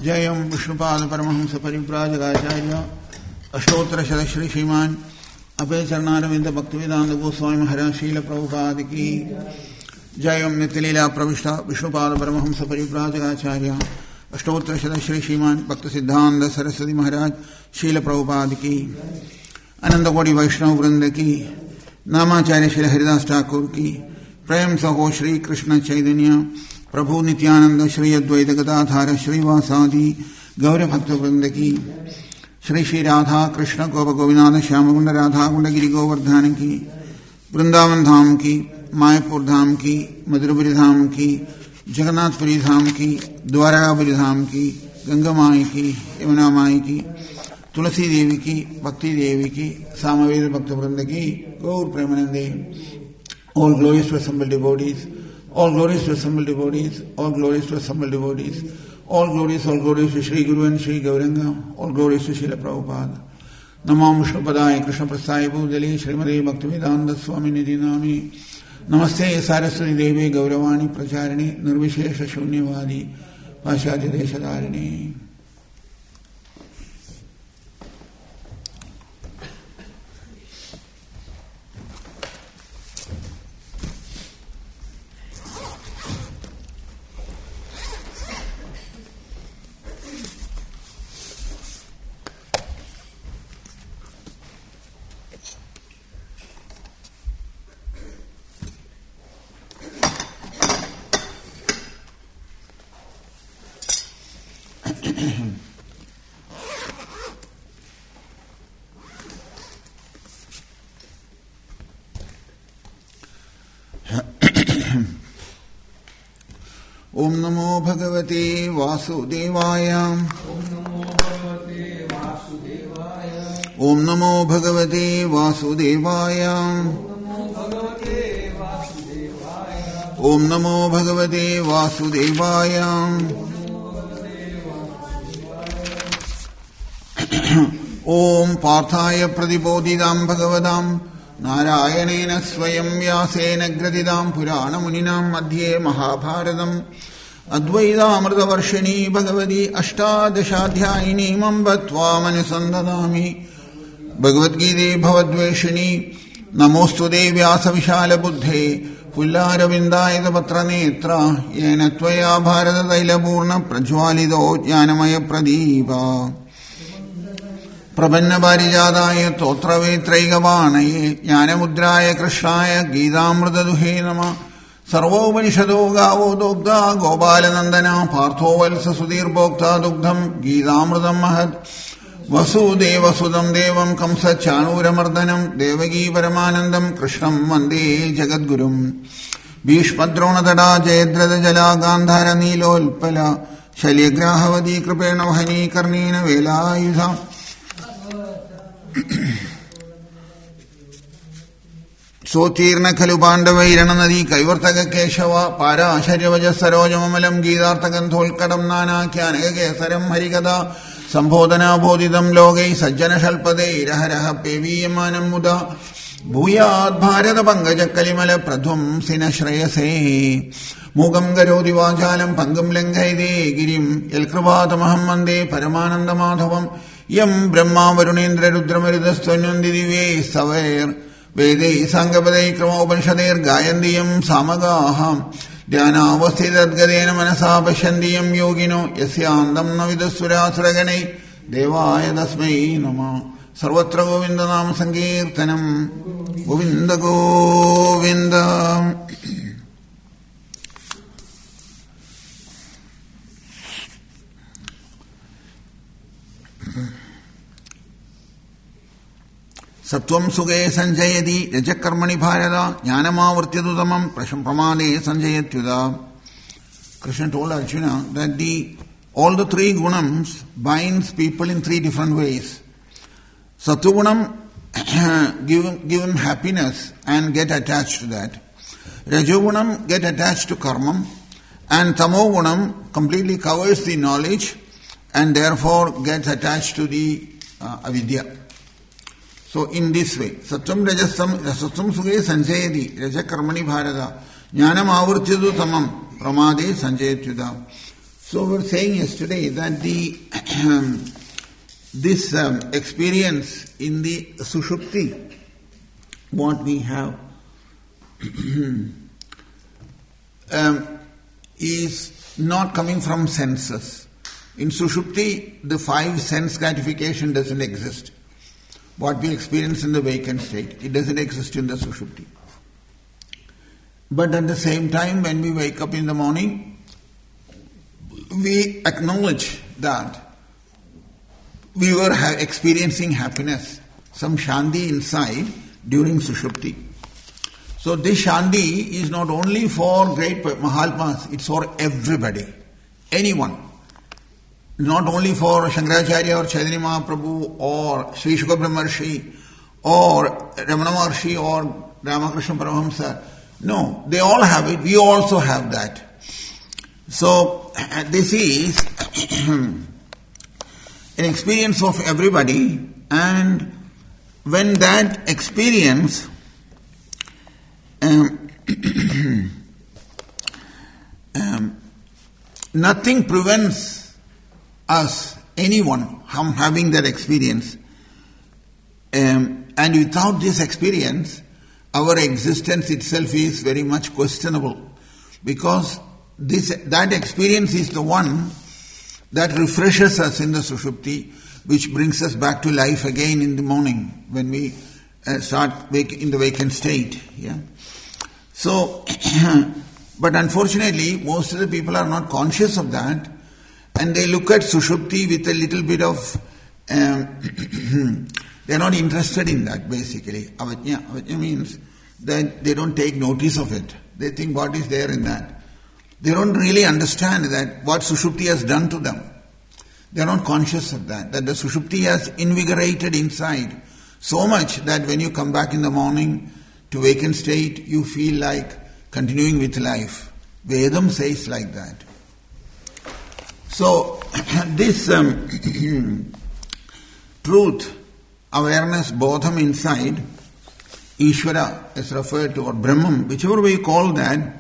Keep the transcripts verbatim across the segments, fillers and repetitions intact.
जयं विष्णुपाद परमहंस परिव्राजकाचार्य अष्टोत्तर शतश्री श्रीमान अभय चरणारविंद भक्तिवेदांत गोस्वामी महाराज शील प्रभुपाद की जयं नित्यलीला प्रविष्ट विष्णुपाद परमहंस परिव्राजकाचार्य अष्टोत्तर शतश्री श्रीमान भक्त सिद्धांत सरस्वती महाराज शील प्रभुपाद की अनंत कोटि वैष्णव वृंद की नामाचार्य श्री हरिदास ठाकुर की प्रेम सहो श्री कृष्ण चैतन्य प्रभु नित्यानंद श्री अद्वैत गदाधार श्रीवासादि गौर भक्त वृंद की श्री श्री राधा कृष्ण गोप गोविंद श्यामकुंड राधा कुंड गिरि गोवर्धन की वृंदावन धाम की मायापुर धाम की मधुरपुरी धाम की जगन्नाथपुरी धाम की द्वारकापुरी धाम की गंगा माई की यमुना माई की तुलसी देवी की भक्ति देवी की सामवेद भक्त वृंद की गौर प्रेमानंदे all glories to assembled devotees, all glories to assembled devotees, all glories to assembled devotees, all glories, all glories to Shri Guru and Shri Gauranga, all glories to Srila Prabhupada. Namo Vishnu Padaya Krishna Prasthaya Bhudale Srimade Bhaktivedanta Swami Nidhi Nami Namaste Saraswati Devi Gauravani Pracharini Nirvishesha Shunyavadi Pashadya Deshadarini. ओम नमो भगवते वासुदेवाय ओम नमो भगवते वासुदेवाय ओम नमो भगवते वासुदेवाय ओम पार्थाय प्रतिबोधितां भगवतां नारायणेन स्वयं व्यासेन ग्रथितां पुराणमुनिनां मध्ये महाभारतम् अद्वैतामृतवर्षिणी भगवती अष्टादशाध्यायिनीं अम्ब त्वामनुसन्दधामि भगवद्गीते भवद्वेषिणी नमोऽस्तुते व्यासविशालबुद्धे पुल्लारविन्दायतपत्रनेत्रा येन त्वया भारततैलपूर्णप्रज्वालितो ज्ञानमयप्रदीपा प्रपन्नपारिजाताय तोत्रवेत्रैकपाणये ज्ञानमुद्राय कृष्णाय गीतामृतदुहे नमः सर्वोपनिषदो गावो दोग्धा गोपालनन्दना पार्थो वत्स सुधीर्भोक्ता दुग्धम् गीतामृतम् महत् वसुदेवसुतम् देवम् कंसचाणूरमर्दनम् देवकी परमानन्दम् कृष्णम् वन्दे जगद्गुरुम् भीष्मद्रोणतटा जयद्रथजला गान्धारनीलोत्पला शल्यग्राहवती कृपेण वहनी कर्णेन वेलायुधा सोत्तीर्ण खलु पाण्डवैरणनदी कैवर्तक केशव पाराशर्यवज सरोजममलम् गीतार्थगन्धोत्कटम् नानाख्यानकेसरम् हरिकथा सम्बोधनाबोधितम् लोकै सज्जनशल्पदैरहरः पेवीयमानम् मुदा भूयाद्भारतपङ्कजकलिमल प्रध्वंसिन श्रेयसे मूकम् करोति वाचालम् पङ्गुम् लङ्घयते गिरिम् यत्कृपातमहम् वन्दे परमानन्दमाधवम् यम् ब्रह्मा वरुणेन्द्ररुद्रमरुतस्त्वन्यन्ति दिव्यै स्तवैर् वेदैः साङ्गपदैः क्रमोपनिषदैर्गायन्ति यम् सामगाः ध्यानावस्थितद्गतेन मनसा पश्यन्ति यम् योगिनो यस्यान्तम् न विदुःसुरासुरगणैः देवाय तस्मै नमः सर्वत्र गोविन्दनाम सङ्कीर्तनम् गोविन्द गोविन्द सत्वं सुखे संजयति रजकर्मणि Bharat ज्ञानमावर्त्यतु तमं प्रमादे संजयत्युदा. Krishna told Arjuna that the all the three gunams binds people in three different ways. Sattvagunam give, give him happiness and get attached to that. Rajogunam get attached to karma, and Tamogunam completely covers the knowledge and therefore gets attached to the uh, avidya. So in this way, Sattvam Rajasam Sattvam Sughe Sanjayati Raja Karmani Bharata Jnanam Avurtyadu Tamam Pramade Sanjayatyuda. So we were saying yesterday that the um, this um, experience in the Sushupti, what we have, um, is not coming from senses. In Sushupti, the five sense gratification doesn't exist. What we experience in the vacant state, it doesn't exist in the Sushupti. But at the same time, when we wake up in the morning, we acknowledge that we were ha- experiencing happiness, some shanti inside during Sushupti. So this shanti is not only for great Mahatmas, it's for everybody, anyone. Not only for Shankaracharya or Chaitanya Mahaprabhu or Sri Shuka Brahmarshi or Ramana Maharshi or Ramakrishna Paramahamsa. No, they all have it, we also have that. So this is an experience of everybody, and when that experience um, um, nothing prevents us, anyone, from having that experience, um, and without this experience, our existence itself is very much questionable, because this that experience is the one that refreshes us in the Sushupti, which brings us back to life again in the morning when we uh, start wake, in the vacant state. Yeah. So, but unfortunately, most of the people are not conscious of that, and they look at Sushupti with a little bit of, um, they are not interested in that basically. Avajna, avajna means that they don't take notice of it. They think what is there in that. They don't really understand that what Sushupti has done to them. They are not conscious of that, that the Sushupti has invigorated inside so much that when you come back in the morning to vacant state, you feel like continuing with life. Vedam says like that. So, this um, truth, awareness, bodham inside, Ishvara is referred to, or Brahman, whichever way you call that,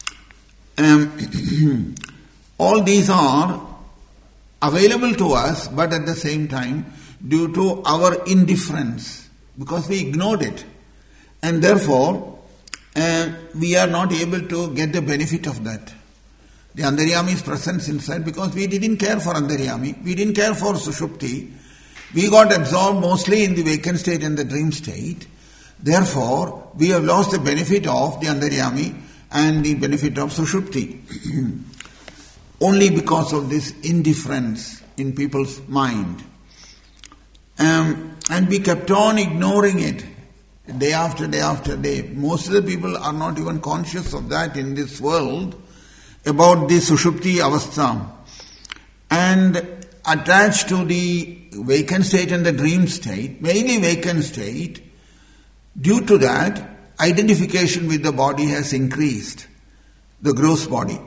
um, all these are available to us, but at the same time, due to our indifference, because we ignored it, and therefore, uh, we are not able to get the benefit of that. The Antaryami's presence inside, because we didn't care for Antaryami, we didn't care for Sushupti, we got absorbed mostly in the vacant state and the dream state. Therefore, we have lost the benefit of the Antaryami and the benefit of Sushupti. Only because of this indifference in people's mind. Um, and we kept on ignoring it day after day after day. Most of the people are not even conscious of that in this world, about the Sushupti avastha. And attached to the vacant state and the dream state, mainly vacant state, due to that, identification with the body has increased, the gross body.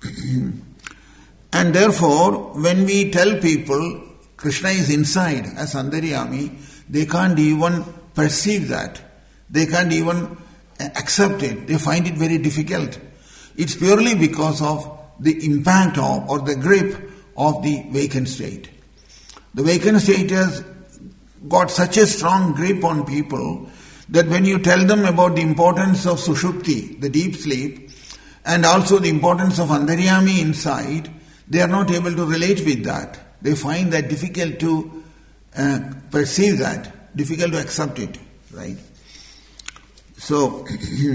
And therefore, when we tell people Krishna is inside as Antaryami, they can't even perceive that. They can't even accept it. They find it very difficult. It's purely because of the impact of or the grip of the vacant state. The vacant state has got such a strong grip on people that when you tell them about the importance of Sushupti, the deep sleep, and also the importance of Antaryami inside, they are not able to relate with that. They find that difficult to uh, perceive that, difficult to accept it, right? So,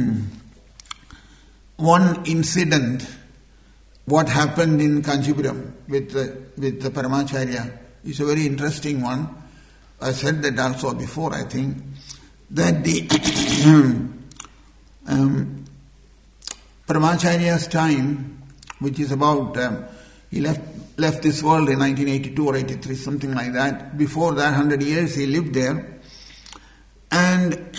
one incident, what happened in Kanchipuram with the, with the Paramacharya, is a very interesting one. I said that also before, I think, that the um, Paramacharya's time, which is about, um, he left left this world in nineteen eighty-two or eighty-three, something like that. Before that, one hundred years he lived there. And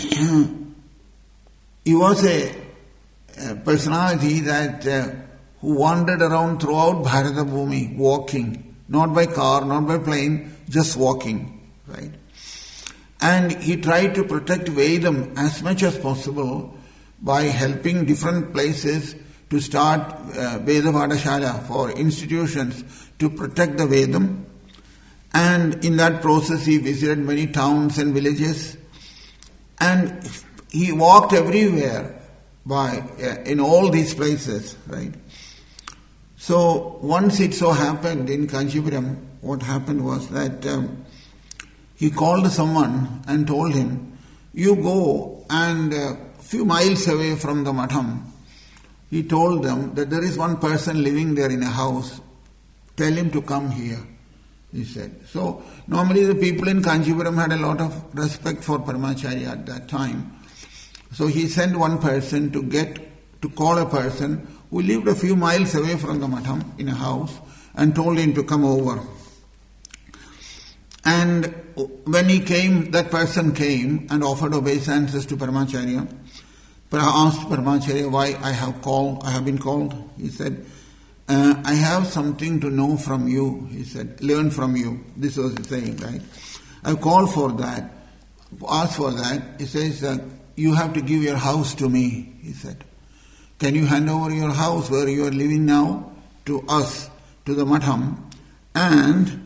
he was a, a personality that uh, who wandered around throughout Bharata Bhumi, walking, not by car, not by plane, just walking, right? And he tried to protect Vedam as much as possible by helping different places to start uh, Veda Padashala for institutions to protect the Vedam. And in that process he visited many towns and villages. And he walked everywhere by uh, in all these places, right? So once it so happened in Kanchipuram, what happened was that um, he called someone and told him, you go and a uh, few miles away from the Matham, he told them that there is one person living there in a house. Tell him to come here, he said. So normally the people in Kanchipuram had a lot of respect for Paramacharya at that time. So he sent one person to get, to call a person who lived a few miles away from the Matham in a house and told him to come over. And when he came, that person came and offered obeisances to Paramacharya. Asked Paramacharya why I have called, I have been called. He said, uh, I have something to know from you. He said, learn from you. This was the saying, right? I called for that, asked for that. He says, uh, you have to give your house to me, he said. Can you hand over your house where you are living now to us, to the Matham, and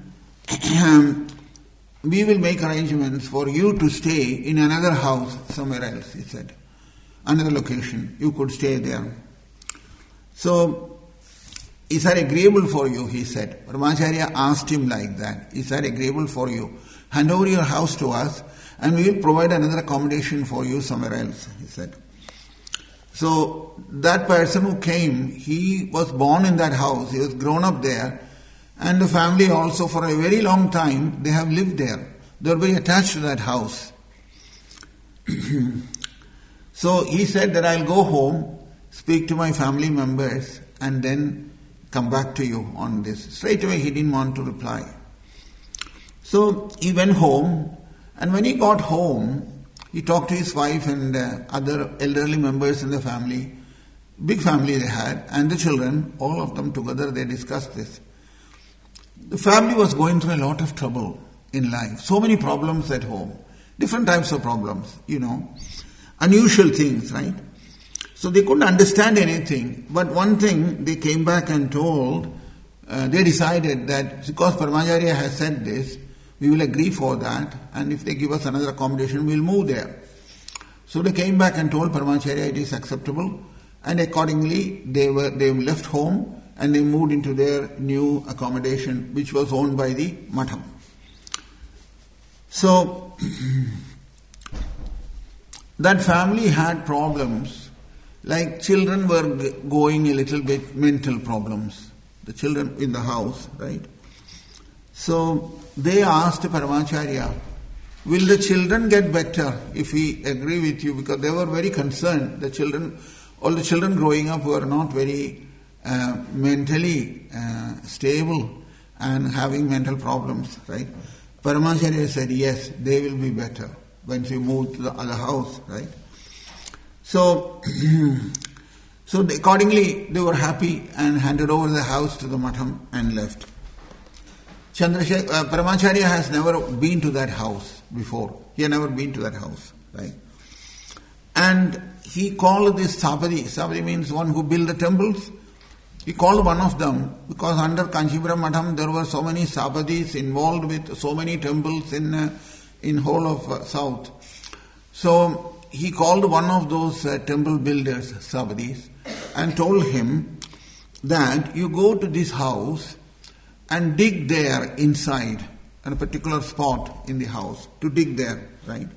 we will make arrangements for you to stay in another house somewhere else, he said. Another location, you could stay there. So, is that agreeable for you, he said. Paramacharya asked him like that. Is that agreeable for you? Hand over your house to us and we will provide another accommodation for you somewhere else, he said. So, that person who came, he was born in that house, he was grown up there, and the family also for a very long time, they have lived there. They were very attached to that house. So he said that I'll go home, speak to my family members, and then come back to you on this. Straight away he didn't want to reply. So he went home, and when he got home, he talked to his wife and uh, other elderly members in the family. Big family they had, and the children, all of them together, they discussed this. The family was going through a lot of trouble in life. So many problems at home. Different types of problems, you know. Unusual things, right? So they couldn't understand anything. But one thing they came back and told, uh, they decided that because Paramacharya has said this, we will agree for that, and if they give us another accommodation, we will move there. So they came back and told Paramacharya it is acceptable, and accordingly they were they left home and they moved into their new accommodation, which was owned by the Matham. So that family had problems, like children were going a little bit mental problems, the children in the house, right? So they asked Paramacharya, will the children get better if we agree with you? Because they were very concerned. The children, all the children growing up were not very uh, mentally uh, stable and having mental problems, right? Paramacharya said, yes, they will be better once you move to the other house, right? So, so they, accordingly they were happy and handed over the house to the Matham and left. Chandrasekhar, uh, Paramacharya has never been to that house before. He had never been to that house, right? And he called this Sabadi. Sabadi means one who built the temples. He called one of them because under Kanchipuram Matham there were so many Sabadis involved with so many temples in uh, in whole of uh, south. So he called one of those uh, temple builders, Sabadis, and told him that you go to this house and dig there inside, at a particular spot in the house, to dig there, right?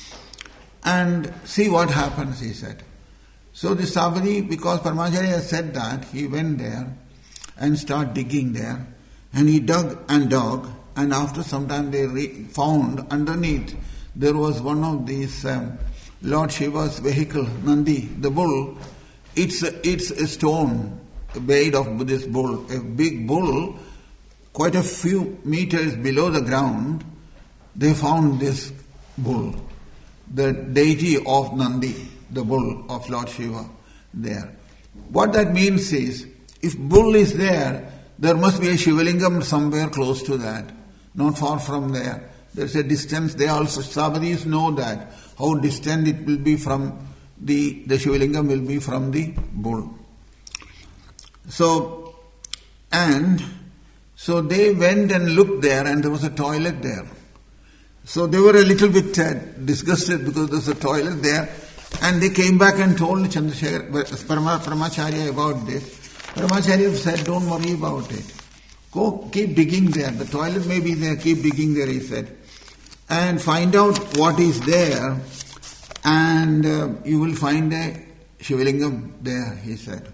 And see what happens, he said. So the Sabadi, because Paramacharya said that, he went there and started digging there, and he dug and dug, and after some time they re- found underneath there was one of these um, Lord Shiva's vehicle, Nandi, the bull. It's a, it's a stone made of this bull, a big bull. Quite a few meters below the ground, they found this bull, the deity of Nandi, the bull of Lord Shiva there. What that means is, if bull is there, there must be a Shivalingam somewhere close to that, not far from there. There's a distance. They also, Sabadis know that, how distant it will be from the, the Shivalingam will be from the bull. So, and so they went and looked there, and there was a toilet there. So they were a little bit uh, disgusted because there was a toilet there, and they came back and told Chandrasekhar, Parama, Paramacharya about this. Paramacharya said, don't worry about it. Go, keep digging there. The toilet may be there, keep digging there, he said. And find out what is there, and uh, you will find a Shivalingam there, he said.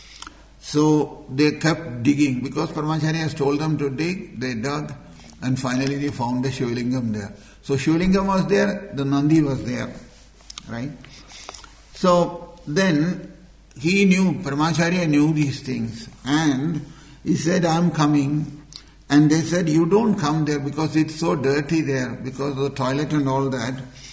So they kept digging, because Paramacharya has told them to dig, they dug, and finally they found the Shivalingam there. So Shivalingam was there, the Nandi was there, right? So then he knew, Paramacharya knew these things, and he said, I'm coming. And they said, you don't come there because it's so dirty there, because of the toilet and all that.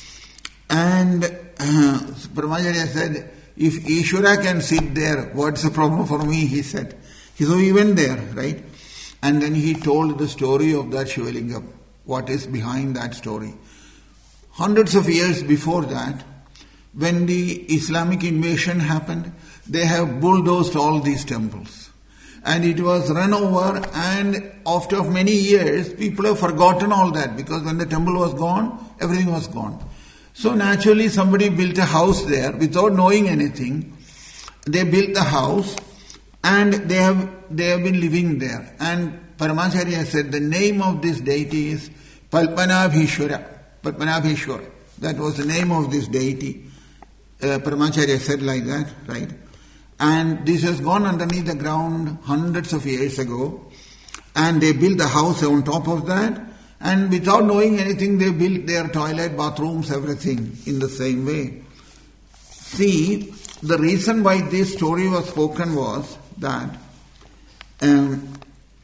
And uh, Paramacharya said, if Ishvara can sit there, what's the problem for me, he said. So he went there, right? And then he told the story of that Shivalingam, what is behind that story. Hundreds of years before that, when the Islamic invasion happened, they have bulldozed all these temples. And it was run over, and after many years, people have forgotten all that, because when the temple was gone, everything was gone. So naturally somebody built a house there without knowing anything. They built the house, and they have they have been living there. And Paramacharya said the name of this deity is Palpanabhishwara. Palpanabhishwara. That was the name of this deity. Uh, Paramacharya said like that, right? And this has gone underneath the ground hundreds of years ago. And they built the house on top of that. And without knowing anything, they built their toilet, bathrooms, everything in the same way. See, the reason why this story was spoken was that um,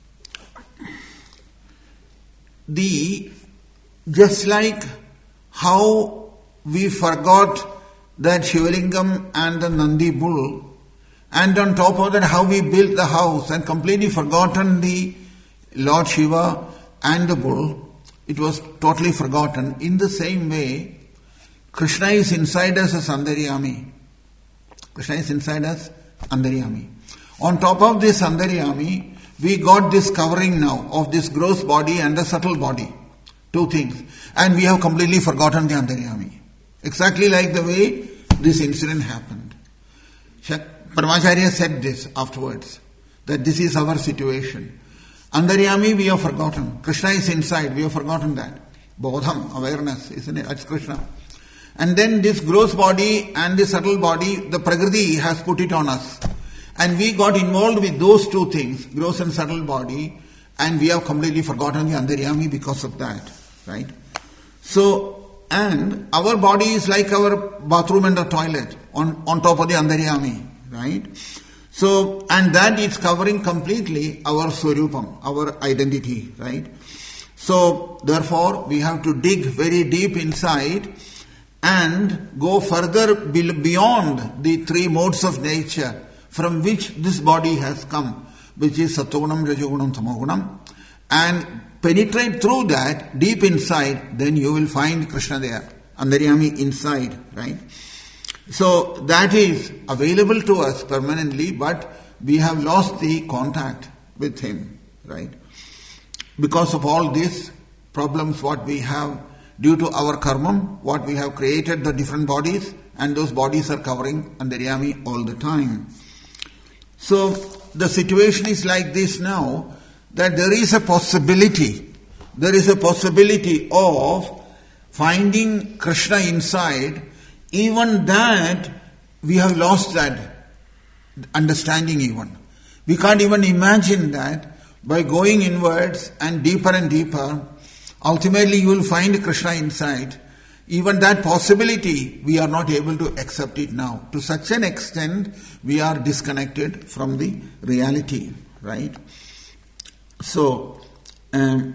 the just like how we forgot that Shivalingam and the Nandi bull, and on top of that how we built the house and completely forgotten the Lord Shiva and the bull, it was totally forgotten. In the same way, Krishna is inside us as Andaryami. Krishna is inside us, Andaryami. On top of this Andaryami, we got this covering now of this gross body and the subtle body. Two things. And we have completely forgotten the Andaryami. Exactly like the way this incident happened. Paramacharya said this afterwards, that this is our situation. Andaryami we have forgotten. Krishna is inside, we have forgotten that. Bodham, awareness, isn't it? That's Krishna. And then this gross body and the subtle body, the Prakriti has put it on us. And we got involved with those two things, gross and subtle body, and we have completely forgotten the Andaryami because of that. Right? So, and our body is like our bathroom and the toilet on, on top of the Andaryami. Right? So, and that is covering completely our Swarupam, our identity, right? So, therefore, we have to dig very deep inside and go further beyond the three modes of nature from which this body has come, which is Sattvagunam, Rajagunam, Tamagunam, and penetrate through that deep inside, then you will find Krishna there, Andaryami inside, right? So that is available to us permanently, but we have lost the contact with him, right? Because of all these problems what we have due to our karma, what we have created the different bodies, and those bodies are covering Andaryami all the time. So the situation is like this now, that there is a possibility, there is a possibility of finding Krishna inside. Even that, we have lost that understanding even. We can't even imagine that by going inwards and deeper and deeper, ultimately you will find Krishna inside. Even that possibility, we are not able to accept it now. To such an extent, we are disconnected from the reality, right? So, um,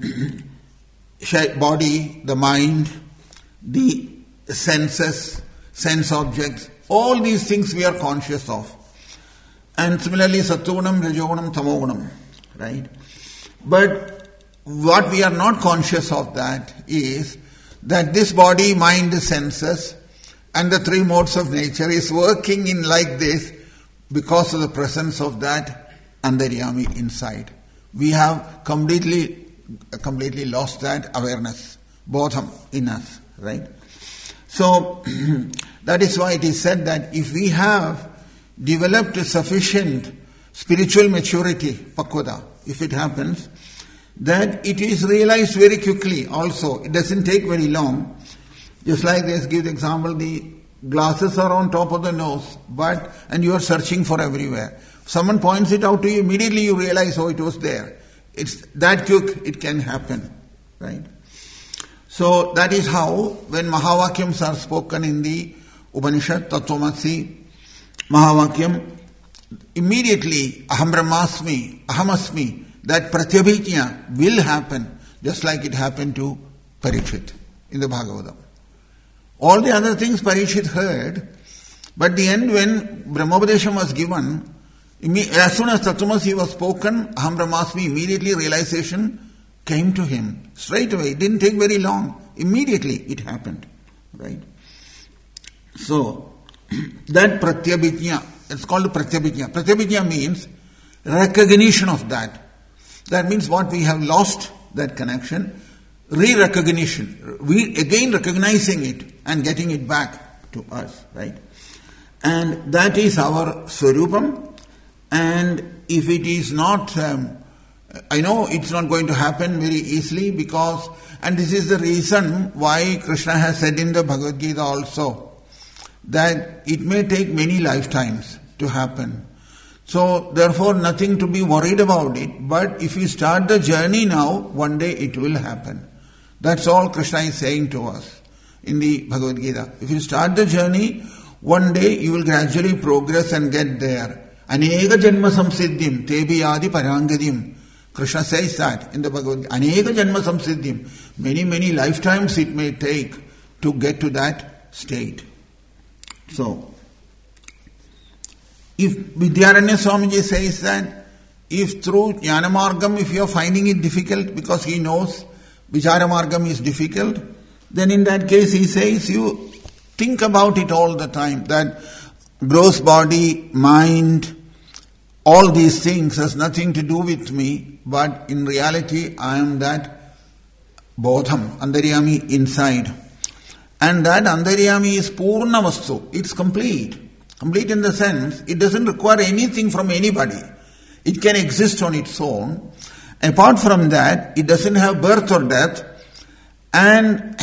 body, the mind, the senses, sense objects, all these things we are conscious of. And similarly, Sattvagunam, Rajagunam, Tamagunam, right? But what we are not conscious of that is that this body, mind, senses, and the three modes of nature is working in like this because of the presence of that Antaryami inside. We have completely, completely lost that awareness, bodham in us, right? So, that is why it is said that if we have developed sufficient spiritual maturity, pakvada, if it happens, that it is realized very quickly also. It doesn't take very long. Just like this, give the example, the glasses are on top of the nose, but, and you are searching for everywhere. Someone points it out to you, immediately you realize, oh, it was there. It's that quick, it can happen, right? So that is how, when Mahavakyams are spoken in the Upanishad, Tattvamasi, Mahavakyam, immediately, Aham Brahmasmi, Ahamasmi, that pratyabhijna will happen, just like it happened to Parikshit in the Bhagavatam. All the other things Parikshit heard, but the end when Brahmopadesham was given, as soon as Tattvamasi was spoken, Aham Brahmasmi, immediately realization came to him. Straight away, it didn't take very long. Immediately it happened. Right? So, that pratyabhijna, it's called pratyabhijna. Pratyabhijna means recognition of that. That means what we have lost, that connection, re-recognition, we again recognizing it and getting it back to us, right? And that is our Swarupam. And if it is not, um, I know it's not going to happen very easily because, and this is the reason why Krishna has said in the Bhagavad Gita also, that it may take many lifetimes to happen. So, therefore, nothing to be worried about it. But if you start the journey now, one day it will happen. That's all Krishna is saying to us in the Bhagavad Gita. If you start the journey, one day you will gradually progress and get there. Aneka janma samsiddhim, tebi adi parangadim. Krishna says that in the Bhagavad Gita. Aneka janma samsiddhim. Many, many lifetimes it may take to get to that state. So, if Vidyaranya Swamiji says that, if through Jnanamargam, if you are finding it difficult because he knows Vicharamargam is difficult, then in that case he says you think about it all the time, that gross body, mind, all these things has nothing to do with me, but in reality I am that bodham, Antaryami inside. And that Antaryami is Purna Vastu, it's complete. Complete in the sense, it doesn't require anything from anybody. It can exist on its own. Apart from that, it doesn't have birth or death. And,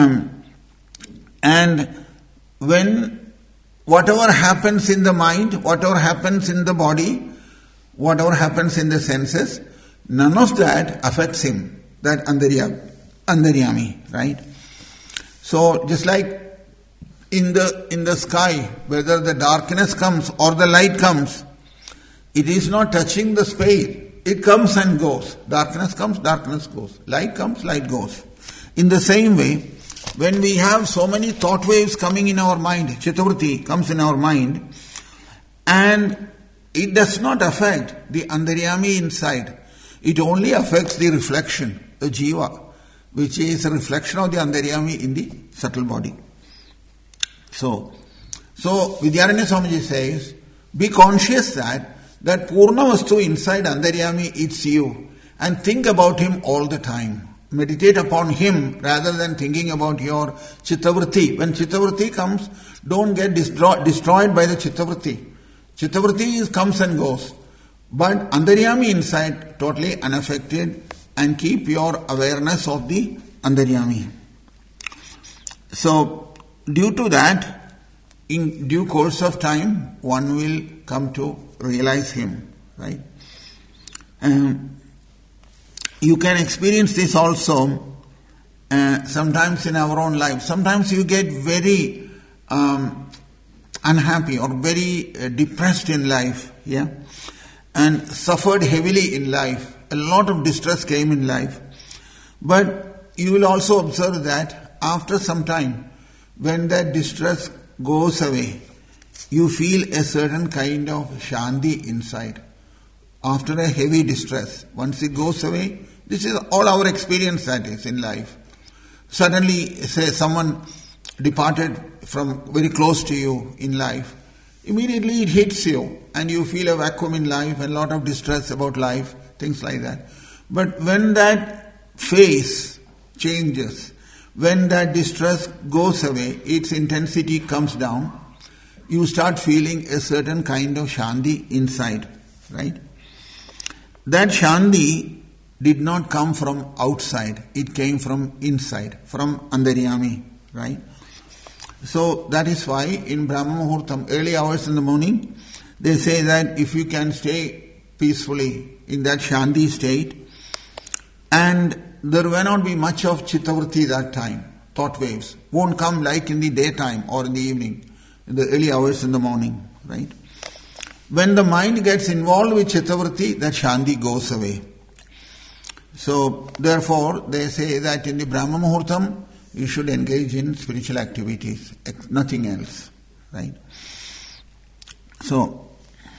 and when whatever happens in the mind, whatever happens in the body, whatever happens in the senses, none of that affects him. That Antaryami, Antaryami, right? So, just like in the in the sky, whether the darkness comes or the light comes, it is not touching the space. It comes and goes. Darkness comes, darkness goes. Light comes, light goes. In the same way, when we have so many thought waves coming in our mind, Chittavritti comes in our mind, and it does not affect the Antaryami inside. It only affects the reflection, the Jiva, which is a reflection of the Antaryami in the subtle body. So, so Vidyaranya Swamiji says, be conscious that that Purna Vastu inside Antaryami, it's you. And think about him all the time. Meditate upon him rather than thinking about your Chittavritti. When Chittavritti comes, don't get destroy, destroyed by the Chittavritti. Chittavritti is, comes and goes. But Antaryami inside, totally unaffected, and keep your awareness of the Antaryami. So, due to that, in due course of time, one will come to realize him, right? Um, you can experience this also uh, sometimes in our own life. Sometimes you get very um, unhappy or very uh, depressed in life, yeah, and suffered heavily in life. A lot of distress came in life. But you will also observe that after some time, when that distress goes away, you feel a certain kind of shanti inside. After a heavy distress, once it goes away, this is all our experience that is in life. Suddenly, say someone departed from very close to you in life, immediately it hits you and you feel a vacuum in life and a lot of distress about life, things like that. But when that phase changes, when that distress goes away, its intensity comes down, you start feeling a certain kind of shanti inside, right? That shanti did not come from outside, it came from inside, from Antaryami, right? So that is why in Brahma Muhurtam, early hours in the morning, they say that if you can stay peacefully in that shanti state, and there may not be much of chittavritti that time, thought waves, won't come like in the daytime or in the evening, in the early hours in the morning, right? When the mind gets involved with chittavritti, that shanti goes away. So, therefore, they say that in the Brahma Muhurtam, you should engage in spiritual activities, nothing else, right? So,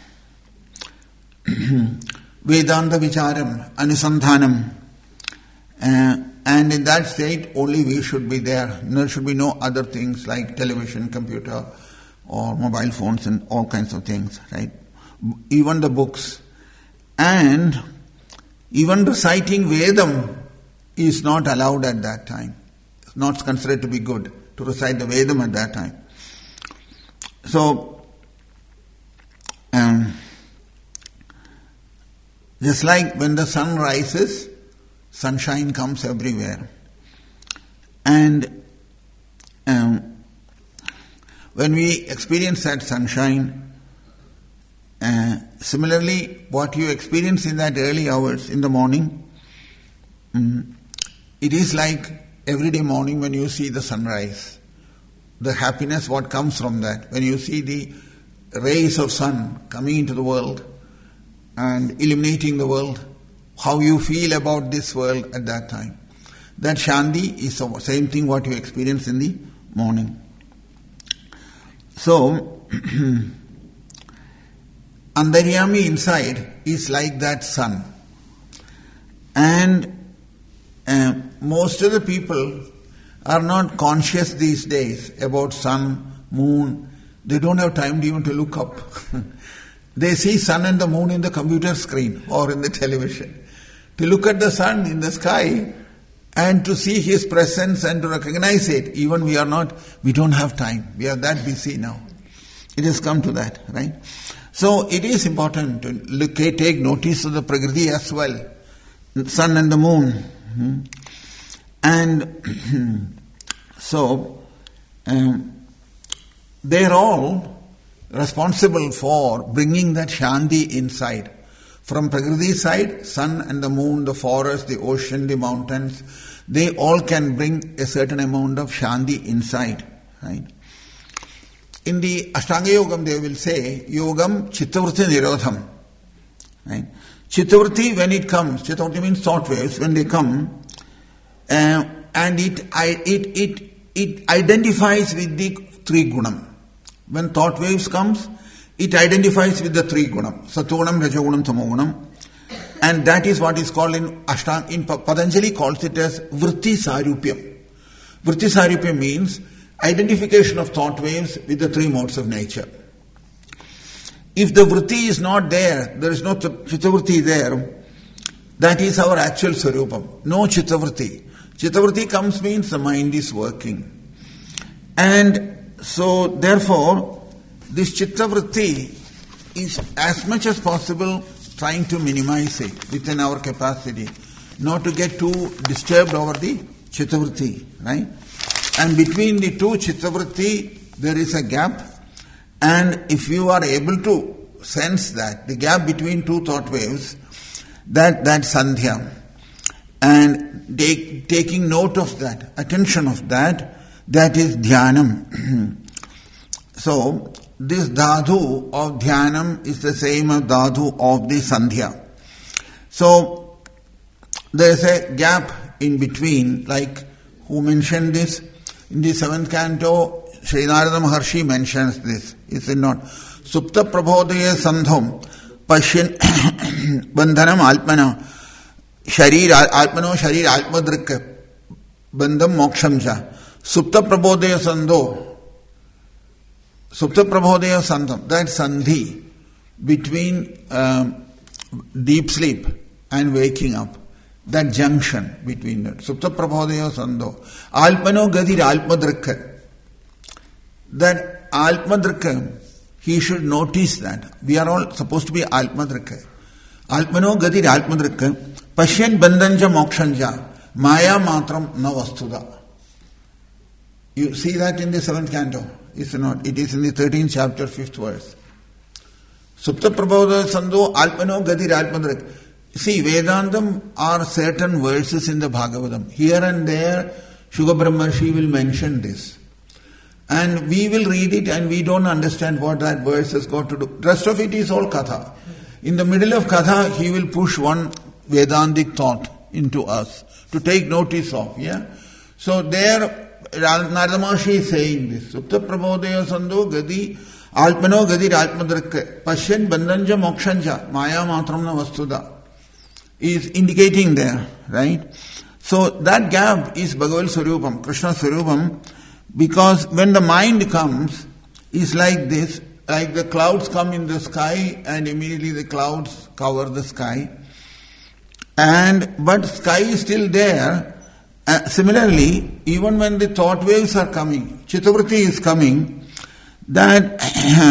Vedanta Vicharam, Anusandhanam, uh, and in that state, only we should be there. There should be no other things like television, computer, or mobile phones and all kinds of things, right? Even the books. And even reciting Vedam is not allowed at that time. It's not considered to be good to recite the Vedam at that time. So, um, just like when the sun rises, sunshine comes everywhere. And um, when we experience that sunshine, uh, similarly, what you experience in that early hours in the morning, um, it is like everyday morning when you see the sunrise. The happiness, what comes from that. When you see the rays of sun coming into the world and illuminating the world, how you feel about this world at that time. That shanti is the same thing what you experience in the morning. So, Antaryami inside is like that sun. And uh, most of the people are not conscious these days about sun, moon. They don't have time even to look up. They see sun and the moon in the computer screen or in the television. To look at the sun in the sky and to see his presence and to recognize it, even we are not, we don't have time. We are that busy now. It has come to that, right? So it is important to look, take notice of the Prakriti as well, the sun and the moon. And so um, they are all responsible for bringing that shanti inside. From Prakriti side, sun and the moon, the forest, the ocean, the mountains, they all can bring a certain amount of shanti inside, right? In the Ashtanga Yogam, they will say, Yogam Chittavritti Nirodham, right? Chittavritti, when it comes, Chittavritti means thought waves, when they come, uh, and it, I, it, it, it identifies with the three gunam. When thought waves comes, it identifies with the three gunam, Sattvagunam, Rajagunam, Tamogunam, and that is what is called in Ashtanga, in Patanjali calls it as Vritti Sarupyam. Vritti Sarupyam means identification of thought waves with the three modes of nature. If the vritti is not there, there is no chittavritti there, that is our actual sarupam. No chittavritti. Chittavritti comes means the mind is working. And so, therefore, this chittavritti is as much as possible trying to minimize it within our capacity, not to get too disturbed over the chittavritti, right? And between the two chittavritti, there is a gap. And if you are able to sense that, the gap between two thought waves, that that's sandhya. And take, taking note of that, attention of that, that is dhyanam. So, this dhatu of dhyanam is the same as dhatu of the sandhya. So, there is a gap in between, like who mentioned this? In the seventh canto, Sri Narada Maharshi mentions this, is it not? Supta prabodaya sandham pashyan bandhanam alpana sharir alpano sharir alpadrika bandham moksham cha. Supta prabodaya sandho Supta Prabodaya Sandham, that sandhi between um, deep sleep and waking up, that junction between that. Supta Prabodaya Sandho. Alpano Gadir Alpadrika. That Alpadrika, he should notice that. We are all supposed to be Alpadrika. Alpano Gadir Alpadrika. Pashyan Bandanja Mokshanja. Maya Matram Na Vastuda. You see that in the seventh canto. It's not. It is in the thirteenth chapter, fifth verse. Supta Prabodaya Sandho Alpano Gadir Alpadrika. See, Vedantam are certain verses in the Bhagavatam. Here and there, Shuka Brahmarshi will mention this. And we will read it and we don't understand what that verse has got to do. The rest of it is all Katha. In the middle of Katha, he will push one Vedantic thought into us to take notice of. Yeah. So there, Narada Maharshi is saying this. Supta Prabodaya Sandho Gadi Alpano Gadi Alpadrika Pashyan Bandanja Mokshanja Maya Matramna Vastuda is indicating there, right? So that gap is Bhagavad Swarupam, Krishna Swarupam, because when the mind comes, it's like this, like the clouds come in the sky and immediately the clouds cover the sky. And, but sky is still there. Uh, similarly, even when the thought waves are coming, Chittavritti is coming, that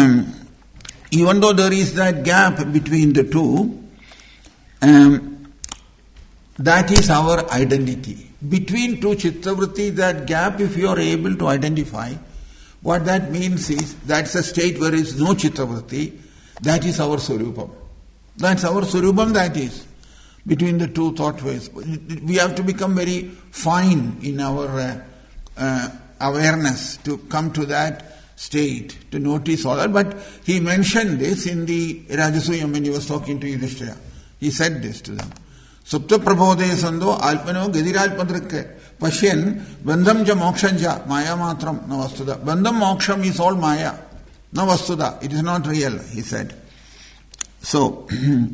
even though there is that gap between the two, um, that is our identity. Between two Chittavritti, that gap, if you are able to identify, what that means is, that's a state where there is no Chittavritti, that is our Swarupam. That's our Swarupam, that is. Between the two thought waves. We have to become very fine in our uh, uh, awareness to come to that state, to notice all that. But he mentioned this in the Rajasuyam when he was talking to Yudhishthira. He said this to them. Supta Prabodaya Sandho Alpano Gadiralpadrika Pashyan Bandham Ja Mokshanja Maya Matram Na Vastuda. Bandham Moksham is all Maya. Na Vastuda. It is not real, he said. So,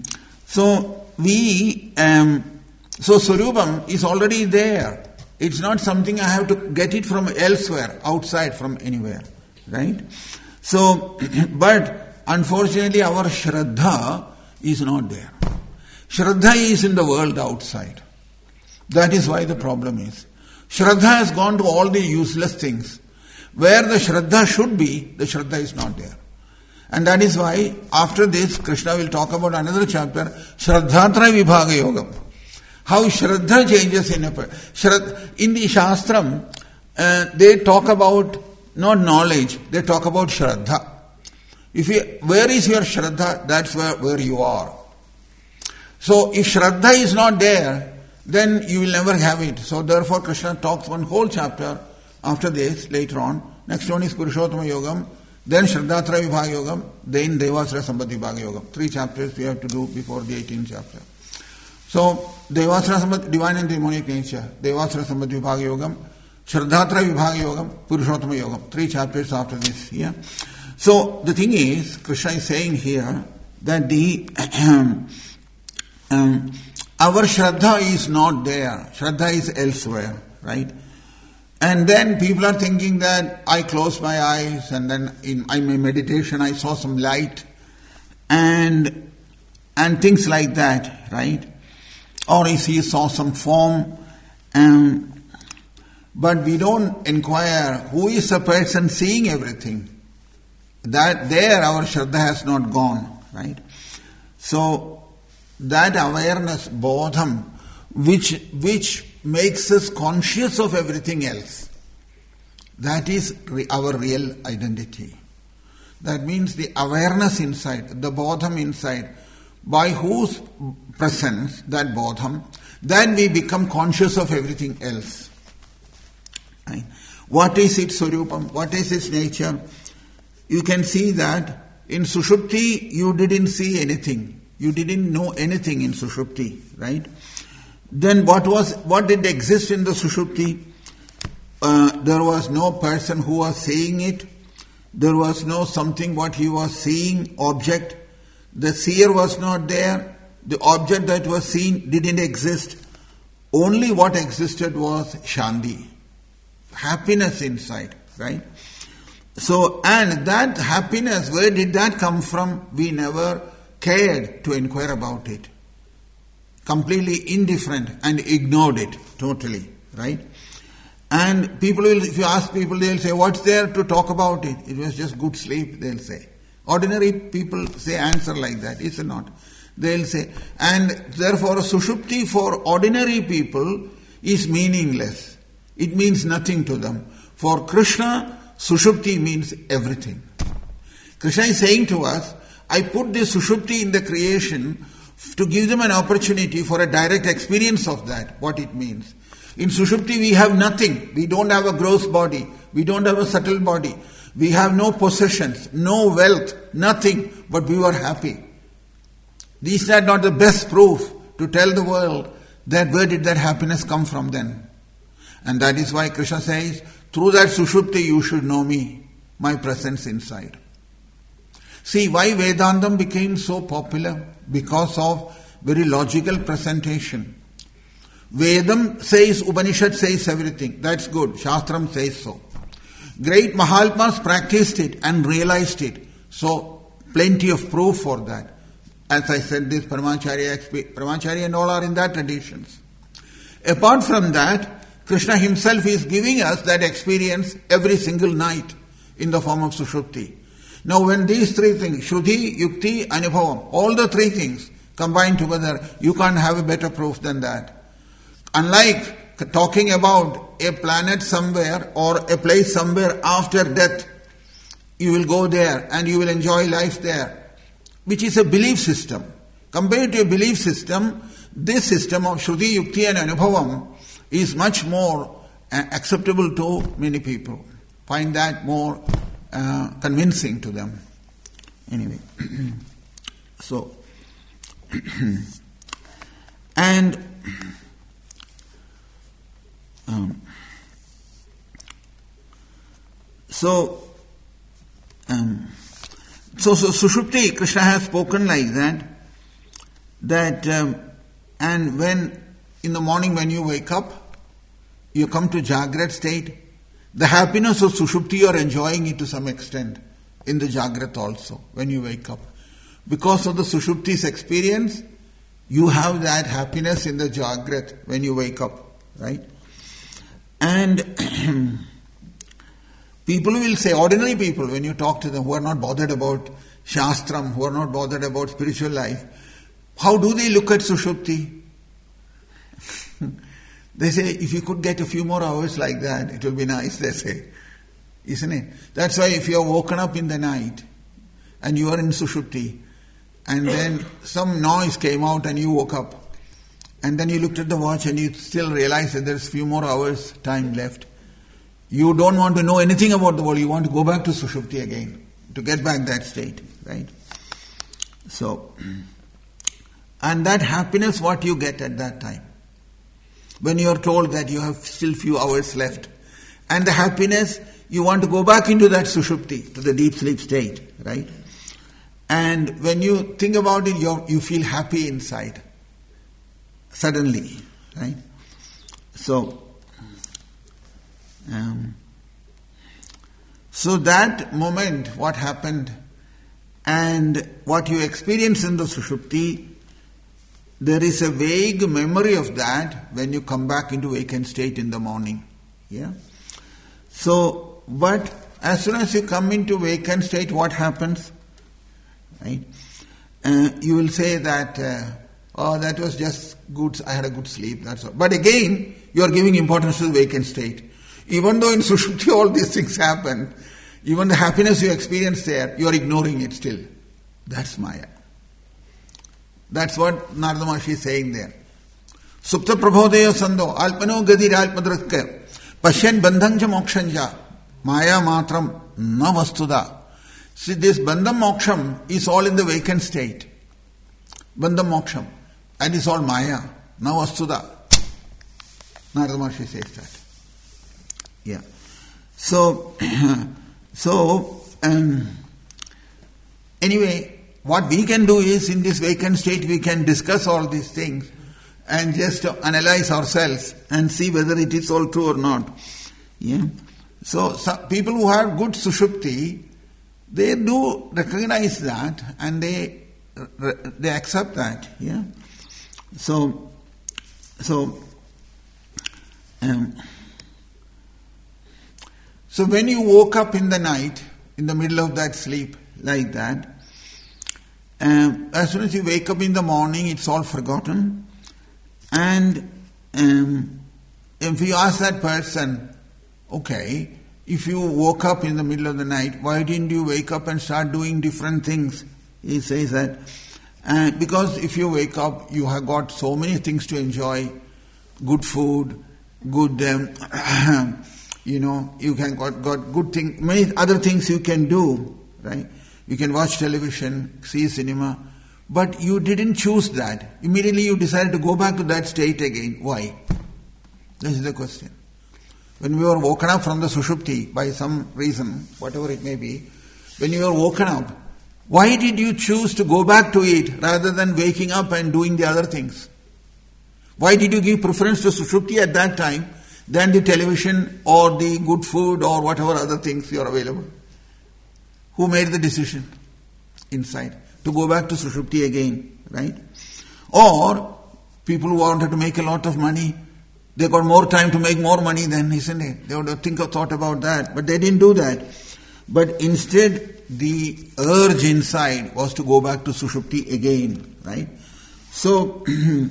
so we, um, so Swarupam is already there. It's not something I have to get it from elsewhere, outside, from anywhere. Right? So, but unfortunately our Shraddha is not there. Shraddha is in the world outside. That is why the problem is. Shraddha has gone to all the useless things. Where the Shraddha should be, the Shraddha is not there. And that is why, after this, Krishna will talk about another chapter, Shraddhatra Vibhaga Yogam. How Shraddha changes in a person. In the Shastram, uh, they talk about not knowledge, they talk about Shraddha. If you, where is your Shraddha? That's where, where you are. So if Shraddha is not there, then you will never have it. So therefore Krishna talks one whole chapter after this, later on. Next one is Purushottama Yogam, then Shraddhatra Vibhaga Yogam, then Devasra Sambandhi Vibhaga Yogam. Three chapters we have to do before the eighteenth chapter. So Devasra Sambandhi, divine and demonic nature, Devasra Sambandhi Vibhaga Yogam, Shraddhatra Vibhaga Yogam, Purushottama Yogam. Three chapters after this. Yeah. So the thing is, Krishna is saying here that the Um, our Shraddha is not there. Shraddha is elsewhere, right? And then people are thinking that I closed my eyes and then in my meditation I saw some light and and things like that, right? Or if he saw some form, um, but we don't inquire who is the person seeing everything. That there our Shraddha has not gone, right? So that awareness, bodham, which which makes us conscious of everything else, that is re- our real identity. That means the awareness inside, the bodham inside, by whose presence, that bodham, then we become conscious of everything else. Right? What is its Swarupam? What is its nature? You can see that in Sushupti you didn't see anything. You didn't know anything in Sushupti, right? Then what was, what did exist in the Sushupti? Uh, there was no person who was saying it. There was no something what he was seeing, object. The seer was not there. The object that was seen didn't exist. Only what existed was Shanti, happiness inside, right? So, and that happiness, where did that come from? We never cared to inquire about it. Completely indifferent and ignored it totally, right? And people will, if you ask people, they'll say, what's there to talk about it? It was just good sleep, they'll say. Ordinary people say answer like that, is it not? They'll say, and therefore sushupti for ordinary people is meaningless. It means nothing to them. For Krishna, sushupti means everything. Krishna is saying to us, I put this sushupti in the creation to give them an opportunity for a direct experience of that, what it means. In sushupti we have nothing. We don't have a gross body. We don't have a subtle body. We have no possessions, no wealth, nothing, but we were happy. These are not the best proof to tell the world that where did that happiness come from then. And that is why Krishna says, through that sushupti you should know me, my presence inside. See why Vedantam became so popular? Because of very logical presentation. Vedam says, Upanishad says everything. That's good. Shastram says so. Great Mahatmas practiced it and realized it. So, plenty of proof for that. As I said, this Paramacharya, Paramacharya and all are in that traditions. Apart from that, Krishna himself is giving us that experience every single night in the form of Sushupti. Now when these three things, Shuddhi, Yukti, Anubhavam, all the three things combined together, you can't have a better proof than that. Unlike talking about a planet somewhere or a place somewhere after death, you will go there and you will enjoy life there, which is a belief system. Compared to a belief system, this system of Shuddhi, Yukti and Anubhavam is much more uh, acceptable to many people. Find that more uh, convincing to them. Anyway, so, and um, so, um, so, so Sushupti, Krishna has spoken like that, that, um, and when in the morning when you wake up, you come to Jagrat state, the happiness of Sushupti you are enjoying it to some extent in the Jagrat also, when you wake up. Because of the Sushupti's experience, you have that happiness in the Jagrat when you wake up, right? And people will say, ordinary people, when you talk to them who are not bothered about Shastram, who are not bothered about spiritual life, how do they look at Sushupti? They say, if you could get a few more hours like that, it will be nice, they say. Isn't it? That's why if you are woken up in the night and you are in Sushupti and then some noise came out and you woke up and then you looked at the watch and you still realize that there's a few more hours time left. You don't want to know anything about the world. You want to go back to Sushupti again, to get back that state, right? So, and that happiness, what you get at that time. When you are told that you have still few hours left. And the happiness, you want to go back into that Sushupti, to the deep sleep state, right? And when you think about it, you you feel happy inside. Suddenly, right? So, um, so that moment, what happened, and what you experience in the Sushupti, there is a vague memory of that when you come back into vacant state in the morning. Yeah. So, but as soon as you come into vacant state, what happens? Right? Uh, you will say that, uh, oh, that was just good, I had a good sleep, that's all. But again, you are giving importance to the vacant state. Even though in Sushupti all these things happen, even the happiness you experience there, you are ignoring it still. That's Maya. That's what Narada Maharshi is saying there. Supta prabhodeya sando, alpano gadir alpadrakka, pashyan bandhanja mokshanja, maya matram na vastuda. See, this bandham moksham is all in the vacant state. Bandham moksham. And it's all maya, na vastuda. Narada Maharshi says that. Yeah. So, so, um, anyway, what we can do is, in this vacant state, we can discuss all these things and just analyze ourselves and see whether it is all true or not. Yeah. So, some people who have good sushupti, they do recognize that and they they accept that. Yeah. So, so, um, so when you woke up in the night, in the middle of that sleep, like that, um, as soon as you wake up in the morning, it's all forgotten. And um, if you ask that person, okay, if you woke up in the middle of the night, why didn't you wake up and start doing different things? He says that, uh, because if you wake up, you have got so many things to enjoy, good food, good, um, you know, you can got, got good things, many other things you can do, right? You can watch television, see cinema, but you didn't choose that. Immediately you decided to go back to that state again. Why? This is the question. When we were woken up from the sushupti by some reason, whatever it may be, when you were woken up, why did you choose to go back to it rather than waking up and doing the other things? Why did you give preference to sushupti at that time than the television or the good food or whatever other things you are available? Who made the decision inside to go back to sushupti again, right? Or people who wanted to make a lot of money, they got more time to make more money then, isn't it? They would have think of thought about that, but they didn't do that. But instead, the urge inside was to go back to sushupti again, right? So,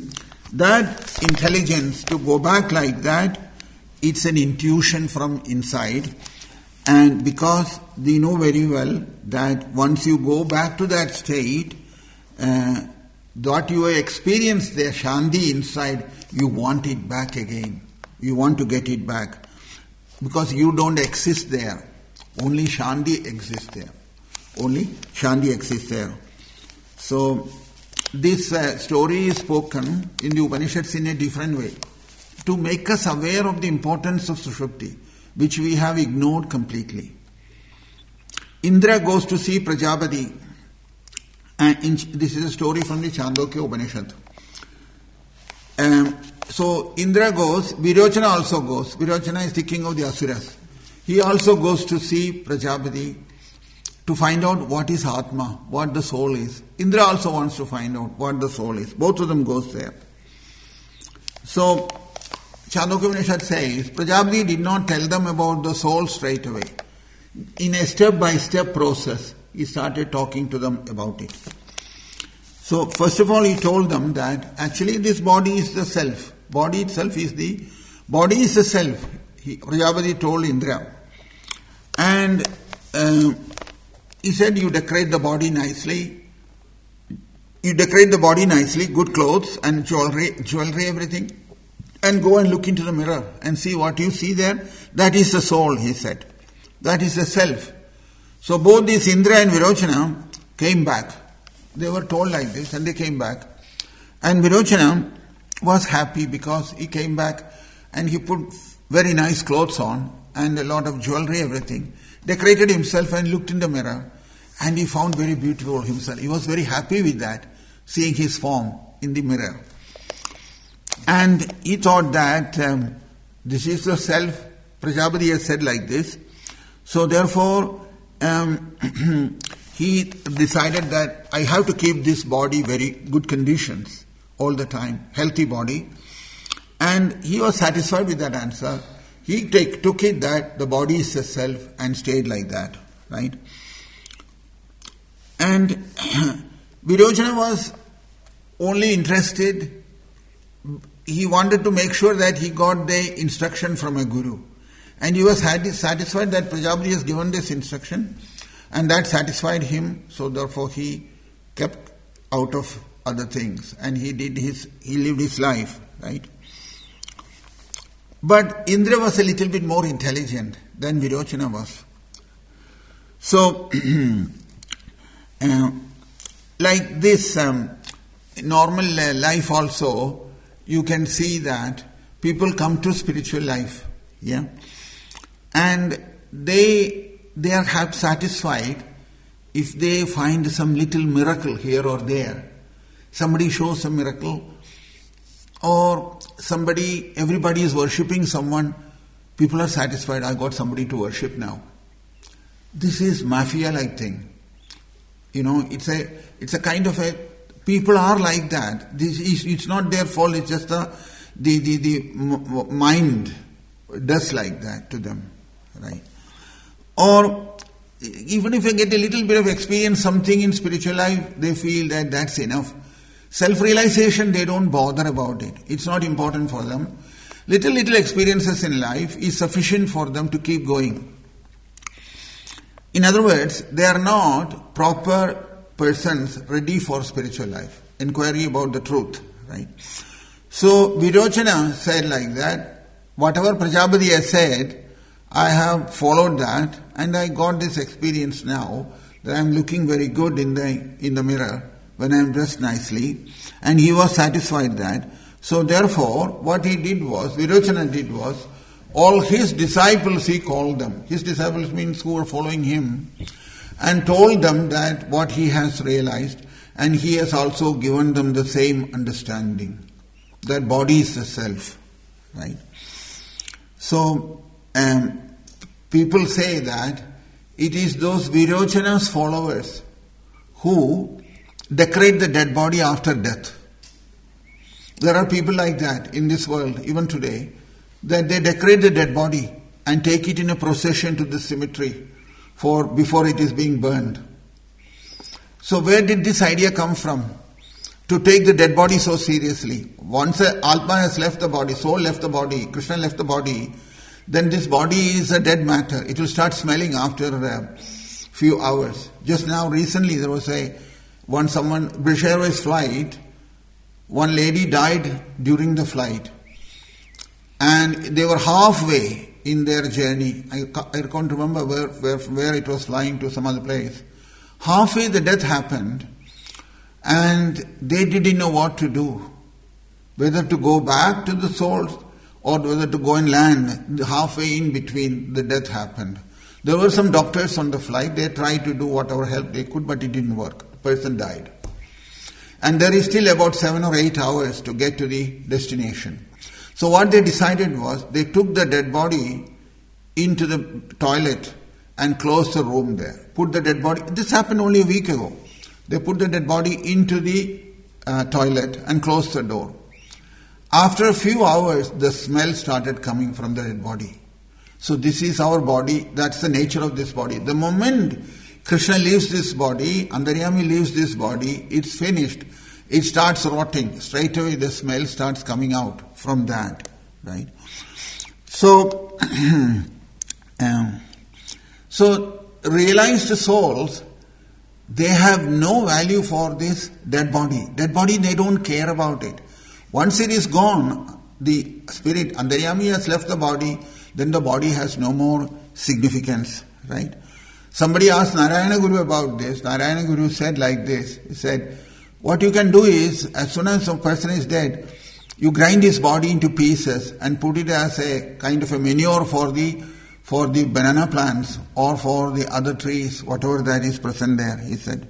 that intelligence to go back like that, it's an intuition from inside. And because they know very well that once you go back to that state, uh, what you have experienced there, shanti inside, you want it back again. You want to get it back. Because you don't exist there. Only shanti exists there. Only shanti exists there. So, this uh, story is spoken in the Upanishads in a different way. To make us aware of the importance of sushupti, which we have ignored completely. Indra goes to see Prajapati. And in, this is a story from the Chandogya Upanishad. Um, so Indra goes, Virochana also goes. Virochana is the king of the Asuras. He also goes to see Prajapati to find out what is Atma, what the soul is. Indra also wants to find out what the soul is. Both of them goes there. So, Chandogya Upanishad says, Prajapati did not tell them about the soul straight away. In a step-by-step process, he started talking to them about it. So, first of all, he told them that actually this body is the self. Body itself is the, body is the self. He, Prajapati told Indra. And uh, he said, you decorate the body nicely. You decorate the body nicely, good clothes and jewelry, jewelry, everything. And go and look into the mirror and see what you see there. That is the soul, he said. That is the self. So both these Indra and Virochana came back. They were told like this and they came back. And Virochana was happy because he came back and he put very nice clothes on and a lot of jewelry, everything. Decorated himself and looked in the mirror and he found very beautiful himself. He was very happy with that, seeing his form in the mirror. And he thought that um, this is the self. Prajapati has said like this. So therefore, um, he decided that I have to keep this body very good conditions all the time, healthy body. And he was satisfied with that answer. He take, took it that the body is the self and stayed like that, right? And Virochana was only interested, he wanted to make sure that he got the instruction from a guru. And he was satisfied that Prajapati has given this instruction and that satisfied him, so therefore he kept out of other things and he did his, he lived his life, right? But Indra was a little bit more intelligent than Virochana was. So, uh, like this um, normal uh, life also, you can see that people come to spiritual life, yeah, and they they are have satisfied if they find some little miracle here or there. Somebody shows a miracle, or somebody, everybody is worshipping someone People are satisfied, I got somebody to worship now. This is mafia-like thing. You know, it's a it's a kind of a, people are like that. This is, it's not their fault, it's just the, the, the, the mind does like that to them, right? Or even if they get a little bit of experience, something in spiritual life, they feel that that's enough. Self-realization, they don't bother about it. It's not important for them. Little, little experiences in life is sufficient for them to keep going. In other words, they are not proper persons ready for spiritual life. Inquiry about the truth, right? So, Virochana said like that, whatever Prajapati has said, I have followed that and I got this experience now that I am looking very good in the in the mirror when I am dressed nicely, and he was satisfied that. So therefore, what he did was, Virochana did was, all his disciples he called them. His disciples means who were following him, and told them that what he has realized, and he has also given them the same understanding, that body is the self, right? So, um, people say that it is those Virochana's followers who decorate the dead body after death. There are people like that in this world, even today, that they decorate the dead body and take it in a procession to the cemetery for before it is being burned. So where did this idea come from? To take the dead body so seriously. Once a Atma has left the body, soul left the body, Krishna left the body, then this body is a dead matter. It will start smelling after a few hours. Just now, recently, there was a, one someone, British Airways flight, one lady died during the flight. And they were halfway in their journey. I, I can't remember where, where, where it was flying to some other place. Halfway the death happened, and they didn't know what to do. Whether to go back to the souls or whether to go and land. Halfway in between, the death happened. There were some doctors on the flight. They tried to do whatever help they could, but it didn't work. The person died. And there is still about seven or eight hours to get to the destination. So what they decided was, they took the dead body into the toilet and closed the room there. Put the dead body, this happened only a week ago. They put the dead body into the uh, toilet and closed the door. After a few hours, the smell started coming from the dead body. So this is our body, that's the nature of this body. The moment Krishna leaves this body, Antaryami leaves this body, it's finished. It starts rotting. Straight away the smell starts coming out from that, right? So, um, so realized souls, they have no value for this dead body. Dead body, they don't care about it. Once it is gone, the spirit, Antaryami has left the body, then the body has no more significance, right? Somebody asked Narayana Guru about this. Narayana Guru said like this. He said, what you can do is, as soon as a person is dead, you grind his body into pieces and put it as a kind of a manure for the for the banana plants or for the other trees, whatever that is present there, he said.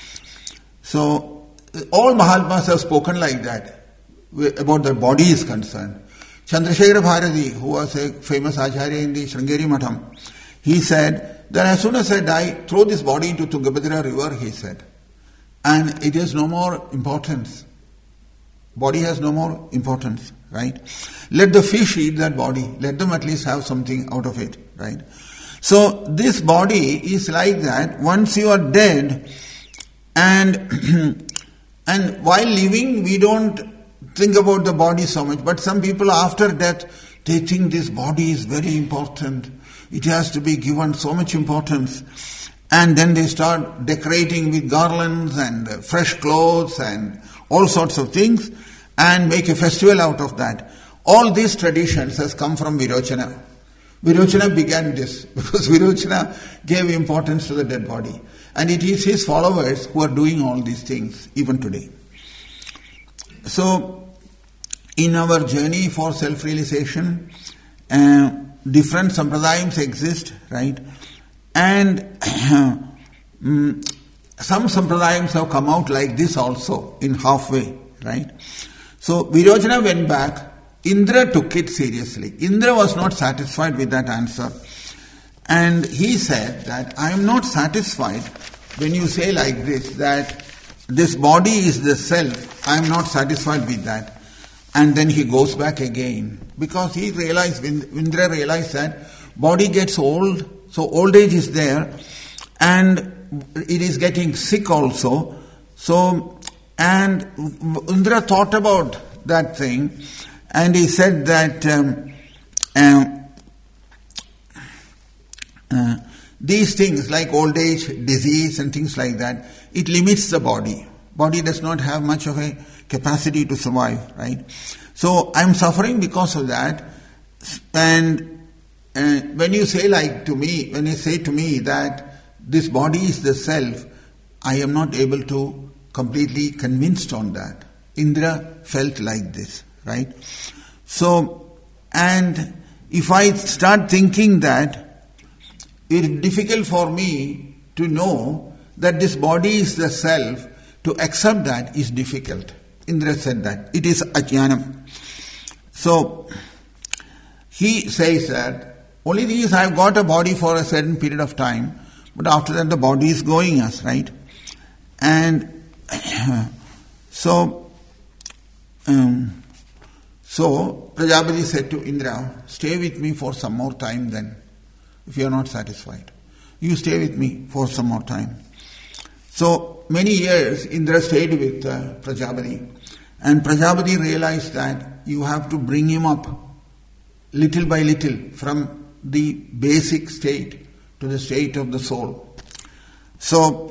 So, all Mahatmas have spoken like that, about the body is concerned. Chandrasekhara Bharati, who was a famous Acharya in the Sringeri Matham, he said that as soon as I die, throw this body into Tungabhadra river, he said. And it has no more importance. Body has no more importance, right? Let the fish eat that body. Let them at least have something out of it, right? So this body is like that. Once you are dead, and and while living, we don't think about the body so much. But some people after death, they think this body is very important. It has to be given so much importance. And then they start decorating with garlands and fresh clothes and all sorts of things and make a festival out of that. All these traditions has come from Virochana. Virochana began this because Virochana gave importance to the dead body. And it is his followers who are doing all these things even today. So, in our journey for self-realization, uh, different sampradayams exist, right? And um, some sampradayams have come out like this also, in halfway, right? So Virochana went back Indra took it seriously. Indra was not satisfied with that answer. And he said that I am not satisfied when you say like this, that this body is the self. I am not satisfied with that. And then he goes back again. Because he realized, Indra realized that body gets old, so old age is there, and it is getting sick also. So, and Indra thought about that thing, and he said that um, um, uh, these things like old age, disease and things like that, it limits the body. Body does not have much of a capacity to survive, right? So I'm suffering because of that. And uh, when you say like to me, when you say to me that this body is the self, I am not able to completely convinced on that. Indra felt like this, right? So, and if I start thinking that, it is difficult for me to know that this body is the self, to accept that is difficult. Indra said that. It is ajnanam. So, he says that, only thing is I have got a body for a certain period of time, but after that the body is going us, right? And so, um, so Prajapati said to Indra, stay with me for some more time then, if you are not satisfied. You stay with me for some more time. So many years Indra stayed with uh, Prajapati, and Prajapati realized that you have to bring him up little by little from the basic state to the state of the soul. So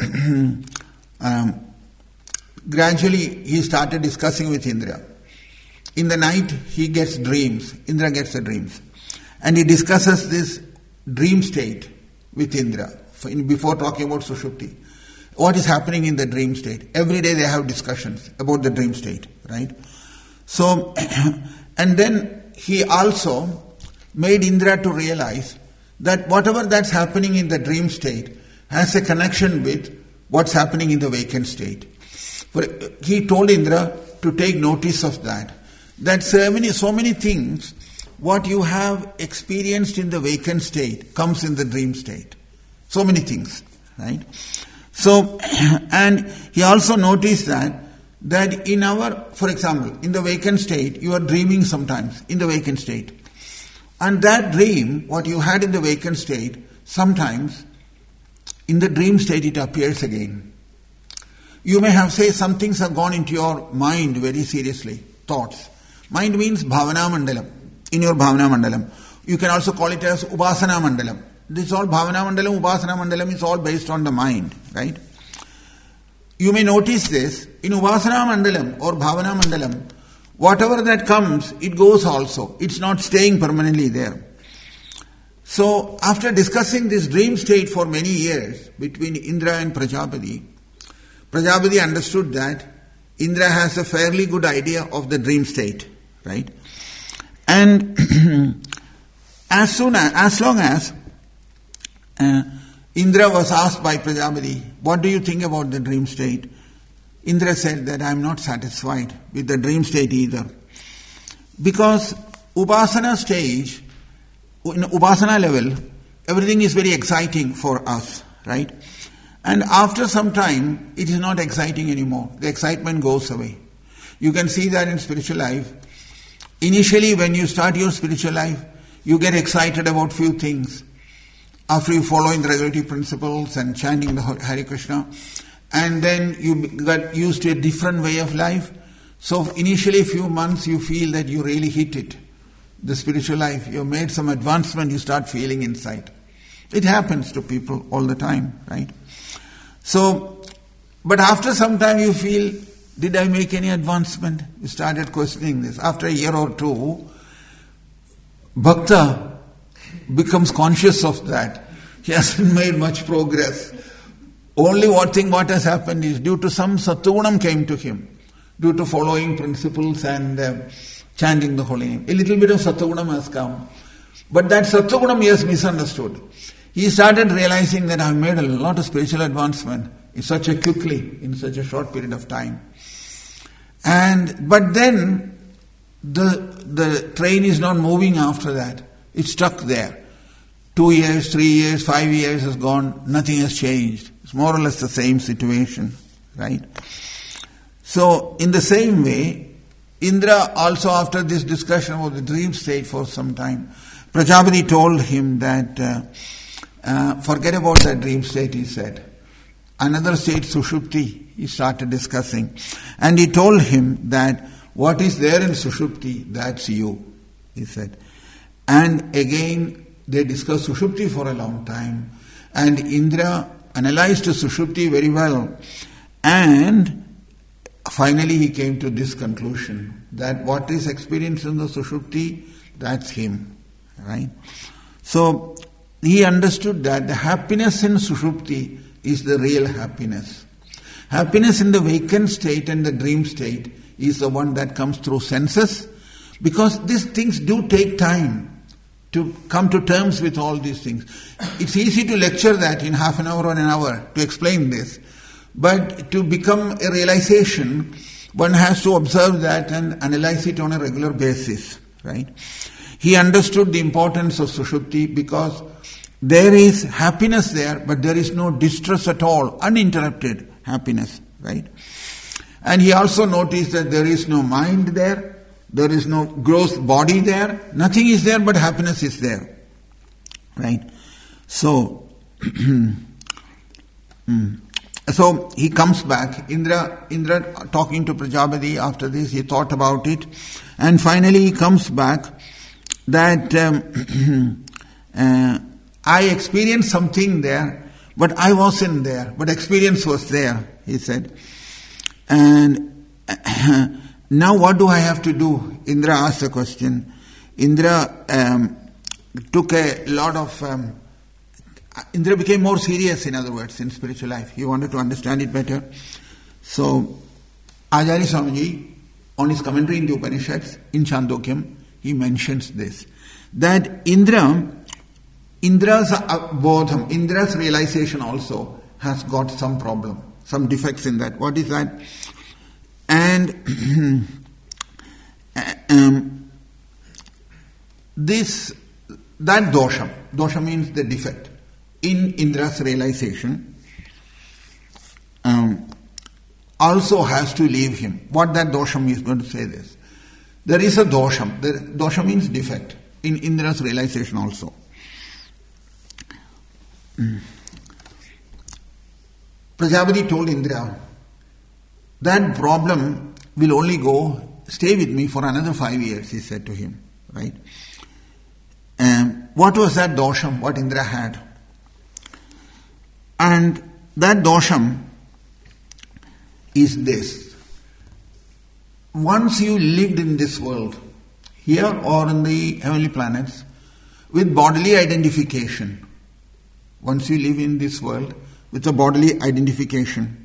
um, gradually he started discussing with Indra. In the night he gets dreams, Indra gets the dreams, and he discusses this dream state with Indra before talking about Sushupti. What is happening in the dream state? Every day they have discussions about the dream state, right? So, and then he also made Indra to realize that whatever that's happening in the dream state has a connection with what's happening in the vacant state. For he told Indra to take notice of that. That so many, so many things, what you have experienced in the vacant state comes in the dream state. So many things, right? So, and he also noticed that, that in our, for example, in the vacant state, you are dreaming sometimes, in the vacant state. And that dream, what you had in the vacant state, sometimes, in the dream state it appears again. You may have, say, some things have gone into your mind very seriously, thoughts. Mind means bhavana mandalam, in your bhavana mandalam. You can also call it as upasana mandalam. This is all bhavana mandalam, upasana mandalam is all based on the mind, right? You may notice this, in upasana mandalam or bhavana mandalam, whatever that comes, it goes also. It's not staying permanently there. So, after discussing this dream state for many years between Indra and Prajapati, Prajapati understood that Indra has a fairly good idea of the dream state, right? And as soon as, as long as uh, Indra was asked by Prajapati, what do you think about the dream state? Indra said that I am not satisfied with the dream state either. Because Upasana stage, in Upasana level, everything is very exciting for us, right? And after some time, it is not exciting anymore. The excitement goes away. You can see that in spiritual life. Initially, when you start your spiritual life, you get excited about few things. After you following the regulative principles and chanting the Hare Krishna, and then you got used to a different way of life. So initially, a few months, you feel that you really hit it. The spiritual life, you made some advancement, you start feeling inside. It happens to people all the time, right? So, but after some time you feel, did I make any advancement? You started questioning this. After a year or two, Bhakta becomes conscious of that. He hasn't made much progress. Only one thing what has happened is due to some Sattvagunam came to him, due to following principles and uh, chanting the holy name. A little bit of Sattvagunam has come. But that Sattvagunam he has misunderstood. He started realizing that I have made a lot of spiritual advancement in such a quickly, in such a short period of time. And but then the, the train is not moving after that. It's stuck there. Two years, three years, five years has gone, nothing has changed. It's more or less the same situation, right? So, in the same way, Indra also after this discussion about the dream state for some time, Prajapati told him that, uh, uh, forget about that dream state, he said. Another state, Sushupti, he started discussing. And he told him that what is there in Sushupti, that's you, he said. And again, they discussed Sushupti for a long time. And Indra analyzed Sushupti very well. And finally he came to this conclusion, that what is experienced in the Sushupti, that's him. Right? So, he understood that the happiness in Sushupti is the real happiness. Happiness in the vacant state and the dream state is the one that comes through senses, because these things do take time to come to terms with all these things. It's easy to lecture that in half an hour or an hour to explain this, but to become a realization, one has to observe that and analyze it on a regular basis, right? He understood the importance of Sushupti because there is happiness there, but there is no distress at all, uninterrupted happiness, right? And he also noticed that there is no mind there, there is no gross body there, nothing is there but happiness is there, right? So, so he comes back. Indra, Indra talking to Prajapati after this, he thought about it, and finally he comes back that um, uh, I experienced something there, but I wasn't there, but experience was there, he said. And uh, now what do I have to do? Indra asked the question. Indra um, took a lot of... Um, Indra became more serious, in other words, in spiritual life. He wanted to understand it better. So, Acharya Swamiji, on his commentary in the Upanishads, in Chandokyam, he mentions this, that Indra, Indra's bodham, Indra's realization also has got some problem, some defects in that. What is that? And um, this, that dosha, dosha means the defect, in Indra's realization, um, also has to leave him. What that dosham is going to say this. There is a dosham. The dosha means defect in Indra's realization also. Mm. Prajapati told Indra, that problem will only go, stay with me for another five years, he said to him. Right? Um, what was that dosham, what Indra had? And that dosham is this. Once you lived in this world, here or in the heavenly planets, with bodily identification, once you live in this world with a bodily identification,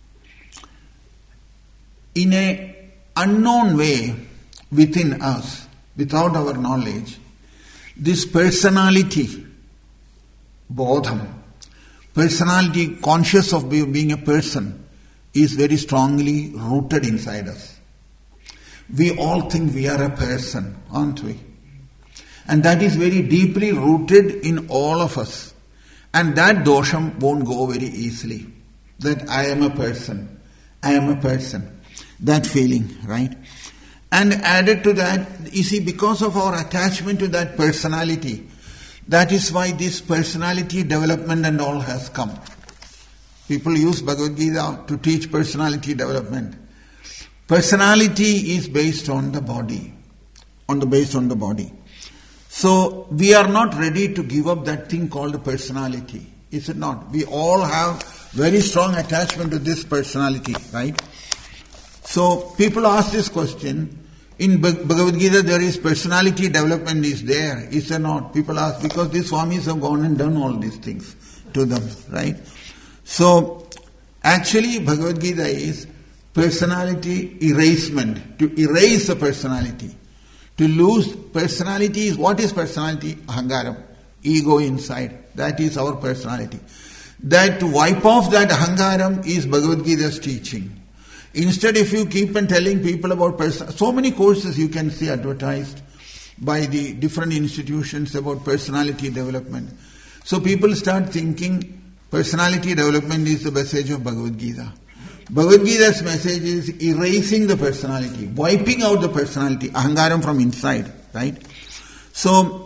in a unknown way within us, without our knowledge, this personality, bodham, personality conscious of being a person, is very strongly rooted inside us. We all think we are a person, aren't we? And that is very deeply rooted in all of us. And that dosham won't go very easily. That I am a person. I am a person. That feeling, right? And added to that, you see, because of our attachment to that personality, that is why this personality development and all has come. People use Bhagavad Gita to teach personality development. Personality is based on the body, on the based on the body. So we are not ready to give up that thing called personality, is it not? We all have very strong attachment to this personality, right? So people ask this question. In Bhagavad Gita there is personality development is there, is there not? People ask because these Swamis have gone and done all these things to them, right? So actually Bhagavad Gita is personality erasement, to erase the personality. To lose personality is, what is personality? Ahangaram, ego inside. That is our personality. That to wipe off that ahangaram is Bhagavad Gita's teaching. Instead, if you keep on telling people about person, so many courses you can see advertised by the different institutions about personality development. So people start thinking personality development is the message of Bhagavad Gita. Bhagavad Gita's message is erasing the personality, wiping out the personality, ahangaram from inside, right? So,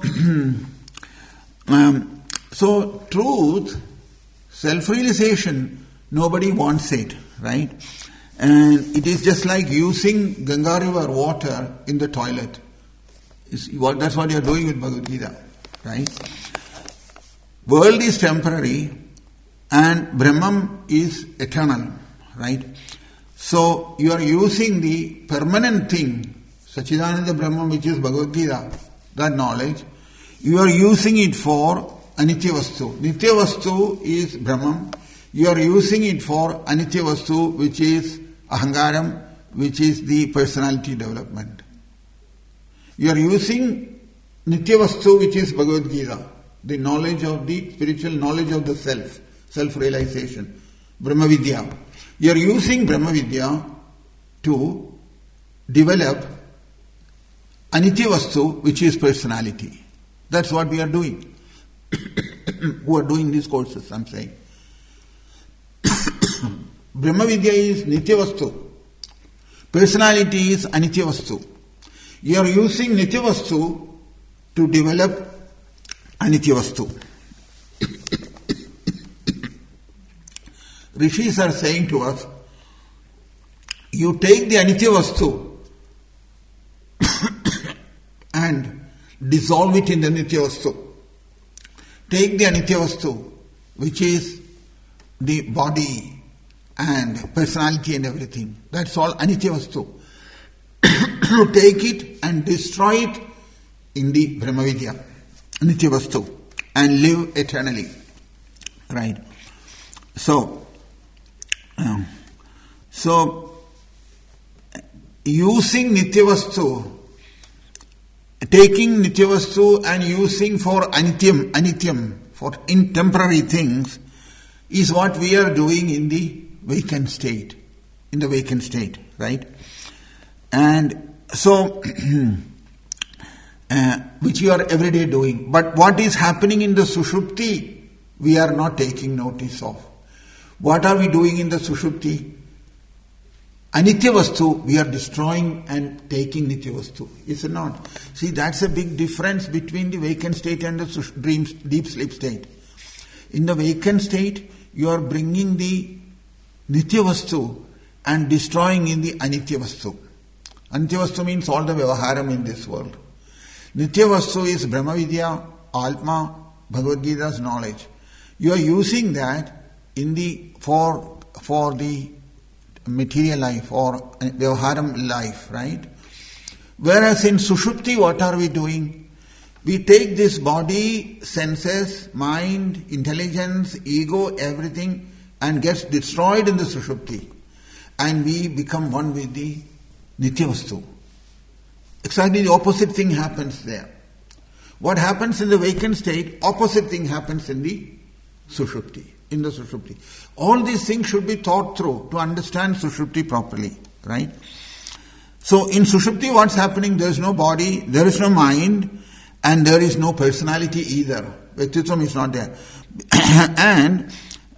um, so truth, self-realization, nobody wants it, right? And it is just like using Ganga river water in the toilet. That's what you are doing with Bhagavad Gita, right? World is temporary and Brahman is eternal, right? So you are using the permanent thing, Sachidananda Brahman, which is Bhagavad Gita, that knowledge, you are using it for Anitya Vastu. Nitya Vastu is Brahman. You are using it for Anitya Vastu, which is Ahangaram, which is the personality development. You are using Nitya Vastu, which is Bhagavad Gita, the knowledge of the spiritual knowledge of the self, self-realization, Brahma Vidya. You are using Brahma Vidya to develop Anitya Vastu, which is personality. That's what we are doing. Who are doing these courses, I'm saying. Brahma Vidya is Nitya Vastu. Personality is Anitya Vastu. You are using Nitya Vastu to develop Anitya Vastu. Rishis are saying to us, you take the Anitya Vastu and dissolve it in the Nitya Vastu. Take the Anitya Vastu, which is the body and personality and everything. That's all Anitya Vastu. Take it and destroy it in the Brahma Vidya, Nitya Vastu, and live eternally. Right? So, um, so using Nitya Vastu, taking Nitya Vastu and using for Anityam, Anityam, for in temporary things, is what we are doing in the vacant state, in the vacant state, right? And so, uh, which you are every day doing. But what is happening in the Sushupti, we are not taking notice of. What are we doing in the Sushupti? Anitya Vastu, we are destroying and taking Nitya Vastu. Is it not? See, that's a big difference between the vacant state and the dream, deep sleep state. In the vacant state, you are bringing the Nitya Vastu and destroying in the Anitya Vastu. Anitya Vastu means all the Vyavaharam in this world. Nitya Vastu is Brahma Vidya, Atma, Bhagavad Gita's knowledge. You are using that in the for for the material life or Vyavaharam life, right? Whereas in Sushupti, what are we doing? We take this body, senses, mind, intelligence, ego, everything, and gets destroyed in the Sushupti. And we become one with the Nitya Vastu. Exactly the opposite thing happens there. What happens in the vacant state, opposite thing happens in the Sushupti. In the Sushupti. All these things should be thought through to understand Sushupti properly, right? So in Sushupti, what's happening? There is no body, there is no mind, and there is no personality either. Vyaktitvam is not there. And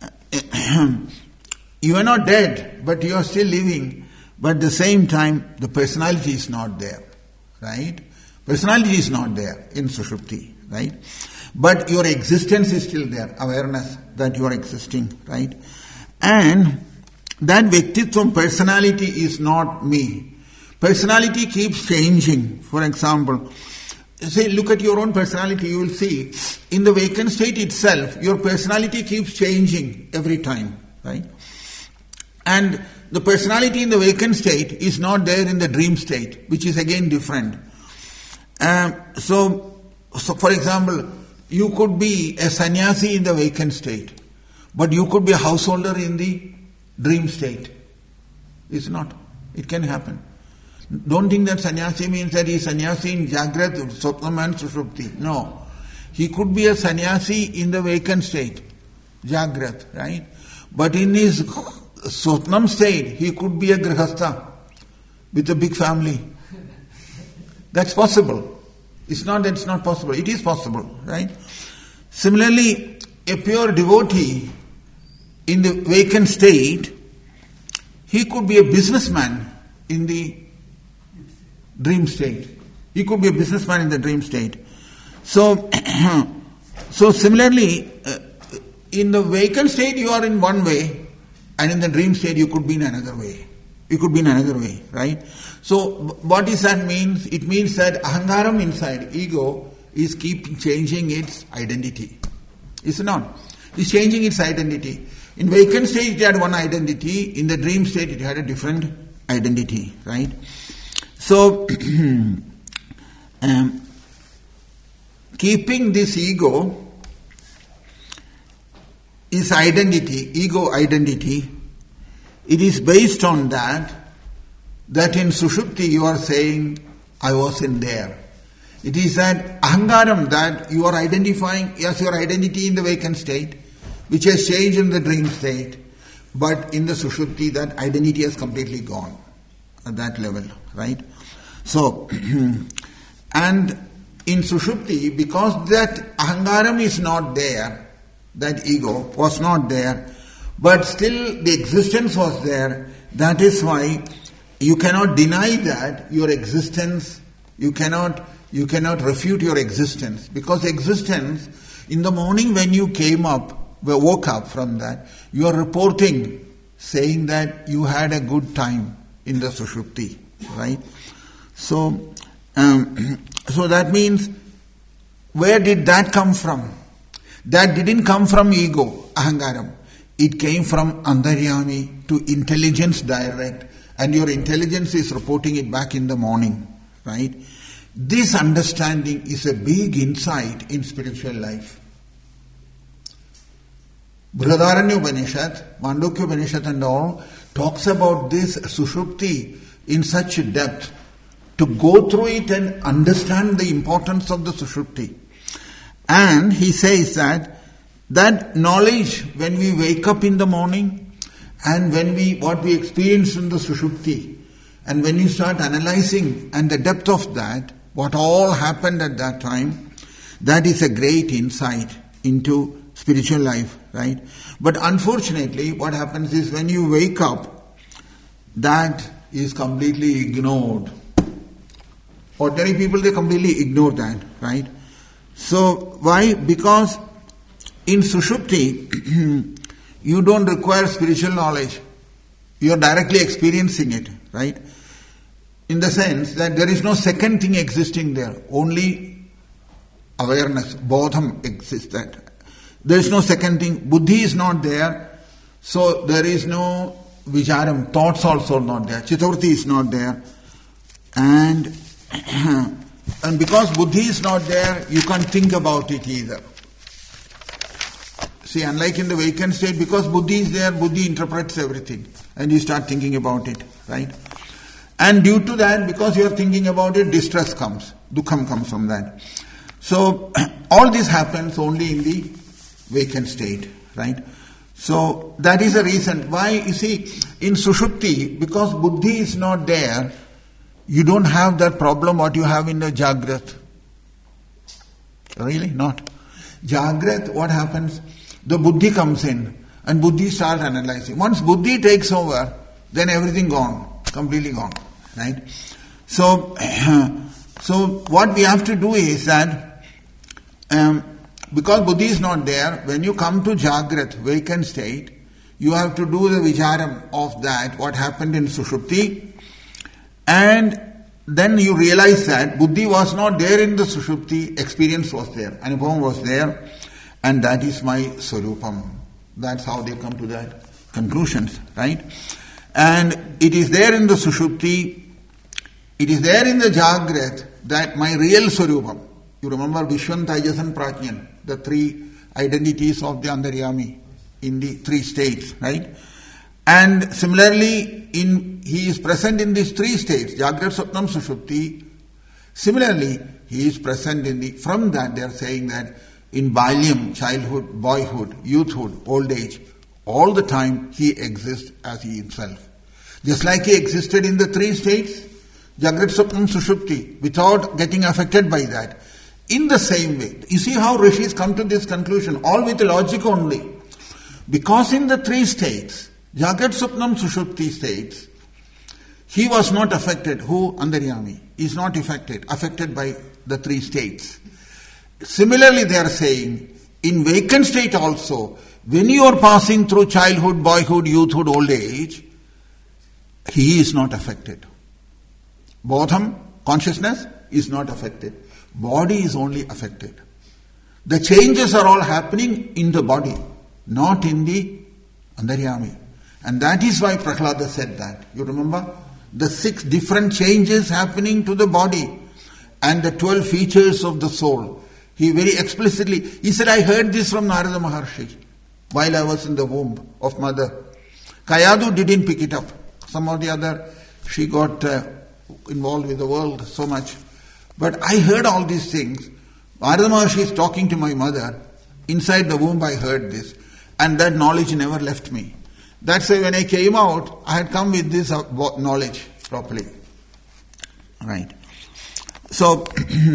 you are not dead, but you are still living. But at the same time, the personality is not there, right? Personality is not there in Sushupti, right? But your existence is still there, awareness that you are existing, right? And that Vyaktitvam, personality is not me. Personality keeps changing. For example, say, look at your own personality, you will see, in the vacant state itself, your personality keeps changing every time, right? And the personality in the vacant state is not there in the dream state, which is again different. Um, so, so, for example, you could be a sannyasi in the vacant state, but you could be a householder in the dream state. It's not. It can happen. Don't think that sannyasi means that he is sannyasi in Jagrat, Swapnam and Sushupti. No. He could be a sannyasi in the vacant state, Jagrat, right? But in his Swapnam state, he could be a grihastha with a big family. That's possible. It's not that it's not possible. It is possible, right? Similarly, a pure devotee in the vacant state, he could be a businessman in the dream state. He could be a businessman in the dream state. So, so similarly, uh, in the vacant state you are in one way, and in the dream state you could be in another way. You could be in another way, right? So, what does that mean? It means that ahangaram inside, ego, is keep changing its identity. Is it not? It's changing its identity. In vacant state it had one identity, in the dream state it had a different identity, right? So, um, keeping this ego, is identity, ego identity, it is based on that, that in Sushupti you are saying, I wasn't there. It is that ahangaram that you are identifying as your identity in the vacant state, which has changed in the dream state, but in the Sushupti that identity has completely gone at that level, right? So, and in Sushupti, because that ahangaram is not there, that ego was not there, but still the existence was there, that is why you cannot deny that your existence, you cannot you cannot refute your existence, because existence, in the morning when you came up, woke up from that, you are reporting, saying that you had a good time in the Sushupti, right? So, um, so that means, where did that come from? That didn't come from ego, ahangaram. It came from antaryami to intelligence direct, and your intelligence is reporting it back in the morning, right? This understanding is a big insight in spiritual life. Brihadaranya Upanishad, Mandukya Upanishad and all, talks about this Sushupti in such depth, to go through it and understand the importance of the Sushupti. And he says that that knowledge, when we wake up in the morning, and when we what we experience in the Sushupti, and when you start analyzing and the depth of that, what all happened at that time, that is a great insight into spiritual life, right? But unfortunately, what happens is when you wake up, that is completely ignored. Ordinary people, they completely ignore that, right? So, why? Because in Sushupti, you don't require spiritual knowledge. You are directly experiencing it, right? In the sense that there is no second thing existing there. Only awareness, bodham exists there. There is no second thing. Buddhi is not there. So there is no vicharam. Thoughts also not there. Chittavriti is not there. And, and because buddhi is not there, you can't think about it either. See, unlike in the vacant state, because buddhi is there, buddhi interprets everything. And you start thinking about it, right? And due to that, because you are thinking about it, distress comes. Dukkham comes from that. So, all this happens only in the vacant state, right? So, that is the reason why, you see, in Sushupti, because buddhi is not there, you don't have that problem what you have in the Jagrat. Really? Not. Jagrat, what happens? The buddhi comes in and buddhi starts analyzing. Once buddhi takes over, then everything gone, completely gone, right? So, so what we have to do is that, um, because buddhi is not there, when you come to Jagrat, vacant state, you have to do the vicharam of that, what happened in Sushupti, and then you realize that buddhi was not there in the Sushupti, experience was there, anubhavam was there, and that is my swarupam. That's how they come to that conclusions, right? And it is there in the Sushupti, it is there in the Jagrat, that my real swarupam. You remember Vishwan, Tejas and Prajnan, the three identities of the Antaryami in the three states, right? And similarly, in he is present in these three states, Jagrat, Swapnam, Sushupti. Similarly, he is present in the, from that they are saying that in balyam, childhood, boyhood, youthhood, old age, All the time he exists as he himself. Just like he existed in the three states, Jagrat Swapnam Sushupti, without getting affected by that. In the same way, you see how rishis come to this conclusion, all with logic only. Because in the three states, Jagrat Swapnam Sushupti states, he was not affected. Who? Antaryami is not affected, affected by the three states. Similarly, they are saying, in vacant state also, when you are passing through childhood, boyhood, youthhood, old age, he is not affected. Bodham, consciousness, is not affected. Body is only affected. The changes are all happening in the body, not in the Antaryami. And that is why Prahlada said that. You remember? The six different changes happening to the body and the twelve features of the soul. He very explicitly, he said, I heard this from Narada Maharshi while I was in the womb of mother. Kayadu didn't pick it up. Some or the other, she got uh, involved with the world so much. But I heard all these things. Narada Maharshi is talking to my mother. Inside the womb I heard this. And that knowledge never left me. That's why when I came out, I had come with this knowledge properly. Right. So,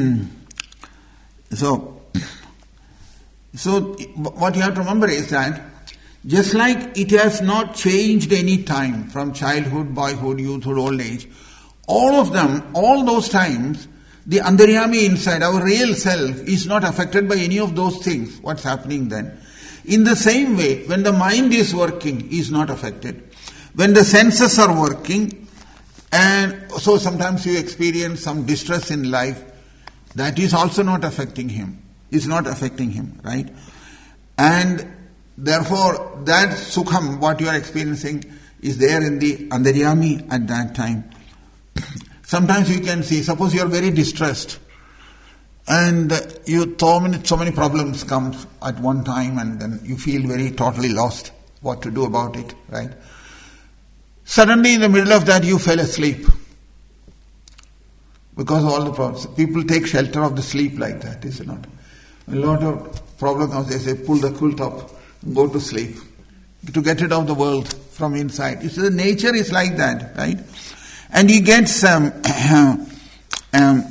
so, so what you have to remember is that just like it has not changed any time from childhood, boyhood, youthhood, old age, all of them, all those times, the Antaryami inside, our real self, is not affected by any of those things. What's happening then? In the same way, when the mind is working, he is not affected. When the senses are working, and so sometimes you experience some distress in life, that is also not affecting him. Is not affecting him, right? And therefore, that sukham, what you are experiencing, is there in the Antaryami at that time. Sometimes you can see, suppose you are very distressed, and you so many, so many problems come at one time, and then you feel very totally lost what to do about it, right? Suddenly in the middle of that you fell asleep. Because of all the problems. People take shelter of the sleep like that, is it not? A lot of problems comes, they say, pull the quilt up, go to sleep. To get rid of the world from inside. You see, the nature is like that, right? And he gets um, um,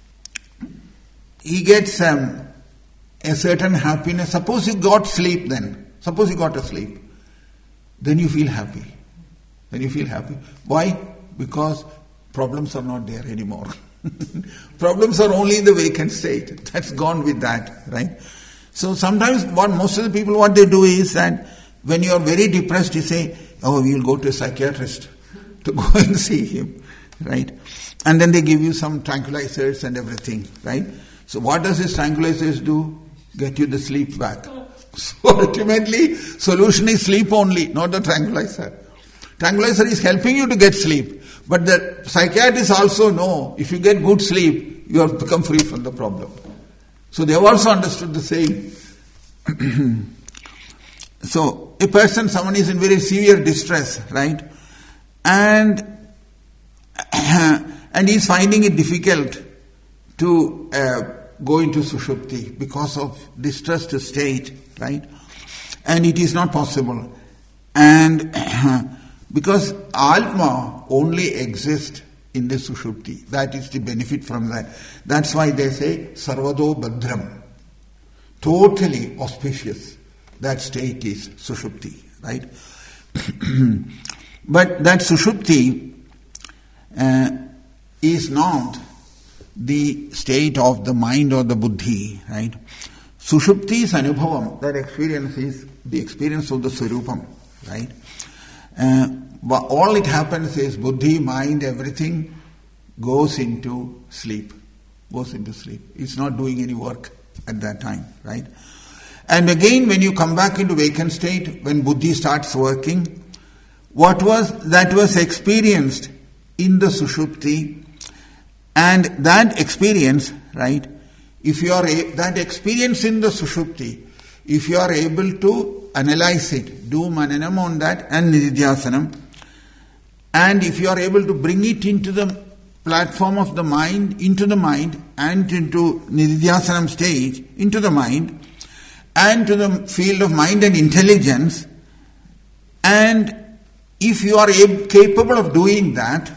he gets um, a certain happiness. Suppose you got sleep then. Suppose you got a sleep. Then you feel happy. Then you feel happy. Why? Because problems are not there anymore. Problems are only in the vacant state. That's gone with that, right? So sometimes what most of the people, what they do is that when you are very depressed, you say, oh, we will go to a psychiatrist to go and see him, right? And then they give you some tranquilizers and everything, right? So what does this tranquilizers do? Get you the sleep back. So ultimately, solution is sleep only, not the tranquilizer. Tranquilizer is helping you to get sleep. But the psychiatrists also know, if you get good sleep, you have become free from the problem. So they have also understood the same. So a person, someone is in very severe distress, right? And and he is finding it difficult to uh, go into Sushupti because of distressed state, right? And it is not possible. And because Atma only exists in the Sushupti. That is the benefit from that. That's why they say Sarvado Bhadram. Totally auspicious. That state is Sushupti, right? But that Sushupti uh, is not the state of the mind or the buddhi, right? Sushupti is anubhavam. That experience is the experience of the Swarupam, right? Uh, but all it happens is buddhi, mind, everything goes into sleep. Goes into sleep. It's not doing any work at that time, right? And again, when you come back into vacant state, when buddhi starts working, what was that was experienced in the Sushupti, and that experience, right? If you are a, that experience in the Sushupti, if you are able to analyze it, do mananam on that and nididhyasanam, and if you are able to bring it into the platform of the mind, into the mind, and into nididhyasanam stage, into the mind, and to the field of mind and intelligence, And if you are ab- capable of doing that,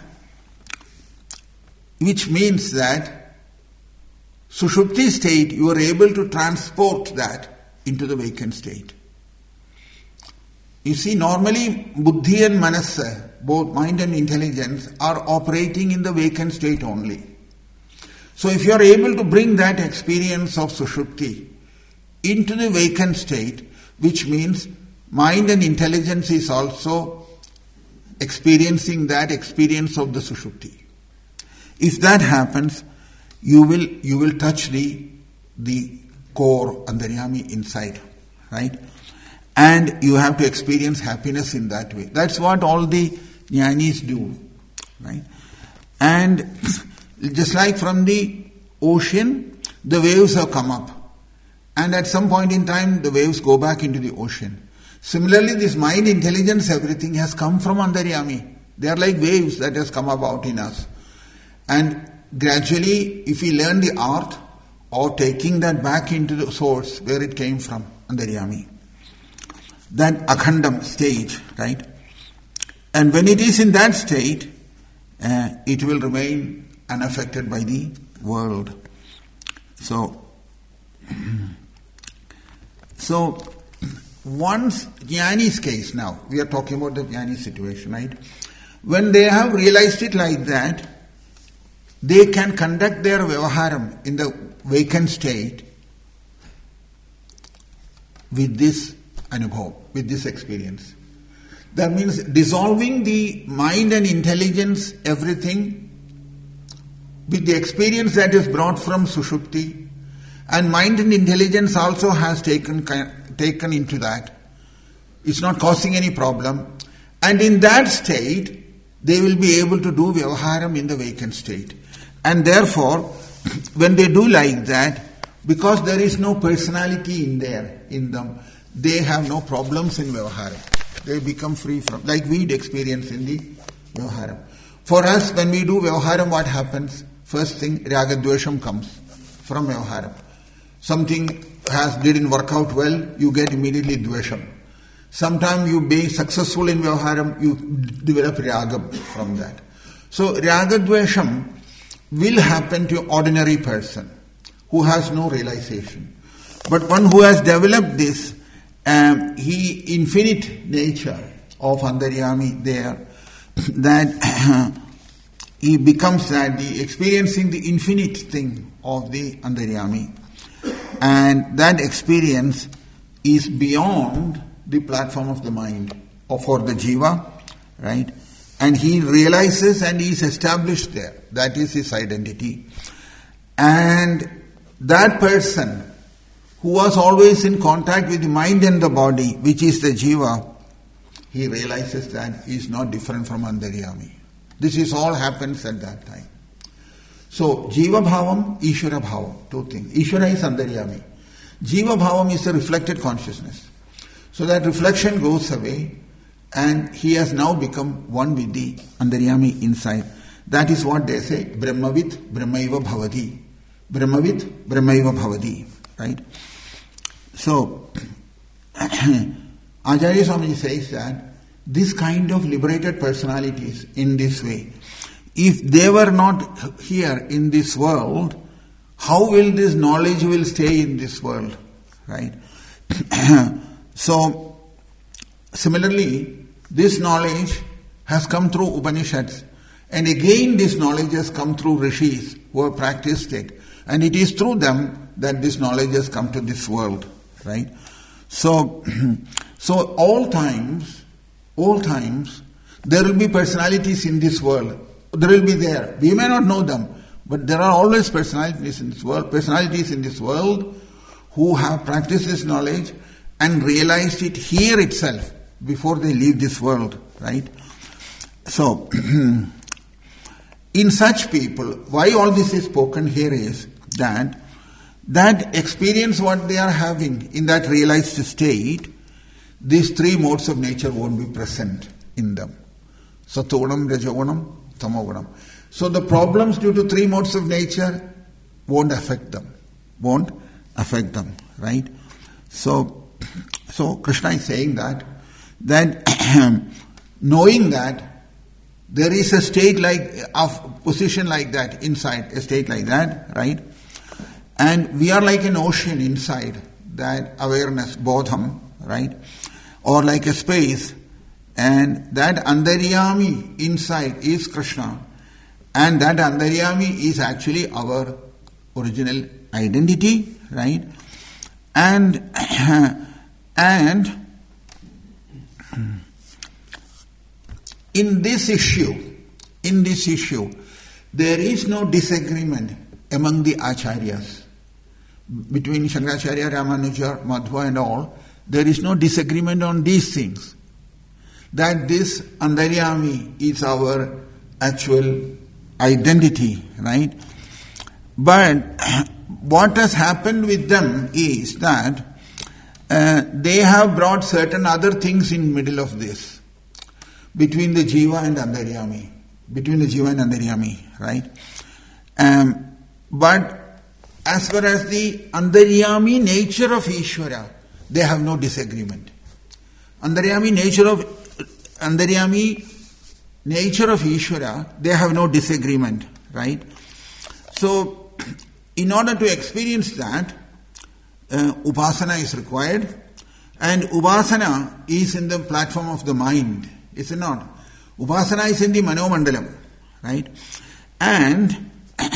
which means that Sushupti state, you are able to transport that into the vacant state. You see, normally Buddhi and Manasa, both mind and intelligence, are operating in the vacant state only. So if you are able to bring that experience of Sushupti into the vacant state, which means mind and intelligence is also experiencing that experience of the Sushupti. If that happens, you will you will touch the the core Antaryami inside, right? And you have to experience happiness in that way. That's what all the jnanis do, right? And just like from the ocean, the waves have come up. And at some point in time, the waves go back into the ocean. Similarly, this mind, intelligence, everything has come from Antaryami. They are like waves that has come about in us. And gradually, if we learn the art of taking that back into the source where it came from, Antaryami, that Akhandam stage, right? And when it is in that state, uh, it will remain unaffected by the world. So, so once Jnani's case now, we are talking about the Jnani situation, right? When they have realized it like that, they can conduct their Vyavaharam in the vacant state with this anubhav, with this experience. That means dissolving the mind and intelligence, everything, with the experience that is brought from Sushupti, and mind and intelligence also has taken taken into that. It's not causing any problem. And in that state, they will be able to do Vyavaharam in the vacant state. And therefore, when they do like that, because there is no personality in there, in them, they have no problems in Vyavaharam. They become free from, like we'd experience in the Vyavaharam. For us, when we do Vyavaharam, what happens? First thing, Ragadvesham comes from Vyavaharam. Something has didn't work out well, you get immediately Dvesham. Sometimes you be successful in Vyavaharam, you develop Ragam from that. So Ragadvesham will happen to an ordinary person who has no realization. But one who has developed this, um, he infinite nature of Antaryami there, that he becomes that, the experiencing the infinite thing of the Antaryami. And that experience is beyond the platform of the mind, or for the jiva, right? And he realizes and he is established there. That is his identity. And that person who was always in contact with the mind and the body, which is the jiva, he realizes that he is not different from Antaryami. This is all happens at that time. So, Jiva Bhavam, Ishvara Bhavam, two things. Ishvara is Antaryami. Jiva Bhavam is the reflected consciousness. So that reflection goes away and he has now become one with the Antaryami inside. That is what they say, Brahmavit Brahmaiva Bhavati. Brahmavit Brahmaiva Bhavati. Right? So, Acharya Swamiji says that this kind of liberated personalities in this way, if they were not here in this world, how will this knowledge will stay in this world? Right? So, similarly, this knowledge has come through Upanishads. And again this knowledge has come through rishis who have practiced it. And it is through them that this knowledge has come to this world. Right? So, so all times, all times, there will be personalities in this world. There will be there. We may not know them, but there are always personalities in this world, personalities in this world who have practiced this knowledge and realized it here itself before they leave this world, right? So, in such people, why all this is spoken here is that that experience what they are having in that realized state, these three modes of nature won't be present in them. Sattva-gunam, Raja-gunam, Tamo-gunam. So the problems due to three modes of nature won't affect them. Won't affect them, right? So, so Krishna is saying that that knowing that there is a state like of position like that inside, a state like that, right? And we are like an ocean inside that awareness, bodham, right? Or like a space, and that Antaryami inside is Krishna, and that Antaryami is actually our original identity, right? And and in this issue, in this issue, there is no disagreement among the acharyas. Between Shankaracharya, Ramanuja, Madhva and all, there is no disagreement on these things. That this Antaryami is our actual identity, right? But what has happened with them is that uh, they have brought certain other things in middle of this, between the Jiva and Antaryami, between the Jiva and Antaryami, right? Um, but as far as the Antaryami nature of Ishvara, they have no disagreement. Antaryami nature of Antaryami nature of Ishvara, they have no disagreement, right? So, in order to experience that, uh, Upasana is required, and Upasana is in the platform of the mind, is it not? Upasana is in the Manomandalam, right? And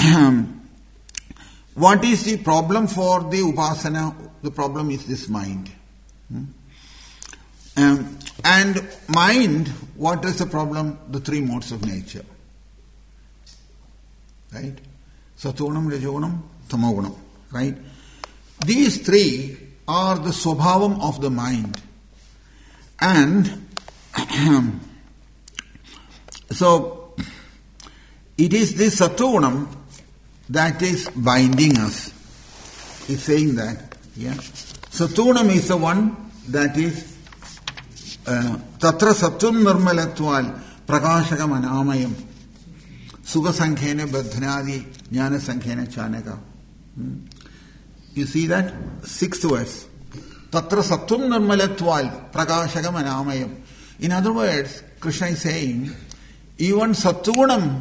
what is the problem for the Upasana? The problem is this mind. Hmm? Um, and mind, what is the problem? The three modes of nature. Right? Sattvanam, Rajagunam, Tamagunam. Right? These three are the swabhavam of the mind. And so, it is this Sattvanam that is binding us. He's saying that. Yeah. Sattvanam is the one that is Tatra Sattvam Nirmalatval Prakashakam Anamayam Sukha Sankhena Badhanadi Jnana Sankhena Chanaka. You see that? Sixth verse. Tatra Sattvam Nirmalatval Prakashakam Anamayam. In other words, Krishna is saying, even Sattvanam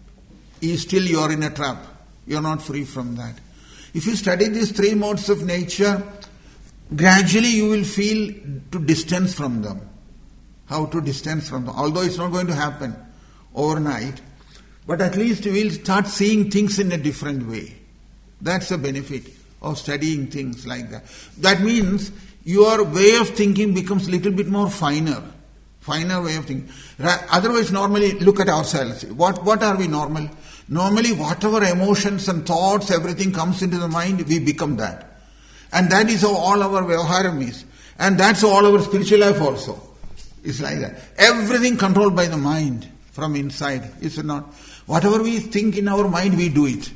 is still you are in a trap. You are not free from that. If you study these three modes of nature, gradually you will feel to distance from them. How to distance from them. Although it's not going to happen overnight, but at least you will start seeing things in a different way. That's the benefit of studying things like that. That means your way of thinking becomes a little bit more finer. Finer way of thinking. Otherwise, normally, look at ourselves. What, what are we normal? Normally, whatever emotions and thoughts, everything comes into the mind, we become that. And that is how all our Vyavaharam is. And that's how all our spiritual life also. It's like that. Everything controlled by the mind from inside. Is it not? Whatever we think in our mind, we do it.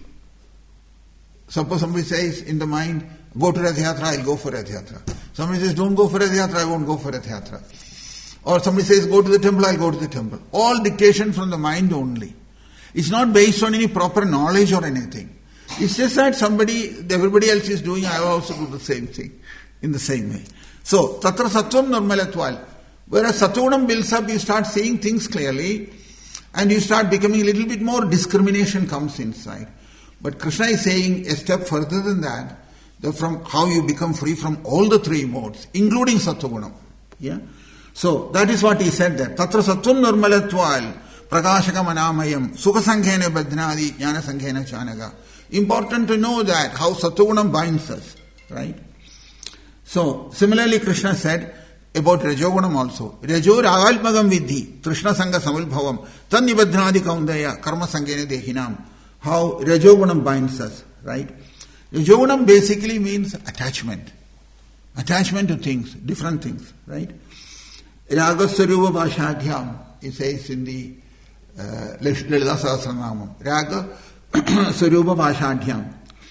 Suppose somebody says in the mind, go to Rath Yatra, I'll go for Rath Yatra. Somebody says, don't go for Rath Yatra, I won't go for Rath Yatra. Or somebody says, go to the temple, I'll go to the temple. All dictation from the mind only. It's not based on any proper knowledge or anything. It's just that somebody, everybody else is doing, I will also do the same thing in the same way. So, Tatra Sattvam Nirmalatval. Whereas Sattvanam builds up, you start seeing things clearly and you start becoming a little bit more discrimination comes inside. But Krishna is saying a step further than that, that from how you become free from all the three modes, including Sattvanam. Yeah? So, that is what he said there. Tatra Sattvam Nirmalatval Prakashakam Anamayam Sukha Sankhena Badhnadi Jnana Sankhena Chanaka. Important to know that, how Sattvanam binds us. Right? So, similarly Krishna said about Rajogunam also. Rajo Ragalpagam Vidhi, Krishna Sangha Samalbhavam, Tan Nibadhnadi Kaundaya, Karma Sankhena Dehinam. How Rajogunam binds us. Right? Rajogunam basically means attachment. Attachment to things, different things. Right? Raga Saruva Bhashadhyam, it says in the uh, Lalita Sahasranamam. Raga Sarupa Bhashadhyam.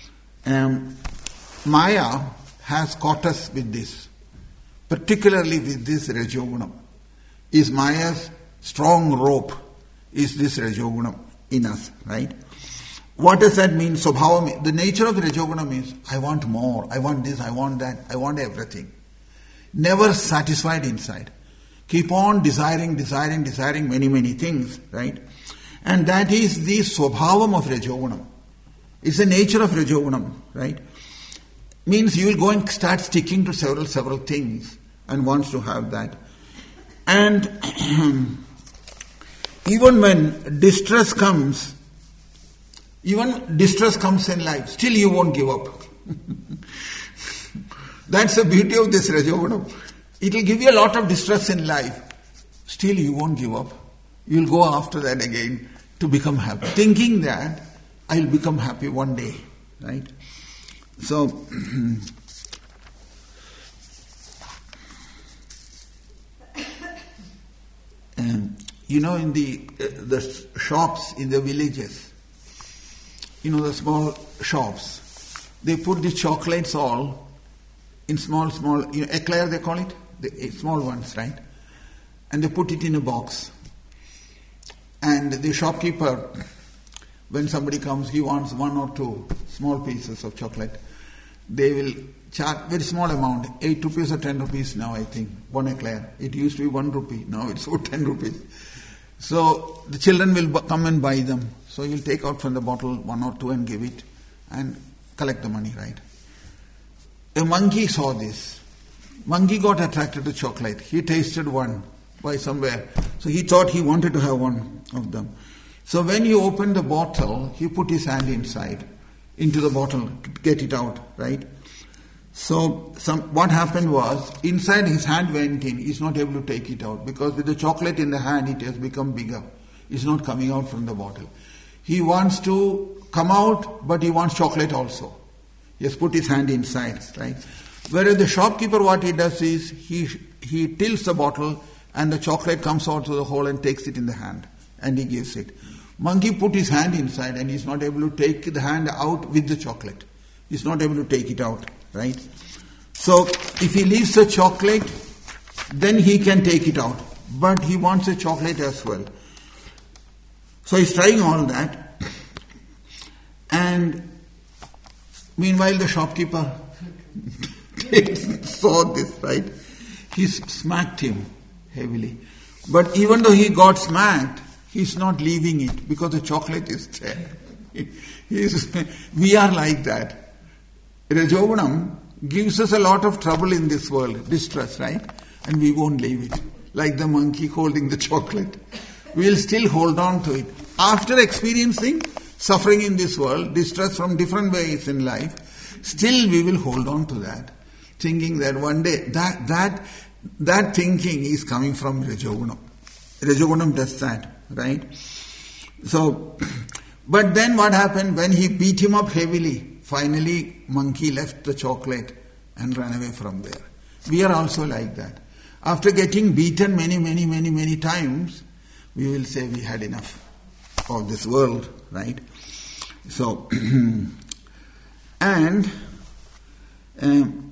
Um, Maya has caught us with this, particularly with this Rajogunam. Is Maya's strong rope, is this Rajogunam in us, right? What does that mean? Swabhavam, the nature of Rajogunam is, I want more, I want this, I want that, I want everything. Never satisfied inside. Keep on desiring, desiring, desiring many, many things, right? And that is the swabhavam of Rajogunam. It's the nature of Rajogunam, right? Means you will go and start sticking to several, several things and wants to have that. And even when distress comes, even distress comes in life, still you won't give up. That's the beauty of this Rajogunam. It will give you a lot of distress in life. Still you won't give up. You will go after that again to become happy. Thinking that I will become happy one day. Right? So, um, you know, in the uh, the shops in the villages, you know, the small shops, they put the chocolates all in small, small, you know, eclair they call it, the small ones, right? And they put it in a box. And the shopkeeper, when somebody comes, he wants one or two small pieces of chocolate. They will charge very small amount, eight rupees or ten rupees now, I think, one eclair. It used to be one rupee, now it's over ten rupees. So the children will b- come and buy them. So you'll take out from the bottle one or two and give it and collect the money, right? A monkey saw this. Monkey got attracted to chocolate. He tasted one by somewhere. So he thought he wanted to have one of them. So when he opened the bottle, he put his hand inside, into the bottle to get it out, right? So some, what happened was, inside his hand went in, he's not able to take it out because with the chocolate in the hand, it has become bigger. It's not coming out from the bottle. He wants to come out, but he wants chocolate also. He has put his hand inside, right? Whereas the shopkeeper, what he does is, he he tilts the bottle and the chocolate comes out through the hole and takes it in the hand and he gives it. Monkey put his hand inside and he's not able to take the hand out with the chocolate. He's not able to take it out, right? So if he leaves the chocolate, then he can take it out. But he wants the chocolate as well. So he's trying all that. And meanwhile the shopkeeper saw this, right? He smacked him heavily. But even though he got smacked, he's not leaving it because the chocolate is there. He's, we are like that. Rajogunam gives us a lot of trouble in this world, distress, right? And we won't leave it. Like the monkey holding the chocolate. We'll still hold on to it. After experiencing suffering in this world, distress from different ways in life, still we will hold on to that. Thinking that one day, that that that thinking is coming from Rajogunam. Rajogunam does that, right? So, but then what happened when he beat him up heavily? Finally, monkey left the chocolate and ran away from there. We are also like that. After getting beaten many, many, many, many times, we will say we had enough of this world, right? So, and um,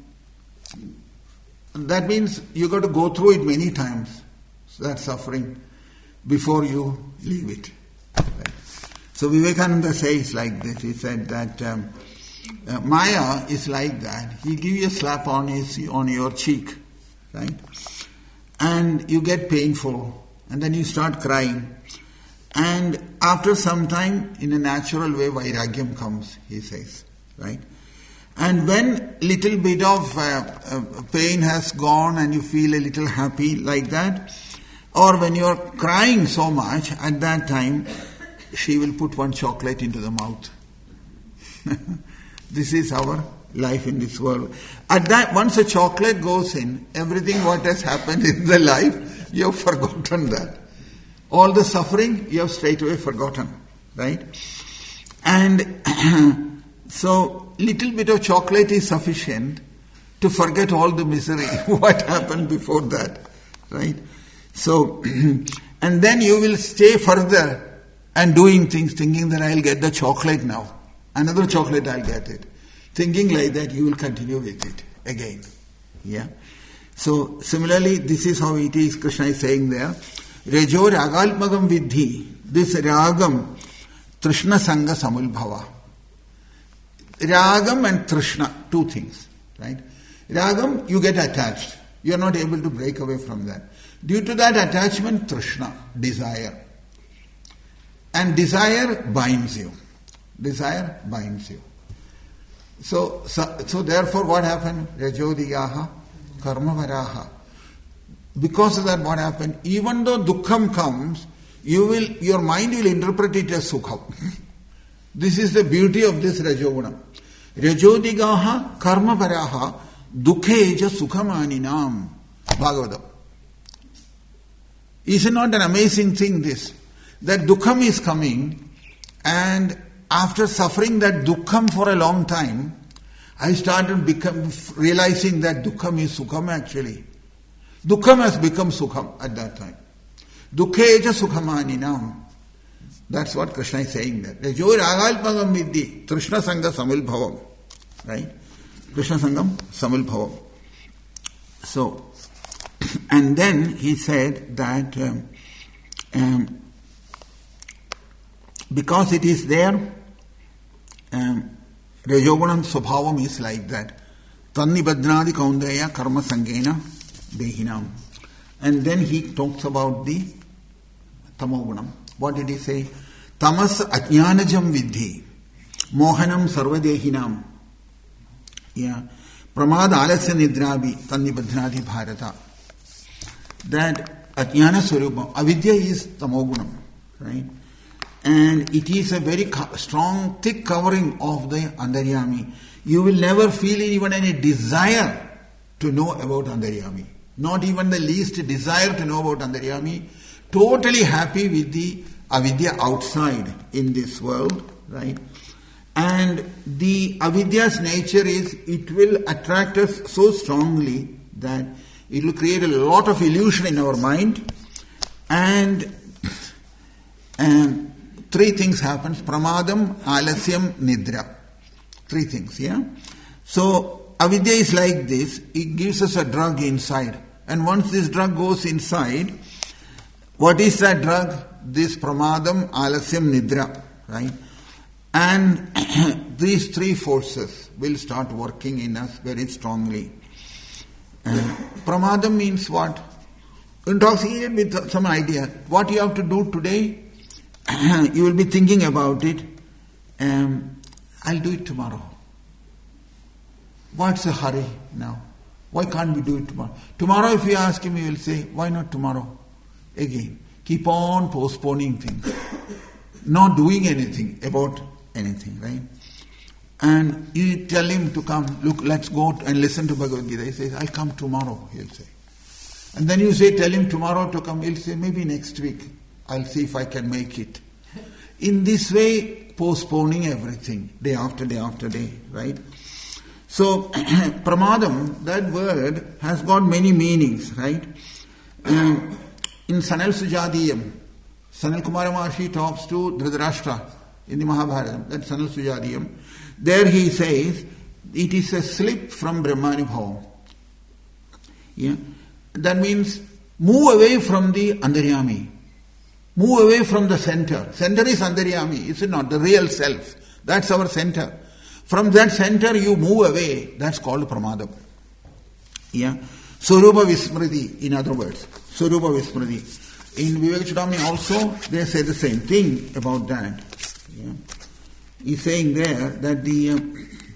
that means you got to go through it many times, that suffering, before you leave it. Right? So Vivekananda says like this, he said that um, uh, Maya is like that. He'll give you a slap on his on your cheek, right? And you get painful, and then you start crying. And after some time, in a natural way, vairagyam comes, he says, right? And when little bit of uh, uh, pain has gone and you feel a little happy like that, or when you are crying so much, at that time, she will put one chocolate into the mouth. This is our life in this world. At that, once a chocolate goes in, everything what has happened in the life, you have forgotten that. All the suffering, you have straight away forgotten, right? And so, little bit of chocolate is sufficient to forget all the misery, what happened before that, right? So, and then you will stay further and doing things, thinking that I'll get the chocolate now. Another chocolate, I'll get it. Thinking like that, you will continue with it again. Yeah. So, similarly, this is how it is, Krishna is saying there. Rejo ragalmagam vidhi. This ragam, trishna sanga samulbhava. Ragam and trishna, two things, right? Ragam, you get attached. You are not able to break away from that. Due to that attachment, trishna, desire. And desire binds you. Desire binds you. So, so, so therefore what happened? Rajodigaha, karmavaraha. Because of that what happened? Even though dukkham comes, you will, your mind will interpret it as sukham. This is the beauty of this Rajoguna. Rajodigaha, karmavaraha, dukheja sukhamaninam. Bhagavatam. Is it not an amazing thing this? That dukkham is coming, and after suffering that dukkham for a long time, I started become, realizing that dukkham is sukham actually. Dukkham has become sukham at that time. Dukheja sukhamaninam. That's what Krishna is saying there. Rajo ragalpagam vidhi, Krishna sangha samilbhavam. Right? Krishna sangam samilbhavam. So, and then he said that um, um, because it is there, um, Rajogunam Swabhavam is like that. Tannibadnadi kaundeya karma sangena dehinam. And then he talks about the Tamogunam. What did he say? Tamas ajnanajam vidhi, mohanam sarvadehinam. Yeah. Pramad alasya nidrabi, tannibadnadi bharata. That ajnana swarupam, avidya is tamogunam, right? And it is a very co- strong, thick covering of the Antaryami. You will never feel even any desire to know about Antaryami. Not even the least desire to know about Antaryami. Totally happy with the avidya outside in this world, right? And the avidya's nature is, it will attract us so strongly that it will create a lot of illusion in our mind, and and three things happens: pramadam, alasyam, nidra. Three things, yeah? So, avidya is like this. It gives us a drug inside. And once this drug goes inside, what is that drug? This pramadam, alasyam, nidra, right? And these three forces will start working in us very strongly. Uh, pramadam means what? Intoxicated with some idea. What you have to do today, you will be thinking about it. Um, I'll do it tomorrow. What's the hurry now? Why can't we do it tomorrow? Tomorrow if you ask him, he will say, why not tomorrow? Again. Keep on postponing things. Not doing anything about anything, right? And you tell him to come, look, let's go and listen to Bhagavad Gita. He says, I'll come tomorrow, he'll say. And then you say, tell him tomorrow to come, he'll say, maybe next week. I'll see if I can make it. In this way, postponing everything, day after day after day, right? So, pramadam, that word has got many meanings, right? Um, in Sanal Sujadiyam, Sanal Kumara Maharshi talks to Dhritarashtra in the Mahabharata, that's Sanal Sujadiyam. There he says, it is a slip from Brahmani Bhavam. Yeah? That means, move away from the Antaryami. Move away from the center. Center is Antaryami, is it not? The real self. That's our center. From that center you move away. That's called pramadam. Yeah. Swarupa Vismriti, in other words. Swarupa Vismriti. In Vivekachudamani also, they say the same thing about that. Yeah. He's saying there that the... Uh,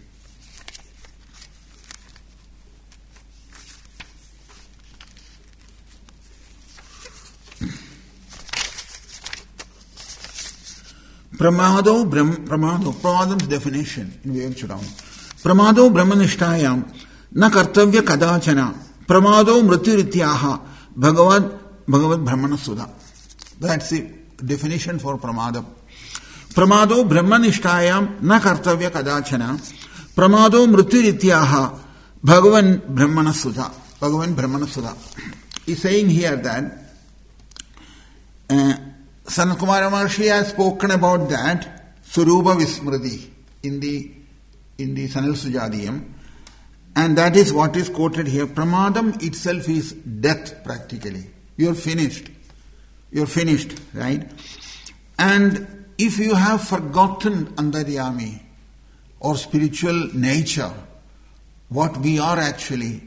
Pramado, Brahm, Pramado, Pramadam's definition in Vivekachudamani. Pramado Brahmanishtayam na kartavya kadachana Pramado mrityurityaha Bhagavad Bhagavad Brahmana Sudha. That's the definition for Pramadam. Pramado Brahmanishtayam na kartavya kadachana Pramado mrityurityaha Bhagavan Brahmana Sudha. Bhagavan Brahmana Sudha. He's saying here that uh, Sanat Kumara Maharshi has spoken about that Swarupa Vismriti in the in the Sanal Sujadiyam, and that is what is quoted here. Pramadam itself is death practically. You're finished. You're finished, right? And if you have forgotten Antaryami or spiritual nature, what we are actually,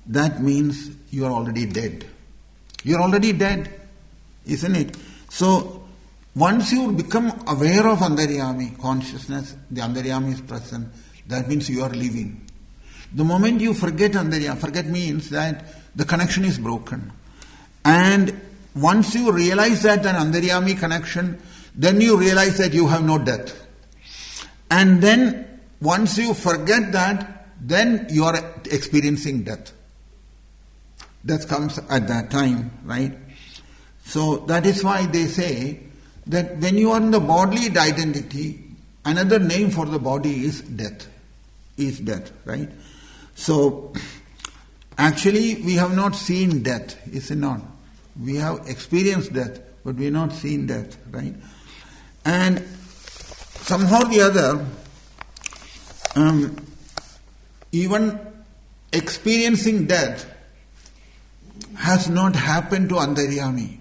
that means you are already dead. You are already dead, isn't it? So, once you become aware of Antaryami consciousness, the Antaryami is present, that means you are living. The moment you forget Antaryami, forget means that the connection is broken. And once you realize that an Antaryami connection, then you realize that you have no death. And then, once you forget that, then you are experiencing death. Death comes at that time, right? So that is why they say that when you are in the bodily identity, another name for the body is death. Is death, right? So actually we have not seen death, is it not? We have experienced death, but we have not seen death, right? And somehow or the other, um, even experiencing death has not happened to Antaryami.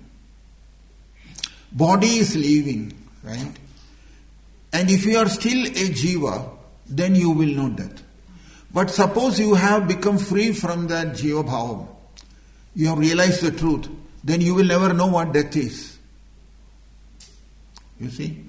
Body is leaving, right? And if you are still a jiva, then you will know death. But suppose you have become free from that jiva bhavam, you have realized the truth, then you will never know what death is. You see?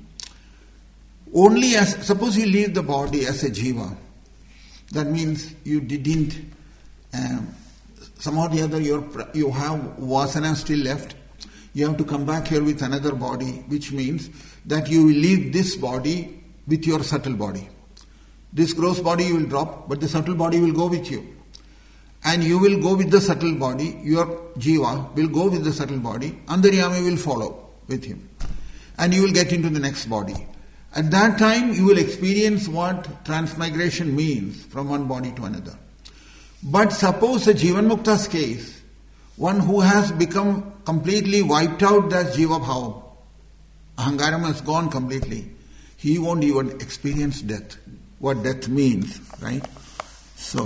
Only as, suppose you leave the body as a jiva, that means you didn't, um, somehow or the other you're, you have vasana still left. You have to come back here with another body, which means that you will leave this body with your subtle body. This gross body you will drop, but the subtle body will go with you. And you will go with the subtle body, your jiva will go with the subtle body, Antaryami will follow with him. And you will get into the next body. At that time, you will experience what transmigration means from one body to another. But suppose the Jivan Mukta's case, one who has become completely wiped out that Jiva Bhava, Ahangaram has gone completely, he won't even experience death, what death means, right? So,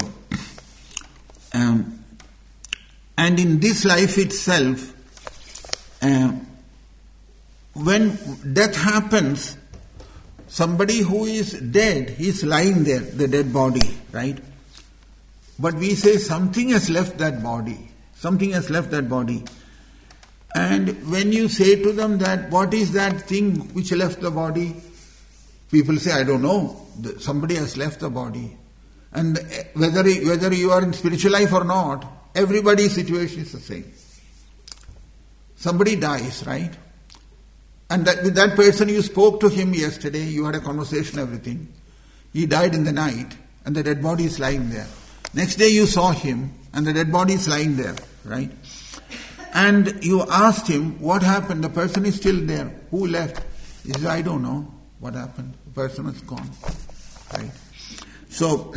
um, and in this life itself, um, when death happens, somebody who is dead, he is lying there, the dead body, right? But we say something has left that body. Something has left that body. And when you say to them that, what is that thing which left the body? People say, I don't know. Somebody has left the body. And whether, whether you are in spiritual life or not, everybody's situation is the same. Somebody dies, right? And that, with that person you spoke to him yesterday, you had a conversation, everything. He died in the night and the dead body is lying there. Next day you saw him and the dead body is lying there, right? And you asked him, what happened? The person is still there. Who left? He said, I don't know what happened. The person is gone, right? So,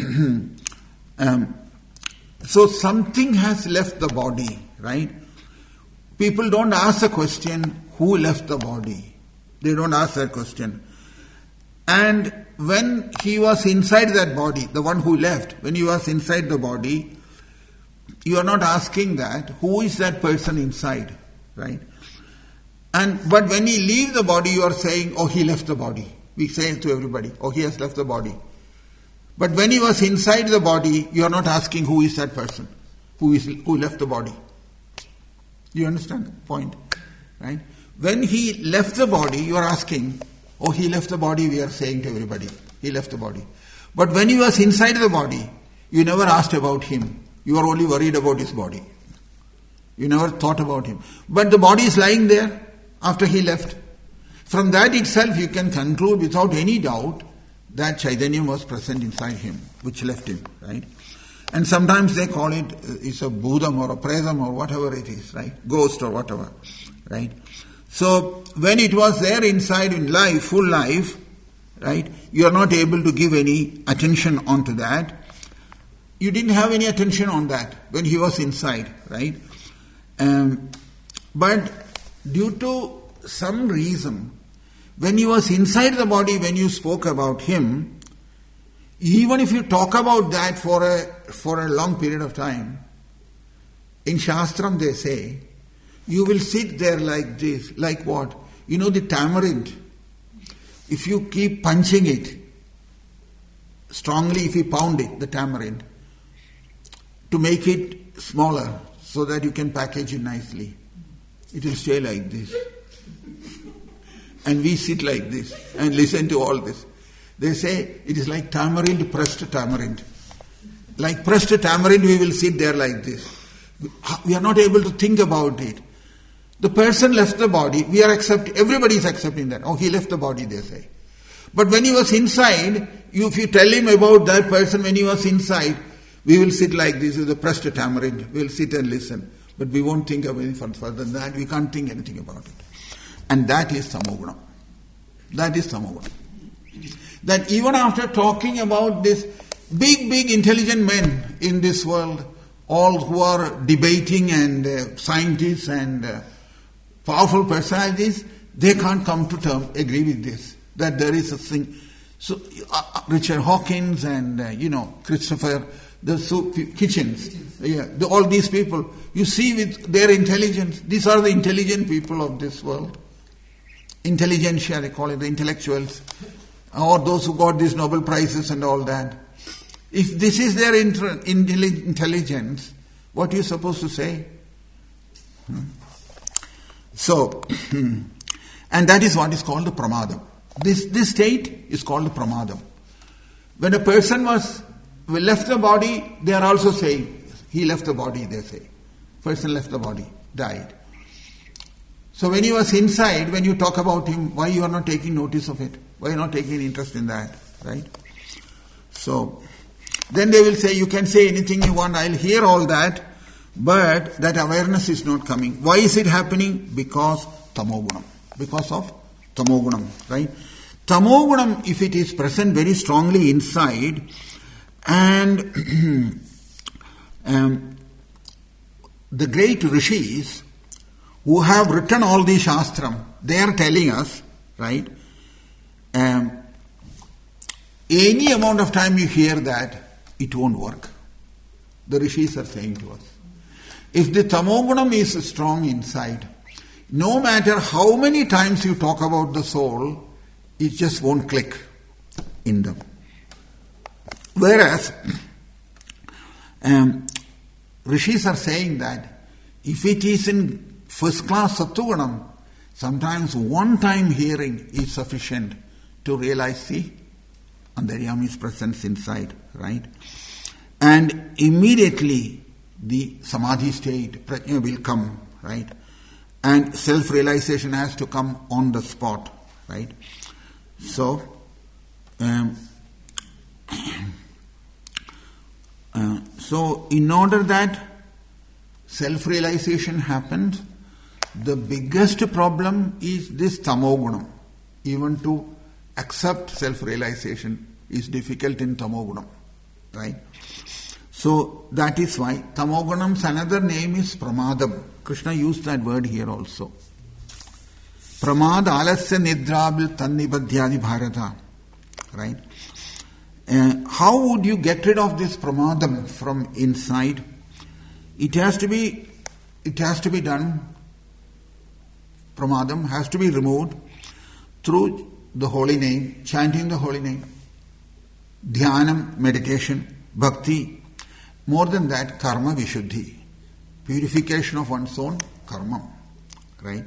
um, so something has left the body, right? People don't ask the question, who left the body? They don't ask that question. And when he was inside that body, the one who left, when he was inside the body, you are not asking that, who is that person inside, right? And but when he leaves the body, you are saying, oh, he left the body. We say to everybody, oh, he has left the body. But when he was inside the body, you are not asking who is that person, who is who left the body. You understand the point, right? When he left the body, you are asking, oh, he left the body, we are saying to everybody, he left the body. But when he was inside the body, you never asked about him. You are only worried about his body. You never thought about him. But the body is lying there after he left. From that itself, you can conclude without any doubt that Chaitanya was present inside him, which left him, right? And sometimes they call it, it's a Bhudam or a Predam or whatever it is, right? Ghost or whatever, right? So, when it was there inside in life, full life, right, you are not able to give any attention onto that. You didn't have any attention on that when he was inside, right? Um, but due to some reason, when he was inside the body, when you spoke about him, even if you talk about that for a for a long period of time, in Shastram they say, you will sit there like this, like what? You know the tamarind, if you keep punching it, strongly if you pound it, the tamarind, to make it smaller so that you can package it nicely. It will stay like this. And we sit like this and listen to all this. They say it is like tamarind, pressed tamarind. Like pressed tamarind, we will sit there like this. We are not able to think about it. The person left the body, we are accepting, everybody is accepting that. Oh, he left the body, they say. But when he was inside, you, if you tell him about that person when he was inside, we will sit like this with a pressed tamarind. We will sit and listen. But we won't think of anything further than that. We can't think anything about it. And that is Tamoguna. That is Tamoguna. That even after talking about this big, big intelligent men in this world, all who are debating and uh, scientists and uh, powerful personalities, they can't come to terms, agree with this, that there is a thing. So uh, Richard Hawkins and, uh, you know, Christopher, the so, Kitchens, yeah, the, all these people, you see with their intelligence, these are the intelligent people of this world. Intelligentsia, they call it, the intellectuals, or those who got these Nobel Prizes and all that. If this is their inter- intelligence, what are you supposed to say? Hmm? So, and that is what is called the pramadam. This, this state is called the pramadam. When a person was left the body, they are also saying, he left the body, they say. Person left the body, died. So when he was inside, when you talk about him, why you are not taking notice of it? Why you are not taking interest in that? Right? So, then they will say, you can say anything you want, I'll hear all that, but that awareness is not coming. Why is it happening? Because tamogunam. Because of tamogunam, right? Tamogunam, if it is present very strongly inside, and um, the great rishis who have written all the shastram, they are telling us, right, um, any amount of time you hear that, it won't work. The rishis are saying to us. If the tamogunam is strong inside, no matter how many times you talk about the soul, it just won't click in them. Whereas, um, rishis are saying that if it is in first class sattvagunam, sometimes one time hearing is sufficient to realize the Antaryami's presence inside, right? And immediately the samadhi state, prajna will come, right? And self-realization has to come on the spot, right? So, um, uh, so in order that self-realization happens, the biggest problem is this tamogunam. Even to accept self-realization is difficult in tamogunam, right? So that is why tamogunam's another name is pramadam. Krishna used that word here also. Pramad alasya nidrabil tannibadhyadi bharata, right? Uh, how would you get rid of this pramadam from inside? It has to be, it has to be done. Pramadam has to be removed through the holy name, chanting the holy name, dhyanam, meditation, bhakti. More than that, karma vishuddhi, purification of one's own karma, right?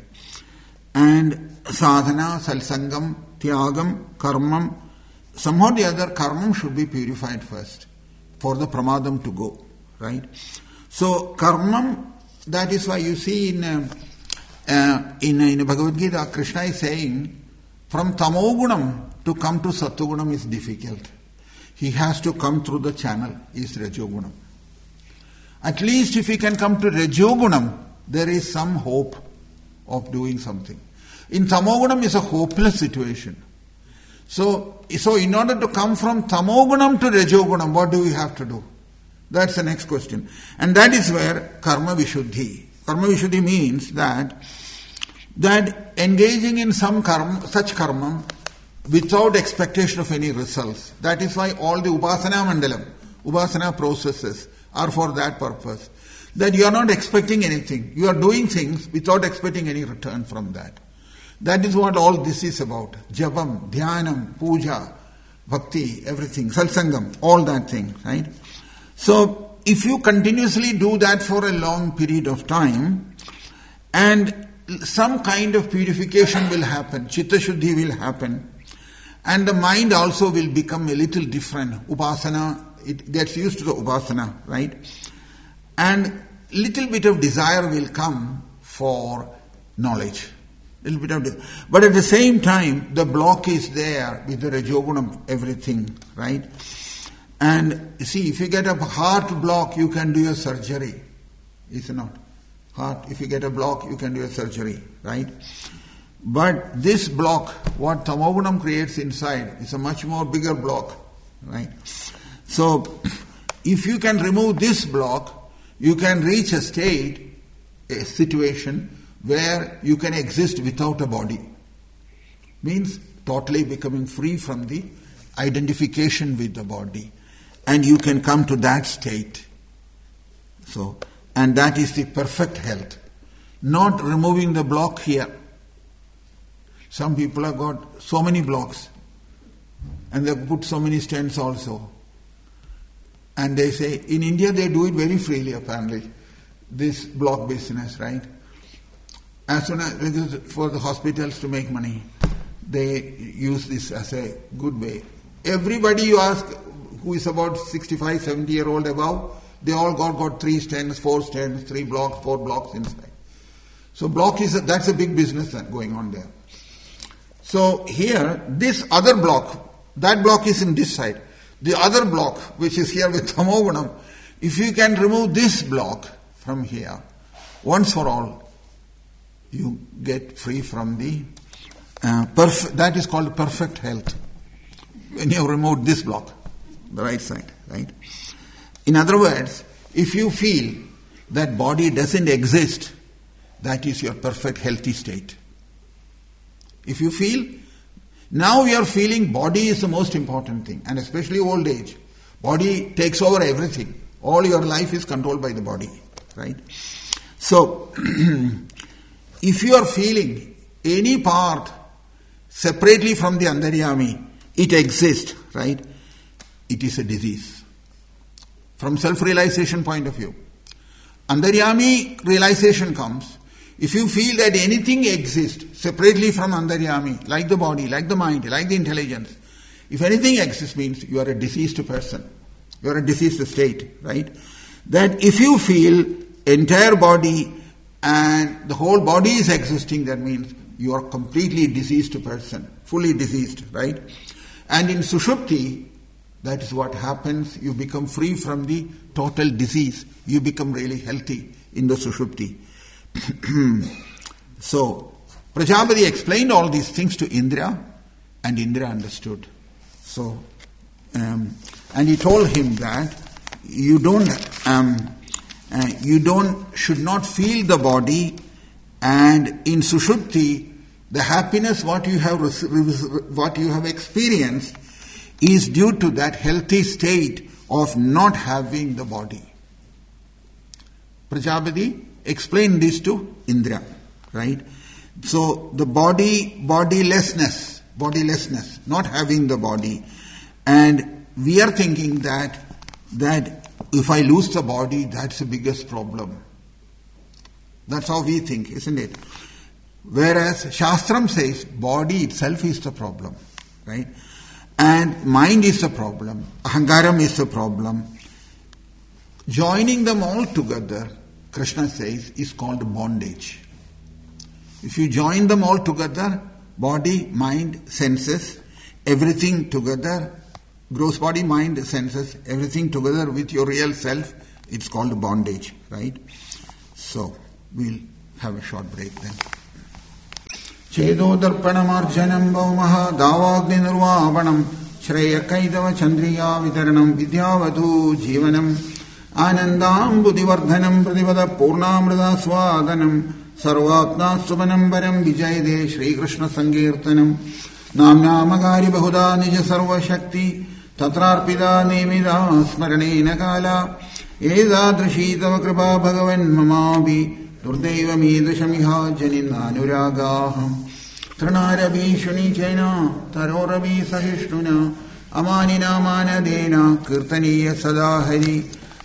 And sadhana, salsangam, tyagam, karmam, somehow or the other, karmam should be purified first for the pramadam to go, right? So, karmam, that is why you see in uh, uh, in, uh, in Bhagavad Gita, Krishna is saying, from tamogunam to come to sattvagunam is difficult. He has to come through the channel, is rajogunam. At least if he can come to rajogunam, there is some hope of doing something. In tamogunam is a hopeless situation. So, so in order to come from tamogunam to rajogunam, what do we have to do? That's the next question. And that is where karma vishuddhi. Karma vishuddhi means that that engaging in some karma, such karma without expectation of any results. That is why all the upasana mandalam, upasana processes are for that purpose. That you are not expecting anything. You are doing things without expecting any return from that. That is what all this is about. Japam, dhyanam, puja, bhakti, everything, salsangam, all that thing, right? So, if you continuously do that for a long period of time, and some kind of purification will happen, chitta shuddhi will happen, and the mind also will become a little different. Upasana, it gets used to the upasana, right? And little bit of desire will come for knowledge. Little bit of de- but at the same time, the block is there with the rajogunam, everything, right? And see, if you get a heart block, you can do a surgery. Is it not? Heart, if you get a block, you can do a surgery, right? But this block, what tamogunam creates inside, is a much more bigger block, right? So, if you can remove this block, you can reach a state, a situation, where you can exist without a body. Means totally becoming free from the identification with the body. And you can come to that state. So, and that is the perfect health. Not removing the block here. Some people have got so many blocks. And they put so many stents also. And they say, in India they do it very freely apparently. This block business, right? As soon as, for the hospitals to make money, they use this as a good way. Everybody you ask who is about sixty-five, seventy year old above, they all got, got three stents, four stents, three blocks, four blocks inside. So block is, a, that's a big business going on there. So here, this other block, that block is in this side. The other block, which is here with tamogunam, if you can remove this block from here, once for all, you get free from the, uh, perf- that is called perfect health. When you remove this block, the right side, right? In other words, if you feel that body doesn't exist, that is your perfect healthy state. If you feel, now you are feeling body is the most important thing, and especially old age. Body takes over everything. All your life is controlled by the body, right? So, if you are feeling any part separately from the Antaryami, it exists, right? It is a disease. From self-realization point of view. Antaryami realization comes. If you feel that anything exists separately from Antaryami, like the body, like the mind, like the intelligence, if anything exists means you are a diseased person. You are a diseased state, right? That if you feel entire body and the whole body is existing, that means you are completely diseased person, fully diseased, right? And in Sushupti, that is what happens. You become free from the total disease. You become really healthy in the Sushupti. So, Prajapati explained all these things to Indra, and Indra understood. So, um, and he told him that you don't, um, uh, you don't, should not feel the body, and in Sushupti, the happiness what you have what you have experienced is due to that healthy state of not having the body. Prajapati explained this to Indra, right? So the body, bodilessness, bodilessness, not having the body, and we are thinking that that if I lose the body, that's the biggest problem. That's how we think, isn't it? Whereas Shastram says body itself is the problem, right? And mind is the problem, ahankaram is the problem. Joining them all together, Krishna says, is called bondage. If you join them all together, body, mind, senses, everything together, gross body, mind, senses, everything together with your real self, it's called bondage, right? So, we'll have a short break then. Chedo darpanamarjanam bhaumaha davagni nirvapanam shreya kaidava chandriya vitaranam vidyavadhu jivanam anandam buddhivardhanam pradivada purnamrita swadanam sarvatna subanambaram vijayade Shri Krishna Sankirtanam namnamagari bahuda nija sarva shakti tatrarpida nemida smaranena kala edadrishi tava kripa bhagavan mamabi Durdeva midashamiha janinanuragaham Tranarabi shunichena Tarorabi sahishnuna Amanina manadena Kirtaniya sadahari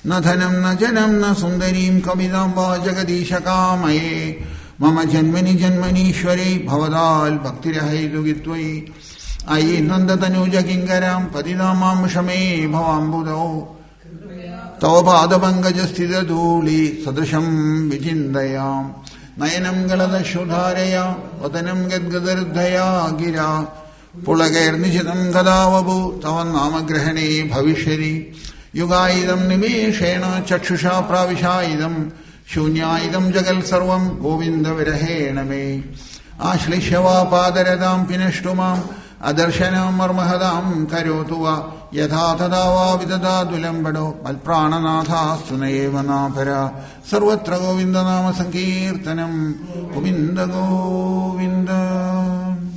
na dhanam na janam na sundarim kavidam va jagadishakamaye mama janmani janmani ishwari bhavadal bhaktirahai dugitvai ayi nandatanuja kingaram padidamam shame bhavambudao tava padabangajastida dhuli sadrisham vijindayam nayanam galada shudharaya vadanam gadgadardhaya gira pulagairnishidam gadavabu tavan namagrahane bhavishyari yugaidam nimeshena chakshusha pravishaidam shunyāidam jagal sarvam govinda virahena me ashlishyava padaradam pinashtumam adarshana marmahadam karyotuva yatha tadava vidadadulam malprananatha sunayeva napara sarvatra govinda nama sankirtanam govinda govinda.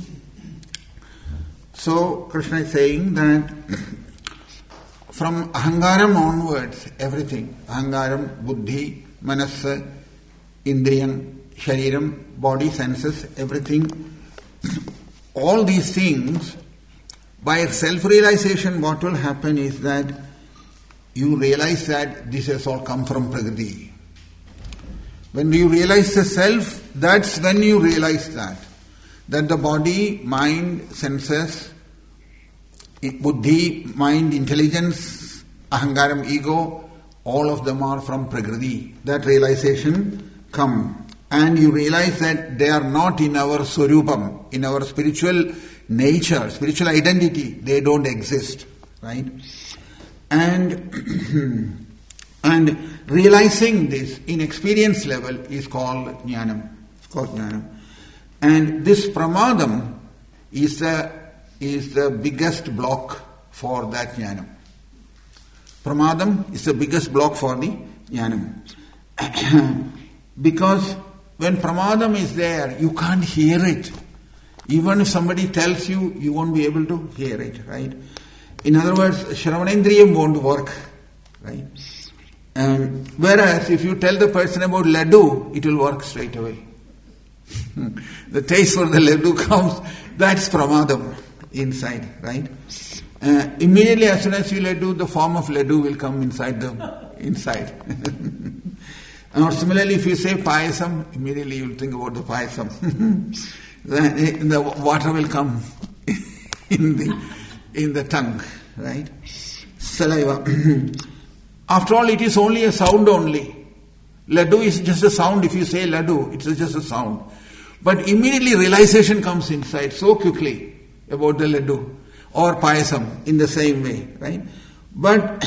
So Krishna is saying that from ahangaram onwards, everything, ahangaram, buddhi, manasa, indriyam, shariram, body, senses, everything, all these things, by self-realization, what will happen is that you realize that this has all come from Prakriti. When you realize the self, that's when you realize that. That the body, mind, senses, buddhi, mind, intelligence, ahangaram, ego, all of them are from Prakriti. That realization come. And you realize that they are not in our swarupam, in our spiritual nature, spiritual identity. They don't exist, right? And and realizing this in experience level is called jnanam. It's called jnanam. And this pramadam is the is the biggest block for that jnanam. Pramadam is the biggest block for the jnanam. Because when pramadam is there, you can't hear it. Even if somebody tells you, you won't be able to hear it, right? In other words, Shravanendriyam won't work, right? Um, whereas if you tell the person about laddu, it will work straight away. The taste for the laddu comes, that's pramadam inside, right? Uh, immediately as soon as you laddu, the form of laddu will come inside the inside. Or similarly, if you say payasam, immediately you will think about the payasam. the, the water will come in the in the tongue, right? Saliva. After all, it is only a sound only. Laddu is just a sound. If you say laddu, it's just a sound. But immediately realization comes inside so quickly about the laddu or payasam in the same way, right? But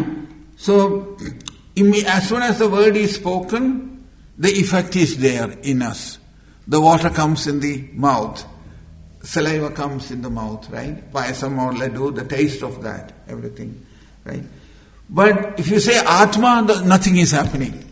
so as soon as the word is spoken, the effect is there in us. The water comes in the mouth. Saliva comes in the mouth, right? Payasam or laddu, the taste of that, everything, right? But if you say Atma, nothing is happening.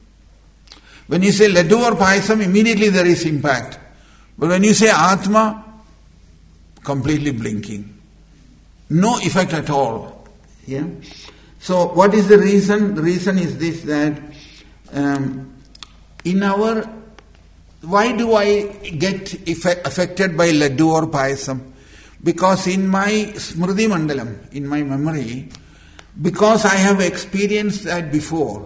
When you say laddu or payasam, immediately there is impact. But when you say Atma, completely blinking. No effect at all. Yeah? So what is the reason? The reason is this, that um, in our, why do I get effect, affected by laddu or payasam? Because in my smriti mandalam, in my memory, because I have experienced that before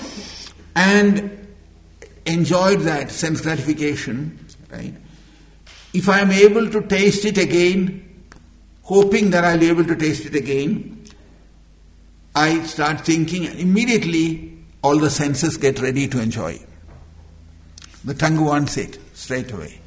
and enjoyed that sense gratification, right? If I am able to taste it again, hoping that I'll be able to taste it again, I start thinking, and immediately all the senses get ready to enjoy. The tongue wants it straight away.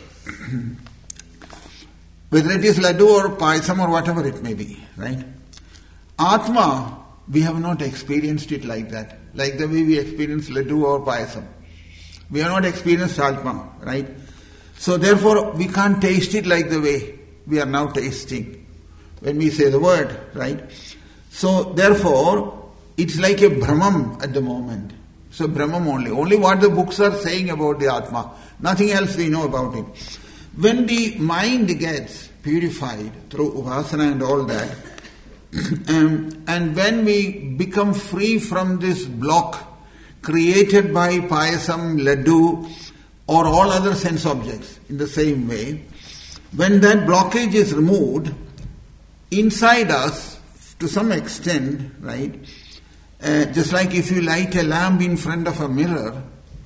Whether it is laddu or payasam or whatever it may be, right? Atma, we have not experienced it like that, like the way we experience laddu or payasam. We have not experienced Atma, right? So therefore, we can't taste it like the way we are now tasting when we say the word, right? So therefore, it's like a Brahman at the moment. So Brahman only. Only what the books are saying about the Atma. Nothing else we know about it. When the mind gets purified through Upasana and all that, um, and when we become free from this block created by payasam, laddu, or all other sense objects in the same way, when that blockage is removed, inside us, to some extent, right, uh, just like if you light a lamp in front of a mirror,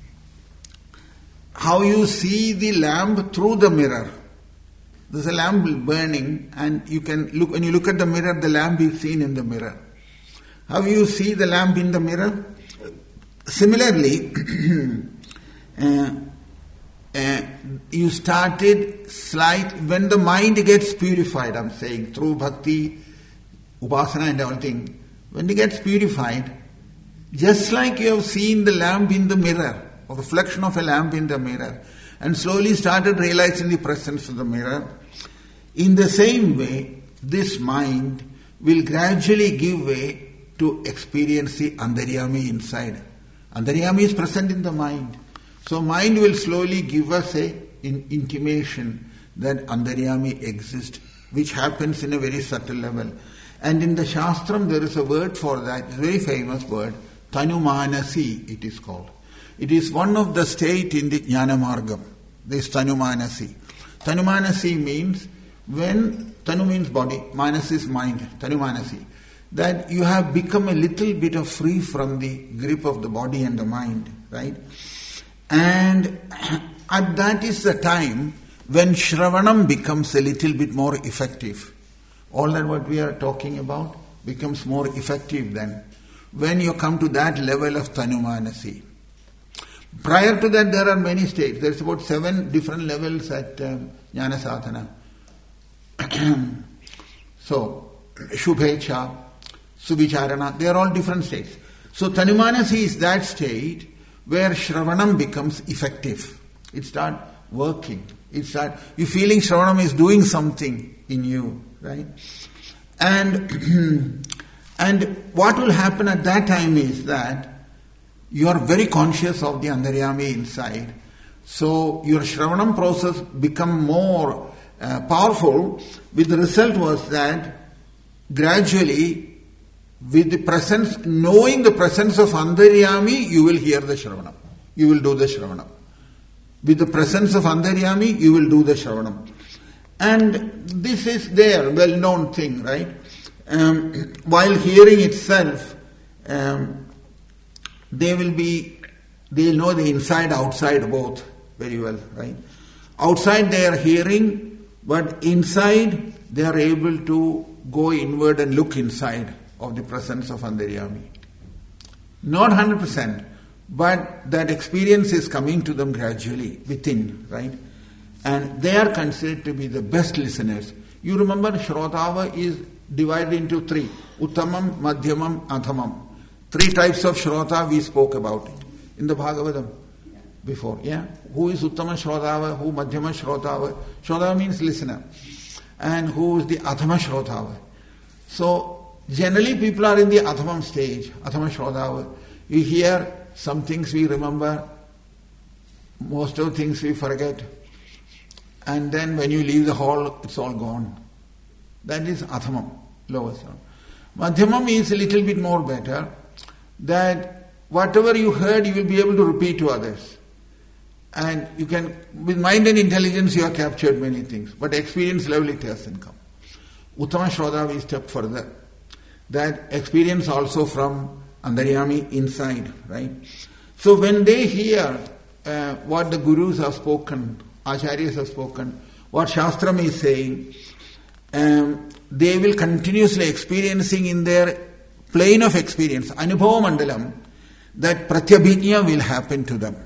how you see the lamp through the mirror. There's a lamp burning, and you can look, when you look at the mirror, the lamp is seen in the mirror. How you see the lamp in the mirror? Similarly, uh, uh, you started slight, when the mind gets purified, I'm saying, through bhakti, upasana and everything, when it gets purified, just like you have seen the lamp in the mirror, or reflection of a lamp in the mirror, and slowly started realizing the presence of the mirror, in the same way, this mind will gradually give way to experience the Antaryami inside. Antaryami is present in the mind. So mind will slowly give us a in intimation that Antaryami exists, which happens in a very subtle level. And in the Shastram there is a word for that, it's a very famous word, Tanumanasi it is called. It is one of the state in the Jnana Margam. This Tanumanasi. Tanumanasi means when, Tanu means body, Manas is mind, Tanumanasi. That you have become a little bit of free from the grip of the body and the mind, right? And at that is the time when Shravanam becomes a little bit more effective. All that what we are talking about becomes more effective then, when you come to that level of Tanumanasi. Prior to that there are many states. There is about seven different levels at um, Jnana Sadhana. So, Shubhecha, Subicharana, they are all different states. So Tanumanasi is that state where Shravanam becomes effective. It starts working. It start, you feeling Shravanam is doing something in you, right? And, and what will happen at that time is that you are very conscious of the Antaryami inside. So your Shravanam process become more uh, powerful, with the result was that gradually, with the presence, knowing the presence of Antaryami, you will hear the Shravanam. You will do the Shravanam. With the presence of Antaryami, you will do the Shravanam. And this is their well-known thing, right? Um, while hearing itself, um, they will be, they will know the inside, outside both very well, right? Outside they are hearing, but inside they are able to go inward and look inside of the presence of Antaryami. Not one hundred percent, but that experience is coming to them gradually within, right? And they are considered to be the best listeners. You remember Shrotava is divided into three. Uttamam, Madhyamam, Adhamam. Three types of Shrota we spoke about it in the Bhagavatam before. Yeah? Who is Uttama Shrotava? Who Madhyama Shrotava? Shrotava means listener. And who is the Adhama Shrotava? So, generally people are in the Adhamam stage, Adhama Shrotava. You hear some things we remember, most of the things we forget. And then when you leave the hall, it's all gone. That is Adhamam, lowest one. Madhyamam is a little bit more better, that whatever you heard, you will be able to repeat to others. And you can, with mind and intelligence, you have captured many things. But experience level, it hasn't come. Uttama Shrodha, we step further. That experience also from Antaryami inside, right? So when they hear uh, what the Gurus have spoken, Acharyas have spoken, what Shastram is saying, um, they will continuously experiencing in their plane of experience, Anubhava Mandalam, that Pratyabhijna will happen to them.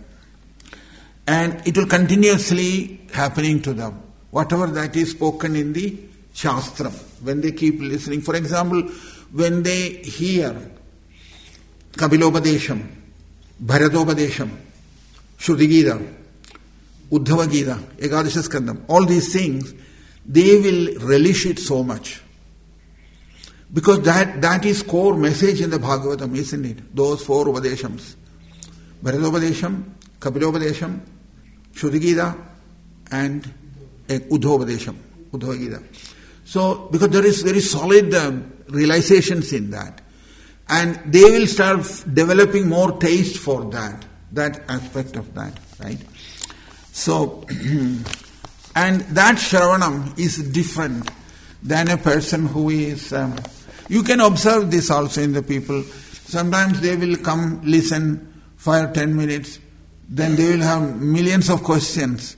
And it will continuously happening to them. Whatever that is spoken in the Shastram, when they keep listening. For example, when they hear Kapilopadesham, Bharatopadesham, Shruti Gita, Uddhava Gita, Ekadasha Skandam, all these things, they will relish it so much. Because that, that is core message in the Bhagavatam, isn't it? Those four Upadeshams. Bharatopadesham, Kapilopadesham, Shruti Gita, and Uddhavopadesham, Uddhava Gita. So, because there is very solid um, realizations in that. And they will start developing more taste for that, that aspect of that, right? So, and that Shravanam is different than a person who is, um, you can observe this also in the people, Sometimes they will come, listen, five, ten minutes, then they will have millions of questions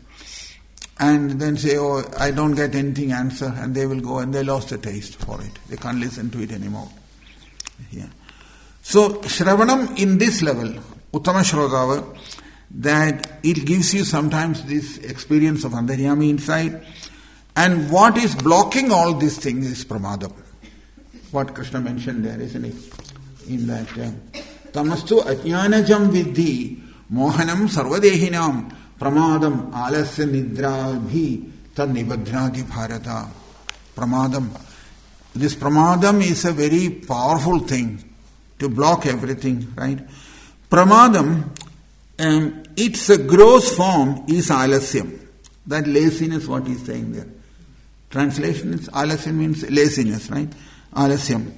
and then say, oh, I don't get anything answer, and they will go and they lost the taste for it. They can't listen to it anymore. Yeah. So, Shravanam in this level, Uttama Shrotava, that it gives you sometimes this experience of Antaryami inside, and what is blocking all these things is Pramadam. What Krishna mentioned there, isn't it? In that, uh, Tamastu Ajnanajam Vidhi Mohanam Sarvadehinam Pramadam Alasya Nidrabhi Tad Nibadhrati Bharata. Pramadam. This Pramadam is a very powerful thing to block everything, right? Pramadam, um, its a gross form is Alasyam. That laziness, what he's saying there. Translation is Alasyam means laziness, right? Alasyam.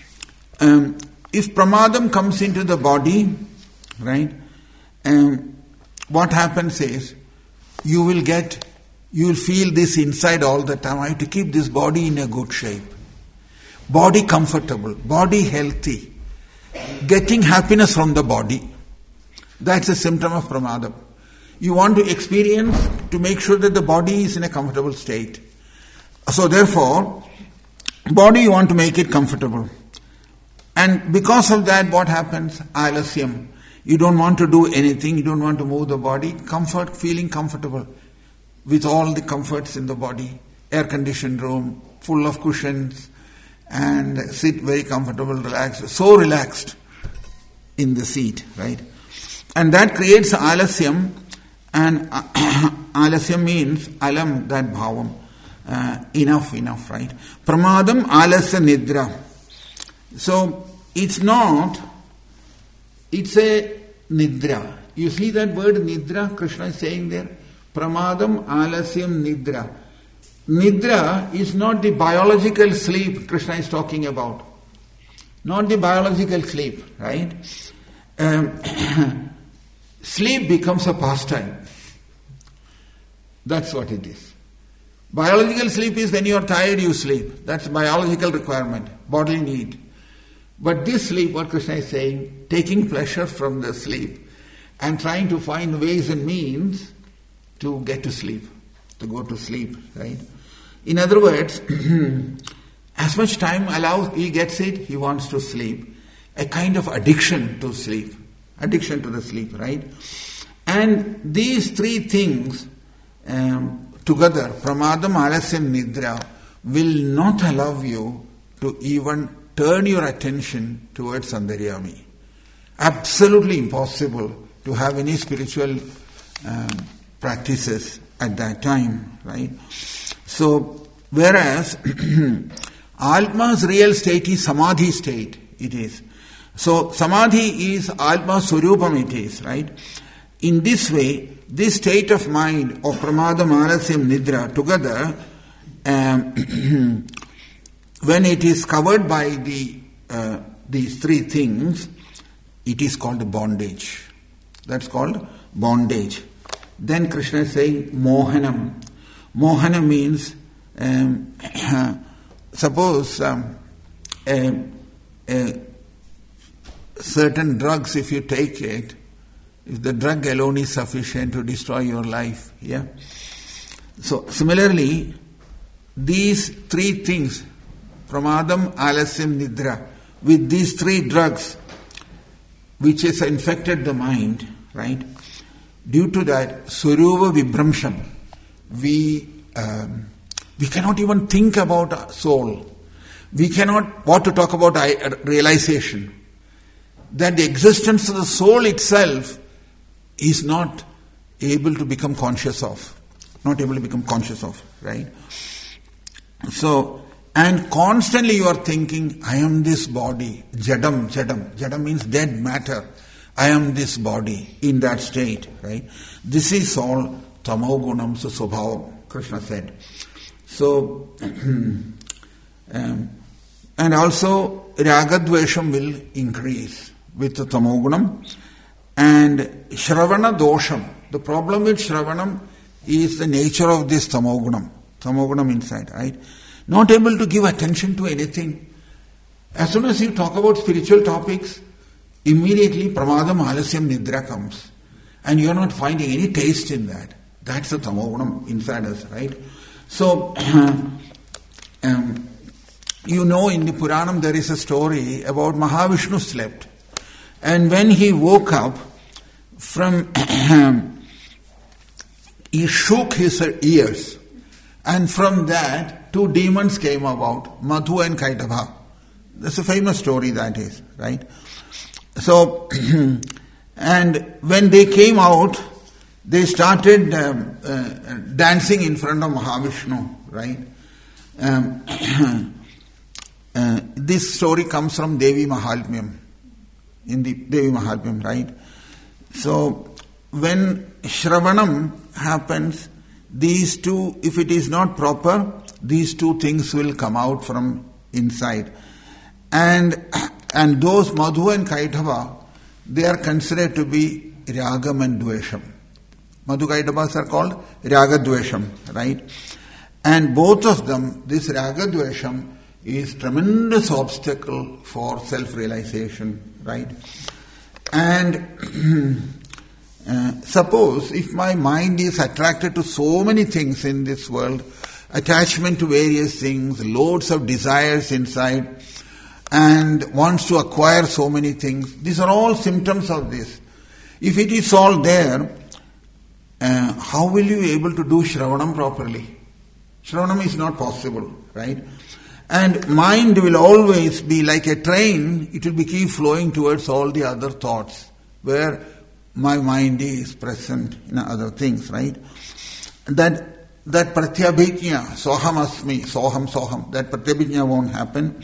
Um, if Pramadam comes into the body, right, um, what happens is, you will get, you will feel this inside all the time. I have to keep this body in a good shape. Body comfortable, body healthy, getting happiness from the body. That's a symptom of Pramadam. You want to experience, to make sure that the body is in a comfortable state. So therefore, body you want to make it comfortable. And because of that, what happens? Alasyam. You don't want to do anything, you don't want to move the body. Comfort, feeling comfortable with all the comforts in the body. Air-conditioned room, full of cushions, and sit very comfortable, relaxed. So relaxed in the seat, right? And that creates alasyam, and alasyam means alam, that bhavam. Uh, enough, enough, right? Pramadam alasya nidra. So, it's not, it's a nidra. You see that word nidra, Krishna is saying there? Pramadam alasyam nidra. Nidra is not the biological sleep Krishna is talking about. Not the biological sleep, right? Um, sleep becomes a pastime. That's what it is. Biological sleep is when you are tired, you sleep. That's a biological requirement, bodily need. But this sleep, what Krishna is saying, taking pleasure from the sleep and trying to find ways and means to get to sleep, to go to sleep, right? In other words, as much time allows, he gets it, he wants to sleep. A kind of addiction to sleep, addiction to the sleep, right? And these three things um, together, Pramadam, Alasyam, Nidra, will not allow you to even turn your attention towards Antaryami. Absolutely impossible to have any spiritual um, practices at that time, right? So, whereas Atma's real state is Samadhi state, it is. So, Samadhi is Atma Swarupam, it is, right? In this way, this state of mind of Pramadam, Alasyam, Nidra together, um, when it is covered by the uh, these three things, it is called bondage. That's called bondage. Then Krishna is saying Mohanam. Mohana means, um, suppose um, a, a certain drugs, if you take it, if the drug alone is sufficient to destroy your life, yeah. So similarly, these three things, Pramadam, Alasyam, Nidra, with these three drugs, which has infected the mind, right? Due to that, Swarupa Vibramsham, we um, we cannot even think about soul. We cannot, what to talk about realization. That the existence of the soul itself is not able to become conscious of. Not able to become conscious of, right? So, and constantly you are thinking, I am this body, jadam, jadam. Jadam means dead matter. I am this body in that state, right? This is all tamogunam susubhavam, Krishna said. So, um, and also ragadvesham will increase with the tamogunam. And Shravana dosham. The problem with Shravanam is the nature of this tamogunam. Tamogunam inside, right? Not able to give attention to anything. As soon as you talk about spiritual topics, immediately pramadam alasyam nidra comes. And you're not finding any taste in that. That's the tamogunam inside us, right? So, um, you know, in the Puranam there is a story about Mahavishnu slept. And when he woke up from, he shook his ears. And from that, two demons came about, Madhu and Kaitava. That's a famous story, that is, right? So, and when they came out, they started um, uh, dancing in front of Mahavishnu, right? Um, uh, this story comes from Devi Mahalmyam, in the Devi Mahalmyam, right? So, when Shravanam happens, these two, if it is not proper, these two things will come out from inside. And and those Madhu and Kaitava, they are considered to be Ragam and Dvesham. Madhu Kaitavas are called Raga Dvesham, right? And both of them, this Raga Dvesham is tremendous obstacle for self-realization, right? And uh, suppose if my mind is attracted to so many things in this world, attachment to various things, loads of desires inside, and wants to acquire so many things. These are all symptoms of this. If it is all there, uh, how will you be able to do Shravanam properly? Shravanam is not possible, right? And mind will always be like a train, it will be keep flowing towards all the other thoughts, where my mind is present in other things, right? That that pratyabhijna, soham asmi, soham soham, that pratyabhijna won't happen.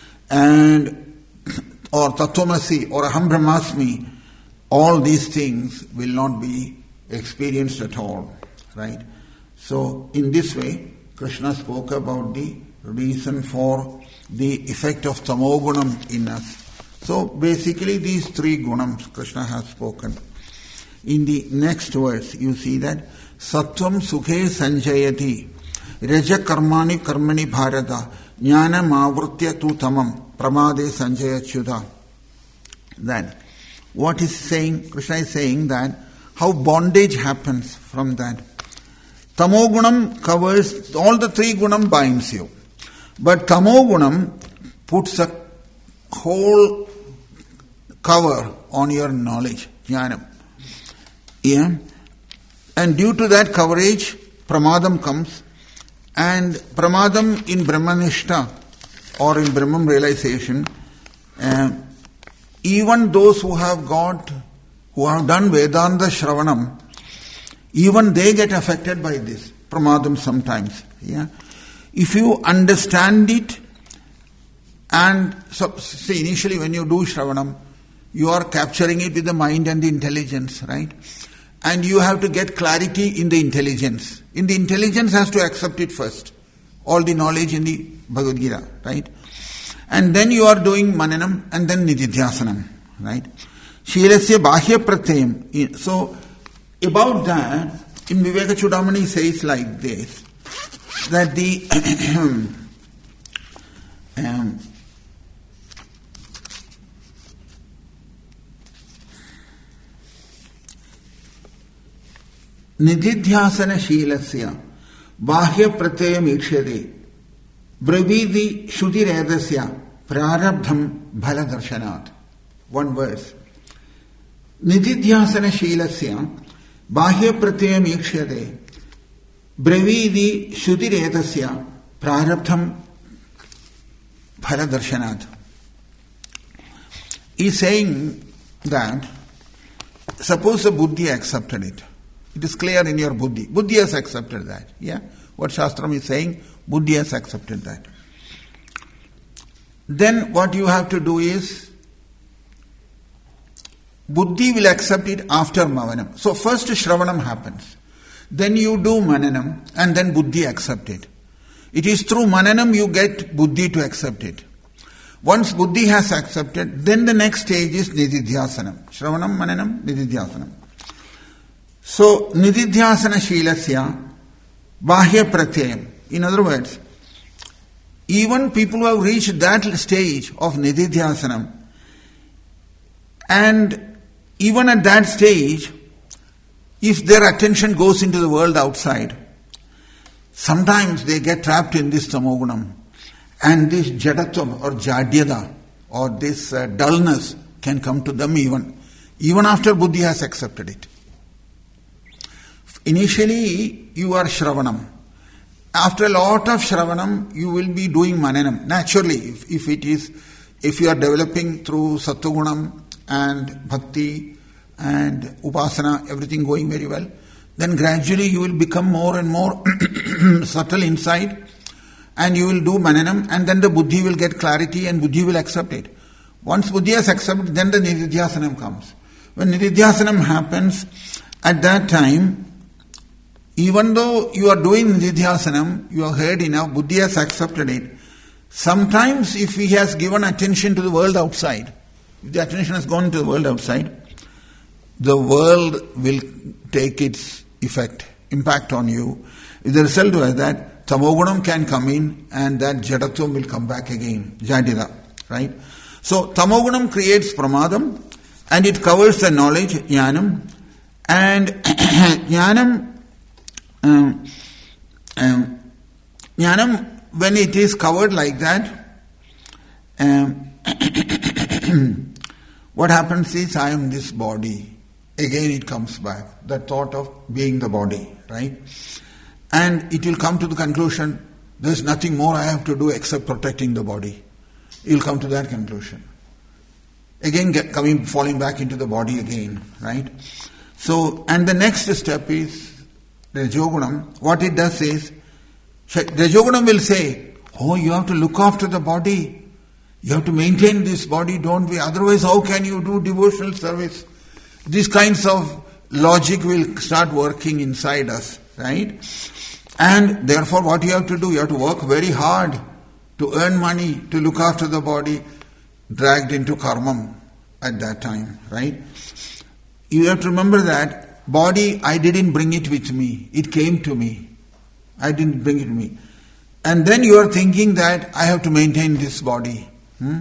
And or tattvamasi or aham brahmasmi, all these things will not be experienced at all, right? So in this way, Krishna spoke about the reason for the effect of tamogunam in us. So basically these three gunams Krishna has spoken. In the next verse you see that Sattvam sukhe sanjayati Raja karmani karmani bharata Jnana mavritya tu tamam pramade sanjayachyuta. Then, what is saying, Krishna is saying that how bondage happens from that. Tamogunam covers, all the three gunam binds you. But tamogunam puts a whole cover on your knowledge, jnanam. Yeah? And due to that coverage, pramadam comes. And pramadam in Brahmanishta or in Brahman realization, uh, even those who have got, who have done Vedanta Shravanam, even they get affected by this pramadam sometimes. Yeah, if you understand it, and so, see, initially when you do Shravanam, you are capturing it with the mind and the intelligence, right? And you have to get clarity in the intelligence. In the intelligence has to accept it first. All the knowledge in the Bhagavad Gita, right? And then you are doing mananam and then nididhyasanam, right? Shilasya bahya pratyam. So, about that, in Viveka Chudamani says like this, that the um, nididhyasana shilasya bahya pratyayam ikshade bravidi shudiredasya prarabdham bhala darshanat. One verse. Nididhyasana shilasya bahya pratyayam ikshade bravidi shudiredasya prarabdham bhala darshanat. He is saying that suppose the buddhi accepted it. It is clear in your buddhi. Buddhi has accepted that. Yeah? What Shastram is saying, buddhi has accepted that. Then what you have to do is, buddhi will accept it after mavanam. So first shravanam happens. Then you do mananam and then buddhi accept it. It is through mananam you get buddhi to accept it. Once buddhi has accepted, then the next stage is nididhyasanam. Shravanam, mananam, nididhyasanam. So, nididhyasana shilasya bahya pratyayam. In other words, even people who have reached that stage of nididhyasanam, And even at that stage, if their attention goes into the world outside, sometimes they get trapped in this tamogunam. And this jadatvam or jadyada or this uh, dullness can come to them even, even after buddhi has accepted it. Initially, you are shravanam. After a lot of shravanam, you will be doing mananam. Naturally, if, if it is, if you are developing through sattvagunam and bhakti and upasana, everything going very well, then gradually you will become more and more subtle inside, and you will do mananam, and then the buddhi will get clarity and buddhi will accept it. Once buddhi has accepted, then the nididhyasanam comes. When nididhyasanam happens, at that time, even though you are doing nididhyasanam, you have heard enough, buddhi has accepted it. Sometimes if he has given attention to the world outside, if the attention has gone to the world outside, the world will take its effect, impact on you. The result was that tamogunam can come in and that jadatvam will come back again, jadida, right? So tamogunam creates pramadam and it covers the knowledge, jnanam, and jnanam, um, um, jnanam, when it is covered like that, um, what happens is, I am this body. Again it comes back, the thought of being the body, right? And it will come to the conclusion, there is nothing more I have to do except protecting the body. You will come to that conclusion. Again get, coming, falling back into the body again, right? So, and the next step is Rajogunam. What it does is, Rajogunam will say, oh, you have to look after the body. You have to maintain this body, don't we? Otherwise, how can you do devotional service? These kinds of logic will start working inside us, right? And therefore what you have to do, you have to work very hard to earn money, to look after the body, dragged into karmam at that time, right? You have to remember that body, I didn't bring it with me. It came to me. I didn't bring it to me. And then you are thinking that I have to maintain this body. Hmm?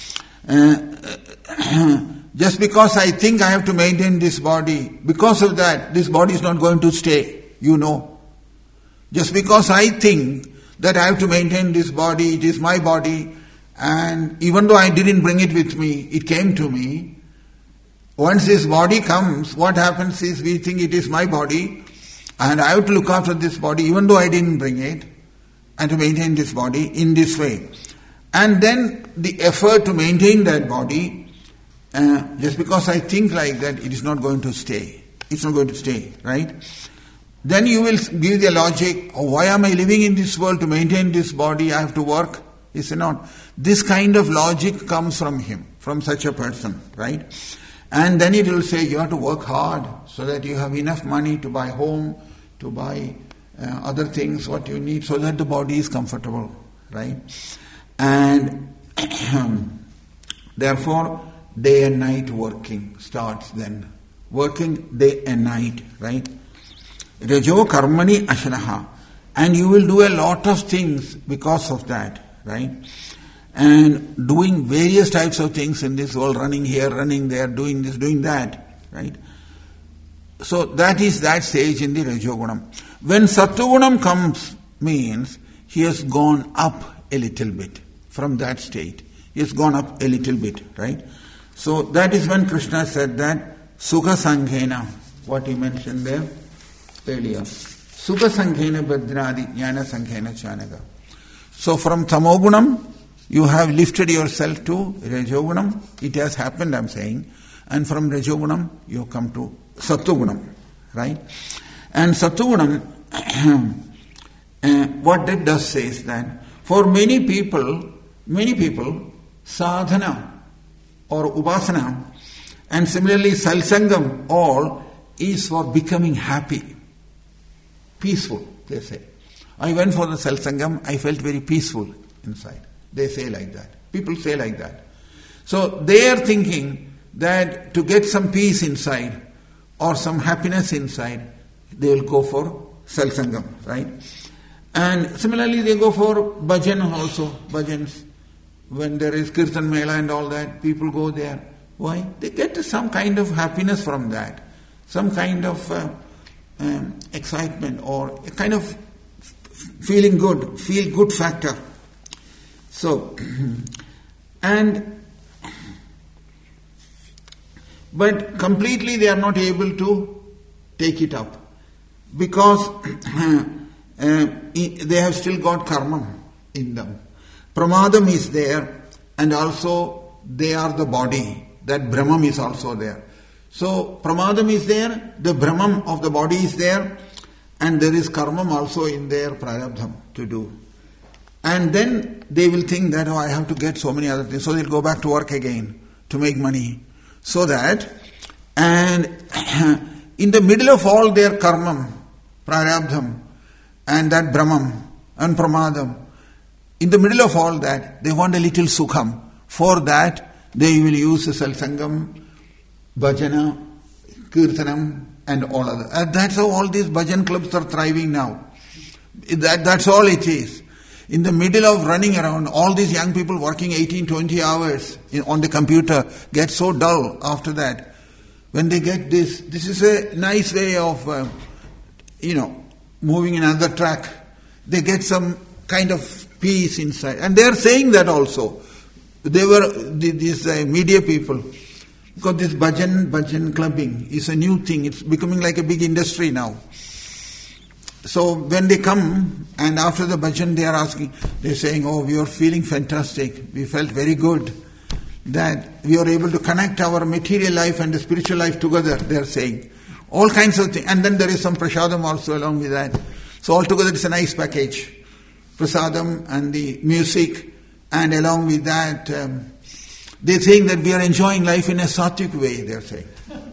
Uh, just because I think I have to maintain this body, because of that, this body is not going to stay, you know. Just because I think that I have to maintain this body, it is my body, and even though I didn't bring it with me, it came to me. Once this body comes, what happens is we think it is my body, and I have to look after this body, even though I didn't bring it, and to maintain this body in this way. And then the effort to maintain that body, uh, just because I think like that, it is not going to stay. It's not going to stay, right? Then you will give the logic, oh, why am I living in this world to maintain this body? I have to work. Is it not? This kind of logic comes from him, from such a person, right? And then it will say, you have to work hard so that you have enough money to buy home, to buy uh, other things, what you need, so that the body is comfortable, right? And therefore, day and night working starts then. Working day and night, right? Rajo karmani ashnaha. And you will do a lot of things because of that, right? And doing various types of things in this world, running here, running there, doing this, doing that, right? So that is that stage in the Rajogunam. When Sattvagunam comes, means he has gone up a little bit from that state. He has gone up a little bit, right? So that is when Krishna said that Sukha Sanghena, what he mentioned there earlier. Sukha Sanghena Badradi Jnana Sanghena Chanaga. So from Tamogunam, you have lifted yourself to Rajogunam. It has happened, I am saying. And from Rajogunam, you come to Sattvagunam, right? And Sattvagunam, uh, what that does say is that for many people, many people, sadhana or upasana and similarly salsangam, all is for becoming happy, peaceful, they say. I went for the salsangam, I felt very peaceful inside. They say like that. People say like that. So they are thinking that to get some peace inside or some happiness inside, they will go for salsangam, right? And similarly they go for bhajan also, bhajans. When there is kirtan mela and all that, people go there. Why? They get some kind of happiness from that, some kind of uh, um, excitement or a kind of feeling good, feel good factor. So, and, but completely they are not able to take it up because uh, they have still got karma in them. Pramadam is there, and also they are the body. That Brahman is also there. So Pramadam is there, the Brahman of the body is there, and there is karma also in their prarabdham to do. And then they will think that, oh, I have to get so many other things. So they'll go back to work again to make money. So that, and in the middle of all their karma, prarabdham, and that Brahman and Pramadam, in the middle of all that, they want a little sukham. For that, they will use the Salsangam, Bhajana, Kirtanam, and all other. And that's how all these bhajan clubs are thriving now. That, that's all it is. In the middle of running around, all these young people working eighteen, twenty hours in, on the computer get so dull after that. When they get this, this is a nice way of, uh, you know, moving in another track. They get some kind of peace inside. And they are saying that also. They were, these uh, media people, because this bhajan, bhajan clubbing is a new thing. It's becoming like a big industry now. So when they come and after the bhajan they are asking, they're saying, oh, we are feeling fantastic. We felt very good that we are able to connect our material life and the spiritual life together, they are saying. All kinds of things. And then there is some prasadam also along with that. So altogether it's a nice package. Prasadam and the music. And along with that, um, they think that we are enjoying life in a sattvic way, they are saying.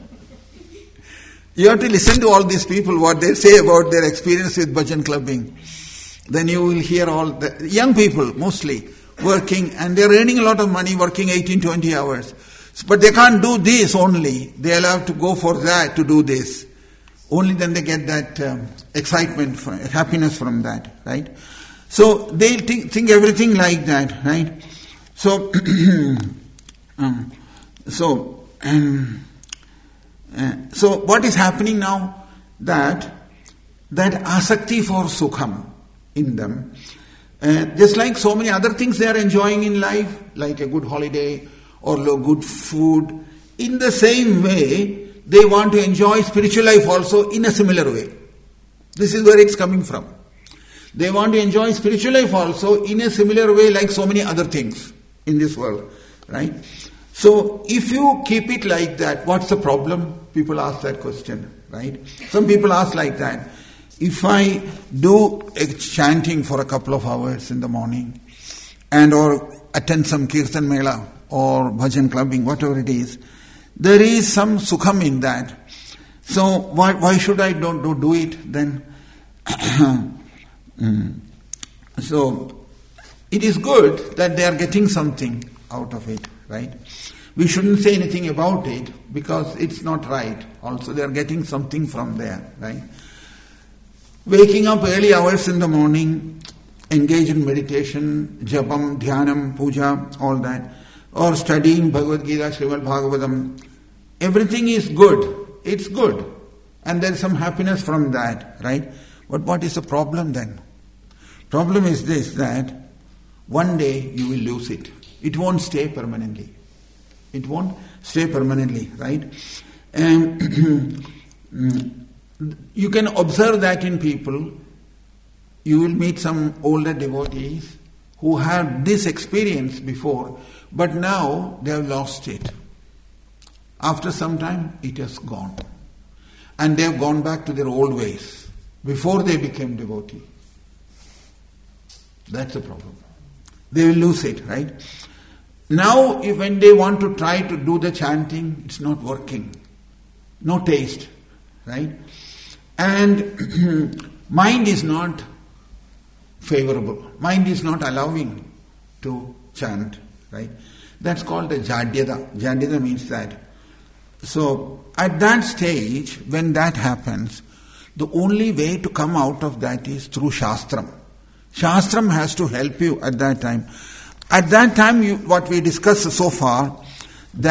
You have to listen to all these people, what they say about their experience with bhajan clubbing. Then you will hear all the young people, mostly, working, and they are earning a lot of money, working eighteen, twenty hours. But they can't do this only. They'll have to go for that to do this. Only then they get that um, excitement, from, happiness from that, right? So they think, think everything like that, right? So, um, so, um, uh, so what is happening now? That that asakti for sukham in them, uh, just like so many other things they are enjoying in life, like a good holiday or good food. In the same way, they want to enjoy spiritual life also in a similar way. This is where it's coming from. They want to enjoy spiritual life also in a similar way like so many other things in this world, right? So if you keep it like that, what's the problem? People ask that question, right? Some people ask like that. If I do a chanting for a couple of hours in the morning and or attend some kirtan mela or bhajan clubbing, whatever it is, there is some sukham in that. So why why should I don't do, do it then? Mm. So, it is good that they are getting something out of it, right? We shouldn't say anything about it because it's not right. Also, they are getting something from there, right? Waking up early hours in the morning, engage in meditation, japam, dhyanam, puja, all that, or studying Bhagavad Gita, Srimad Bhagavatam, everything is good. It's good. And there is some happiness from that, right? But what is the problem then? Problem is this, that one day you will lose it. It won't stay permanently. It won't stay permanently, right? And you can observe that in people. You will meet some older devotees who had this experience before, but now they have lost it. After some time, it has gone. And they have gone back to their old ways before they became devotee. That's the problem. They will lose it, right? Now, if when they want to try to do the chanting, it's not working. No taste, right? And mind is not favorable. Mind is not allowing to chant, right? That's called the jadyada. Jadyada means that. So, at that stage, when that happens, the only way to come out of that is through Shastram. Shastram has to help you at that time. At that time, you, what we discussed so far, that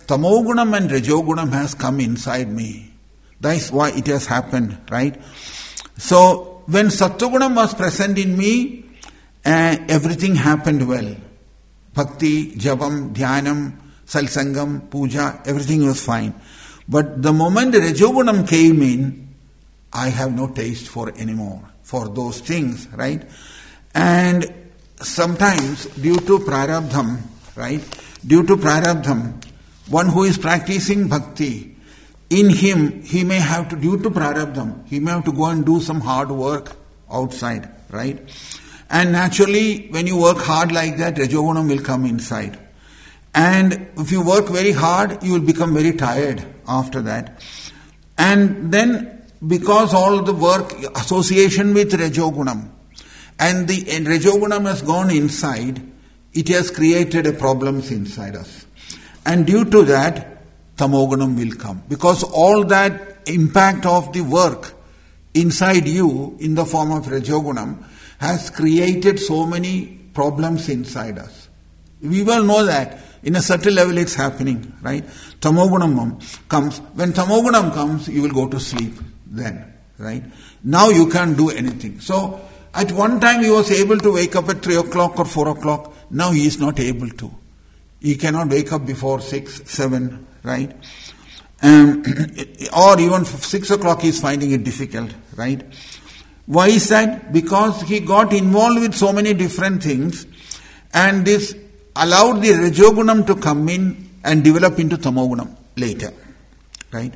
tamogunam and rajogunam has come inside me. That is why it has happened, right? So, when sattvagunam was present in me, uh, everything happened well. Bhakti, jabam, dhyanam, salsangam, puja, everything was fine. But the moment rajogunam came in, I have no taste for anymore, for those things, right? And sometimes due to prarabdham, right? Due to prarabdham, one who is practicing bhakti, in him, he may have to, due to prarabdham, he may have to go and do some hard work outside, right? And naturally, when you work hard like that, rajogunam will come inside. And if you work very hard, you will become very tired after that. And then, because all the work, association with rajogunam, and the and rajogunam has gone inside, it has created a problems inside us. And due to that, tamogunam will come. Because all that impact of the work inside you in the form of rajogunam has created so many problems inside us. We well know that. In a subtle level it's happening, right? Tamogunam comes. When tamogunam comes, you will go to sleep then, right? Now you can't do anything. So, at one time he was able to wake up at three o'clock or four o'clock. Now he is not able to. He cannot wake up before six, seven, right? Um, or even six o'clock he is finding it difficult, right? Why is that? Because he got involved with so many different things, and this allowed the rajogunam to come in and develop into tamogunam later, right?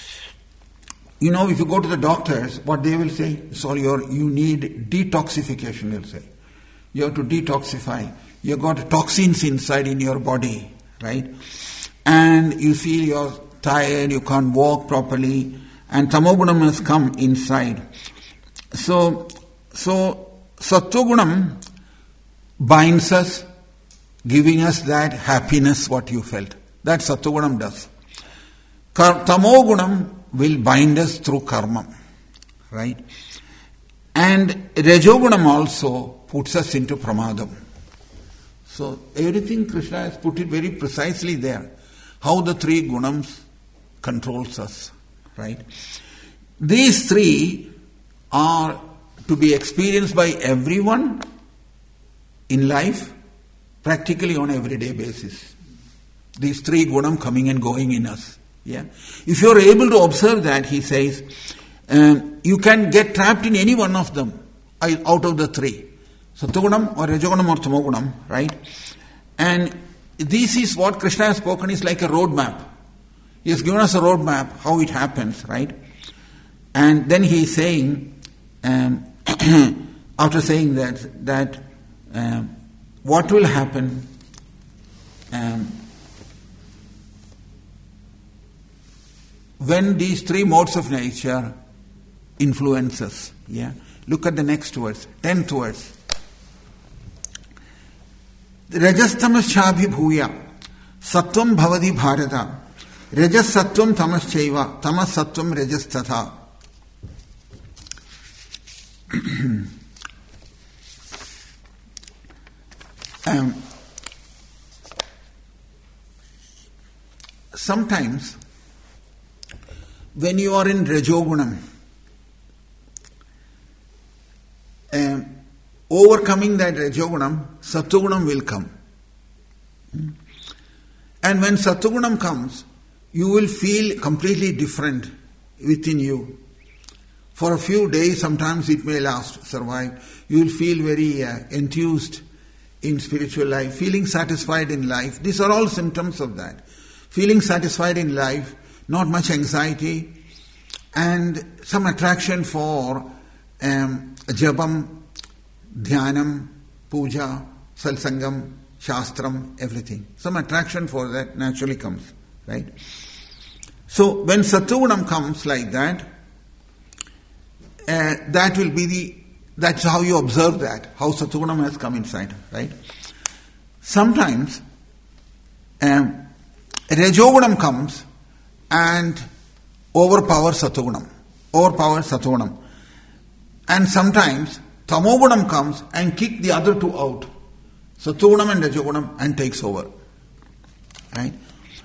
You know, if you go to the doctors, what they will say, sorry, you need detoxification, they'll say. You have to detoxify. You've got toxins inside in your body, right? And you feel you're tired, you can't walk properly, and tamogunam has come inside. So, so sattvagunam binds us, giving us that happiness what you felt. That sattvagunam does. Tamogunam will bind us through karma, right? And rajogunam also puts us into pramadam. So everything Krishna has put it very precisely there. How the three gunams controls us, right? These three are to be experienced by everyone in life, practically on everyday basis. These three gunam coming and going in us. Yeah. If you are able to observe that, he says, um, you can get trapped in any one of them out of the three. Sattvagunam or rajogunam or tamogunam, right? And this is what Krishna has spoken is like a roadmap. He has given us a roadmap, how it happens, right? And then he is saying, um, after saying that, that um, what will happen um, when these three modes of nature influence us. Yeah? Look at the next verse, tenth verse. Rajastamas chabhibhuya sattvam bhavadi bharata rajas sattvam tamas chaiva tamas sattvam rajas tatha. um, sometimes when you are in rajogunam, um, overcoming that rajogunam, sattvagunam will come. And when sattvagunam comes, you will feel completely different within you. For a few days, sometimes it may last, survive. You will feel very uh, enthused in spiritual life, feeling satisfied in life. These are all symptoms of that. Feeling satisfied in life, not much anxiety, and some attraction for um, jabam, dhyanam, puja, salsangam, shastram, everything. Some attraction for that naturally comes, right? So when sattvagunam comes like that, uh, that will be the, that's how you observe that, how sattvagunam has come inside, right? Sometimes um, rajogunam comes and overpowers sattvagunam, overpowers sattvagunam. And sometimes tamogunam comes and kick the other two out, sattvagunam and rajogunam, and takes over, right?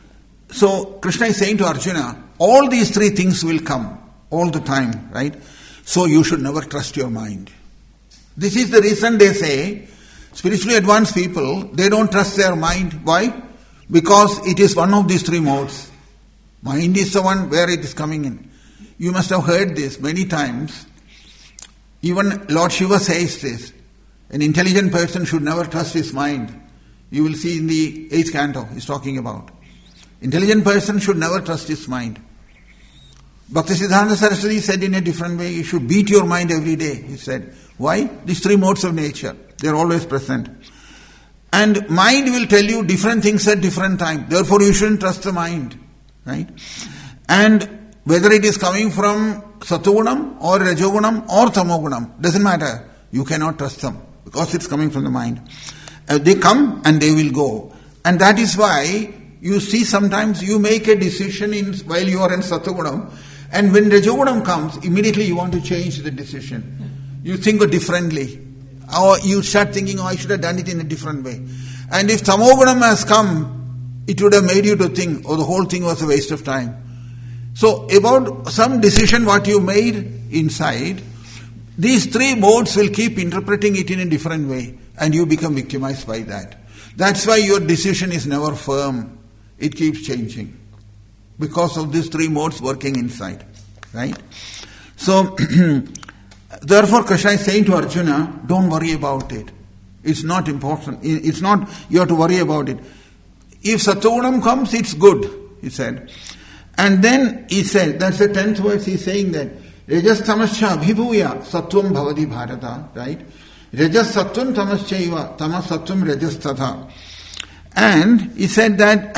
so Krishna is saying to Arjuna, all these three things will come all the time, right? So you should never trust your mind. This is the reason they say, spiritually advanced people, they don't trust their mind. Why? Because it is one of these three modes. Mind is the one where it is coming in. You must have heard this many times. Even Lord Shiva says this. An intelligent person should never trust his mind. You will see in the eighth canto, he's talking about. Intelligent person should never trust his mind. Bhaktisiddhanta Saraswati said in a different way, you should beat your mind every day, he said. Why? These three modes of nature, they are always present. And mind will tell you different things at different times. Therefore you shouldn't trust the mind. Right? And whether it is coming from Sattvagunam or Rajogunam or Tamogunam, doesn't matter. You cannot trust them because it's coming from the mind. Uh, they come and they will go. And that is why you see sometimes you make a decision in while you are in Sattvagunam, and when Rajogunam comes, immediately you want to change the decision. You think differently. Or you start thinking, oh, I should have done it in a different way. And if Tamogunam has come, it would have made you to think, oh, the whole thing was a waste of time. So, about some decision what you made inside, these three modes will keep interpreting it in a different way, and you become victimized by that. That's why your decision is never firm. It keeps changing. Because of these three modes working inside. Right? So, therefore Krishna is saying to Arjuna, don't worry about it. It's not important. It's not, you have to worry about it. If Sattvagunam comes, it's good, he said. And then he said, that's the tenth verse, he's saying that, Rajas tamascha abhibhuya sattvam bhavati bharata, right? Rajas sattvam tamaschaiva, tamas sattvam rajas tatha. And he said that,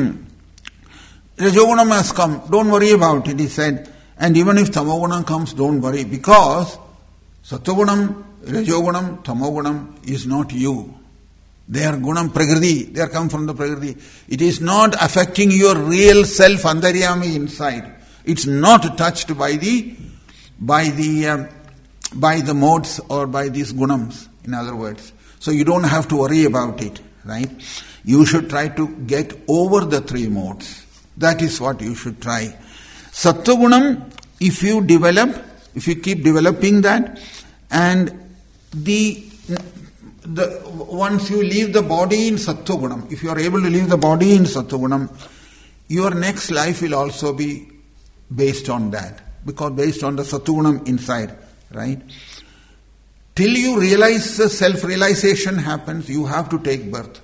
Rajogunam has come, don't worry about it, he said. And even if Tamogunam comes, don't worry, because Sattvagunam, Rajogunam, Tamogunam is not you. They are gunam prakriti, they are come from the prakriti. It is not affecting your real self, antaryami inside. It's not touched by the by the uh, by the modes or by these gunams, in other words. So you don't have to worry about it, right? You should try to get over the three modes. That is what you should try. Sattvagunam, if you develop, if you keep developing that, and the The, once you leave the body in Sattvagunam, if you are able to leave the body in Sattvagunam, your next life will also be based on that, because based on the Sattvagunam inside, right? Till you realize the self-realization happens, you have to take birth.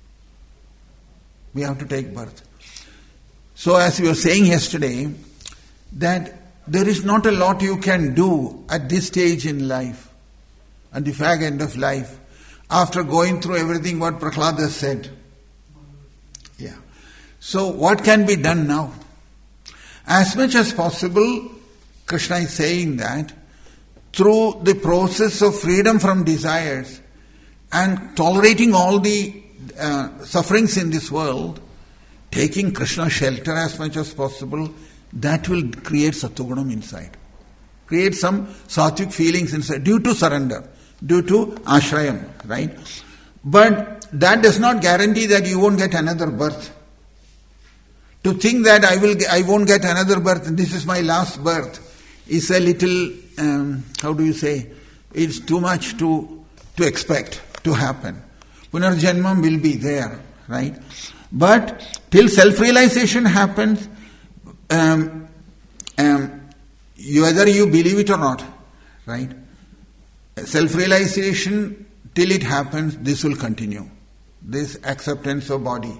We have to take birth. So as we were saying yesterday, that there is not a lot you can do at this stage in life, at the fag end of life, after going through everything what Prahlada said. Yeah. So what can be done now? As much as possible, Krishna is saying that through the process of freedom from desires and tolerating all the uh, sufferings in this world, taking Krishna's shelter as much as possible, that will create Sattvagunam inside. Create some sattvic feelings inside due to surrender, due to ashrayam, right? But that does not guarantee that you won't get another birth. To think that I will, I won't get another birth, and this is my last birth, is a little, um, how do you say, it's too much to to expect to happen. Punarjanmam will be there, right? But till self-realization happens, um, um, you, whether you believe it or not, right? Self-realization, till it happens, this will continue. This acceptance of body.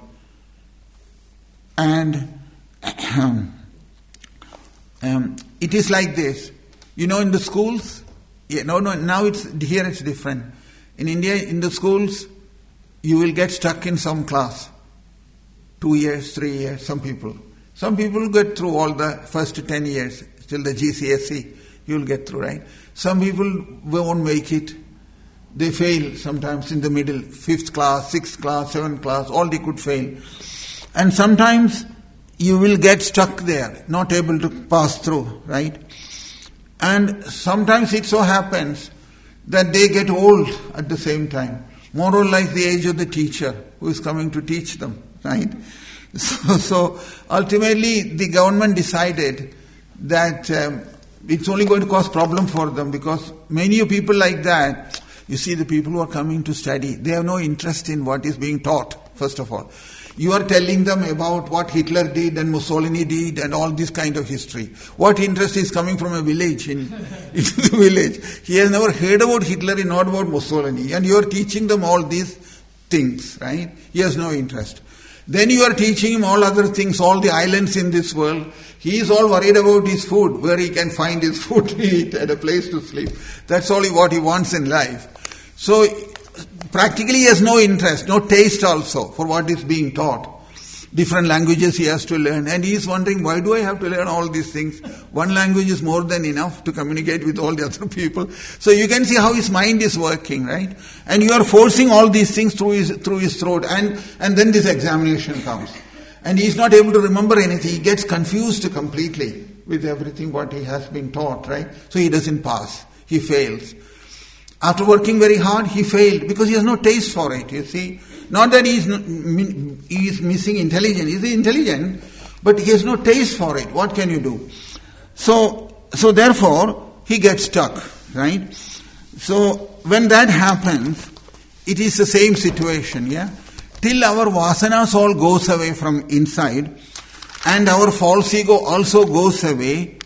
And um, it is like this. You know, in the schools, yeah, no, no, now it's here it's different. In India, in the schools, you will get stuck in some class. Two years, three years, some people. Some people get through all the first ten years, till the G C S E, you will get through, right? Some people won't make it. They fail sometimes in the middle, fifth class, sixth class, seventh class, all they could fail. And sometimes you will get stuck there, not able to pass through, right? And sometimes it so happens that they get old at the same time. More or less the age of the teacher who is coming to teach them, right? So, so ultimately the government decided that um, it's only going to cause problem for them, because many people like that, you see, the people who are coming to study, they have no interest in what is being taught, first of all. You are telling them about what Hitler did and Mussolini did and all this kind of history. What interest is coming from a village in, into the village? He has never heard about Hitler and not about Mussolini. And you are teaching them all these things, right? He has no interest. Then you are teaching him all other things, all the islands in this world. He is all worried about his food, where he can find his food to eat and a place to sleep. That's all what he wants in life. So, practically he has no interest, no taste also for what is being taught. Different languages he has to learn, and he is wondering, why do I have to learn all these things? One language is more than enough to communicate with all the other people. So you can see how his mind is working, right? And you are forcing all these things through his through his throat, and, and then this examination comes. And he is not able to remember anything. He gets confused completely with everything what he has been taught, right? So he doesn't pass. He fails. After working very hard, he failed because he has no taste for it, you see. Not that he is, he is missing intelligence. He is intelligent, but he has no taste for it. What can you do? So, so therefore, he gets stuck, right? So, when that happens, it is the same situation, yeah? Till our vasanas all goes away from inside, and our false ego also goes away,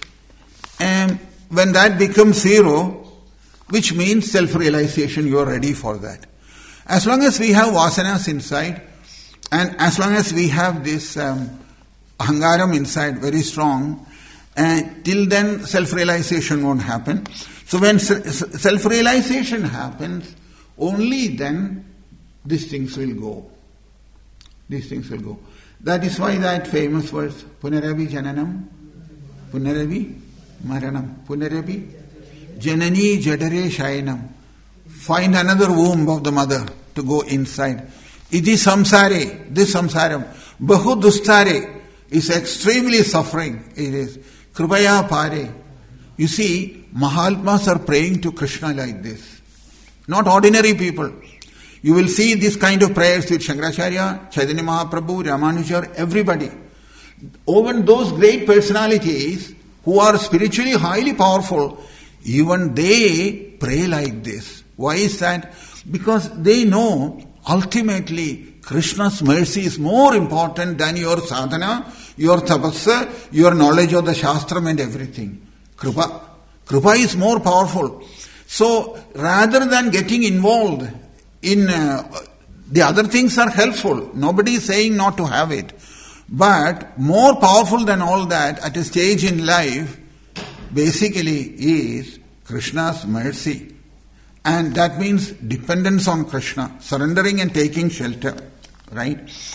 and when that becomes zero, which means self-realization, you are ready for that. As long as we have vasanas inside, and as long as we have this um, ahangaram inside very strong, and till then self-realization won't happen. So when self-realization happens, only then these things will go. These things will go. That is why that famous verse, Punaravi Jananam, Punaravi Maranam, Punaravi Janani Jadare Shayanam. Find another womb of the mother to go inside. Iti samsare, this samsaram, bahu dustare, is extremely suffering. It is. Kripaya pare. You see, Mahatmas are praying to Krishna like this. Not ordinary people. You will see this kind of prayers with Shankaracharya, Chaitanya Mahaprabhu, Ramanujar, everybody. Even those great personalities who are spiritually highly powerful, even they pray like this. Why is that? Because they know ultimately Krishna's mercy is more important than your sadhana, your tapasya, your knowledge of the shastram and everything. Kripa. Kripa is more powerful. So rather than getting involved in uh, the other things are helpful. Nobody is saying not to have it. But more powerful than all that at a stage in life basically is Krishna's mercy. And that means dependence on Krishna, surrendering and taking shelter. Right?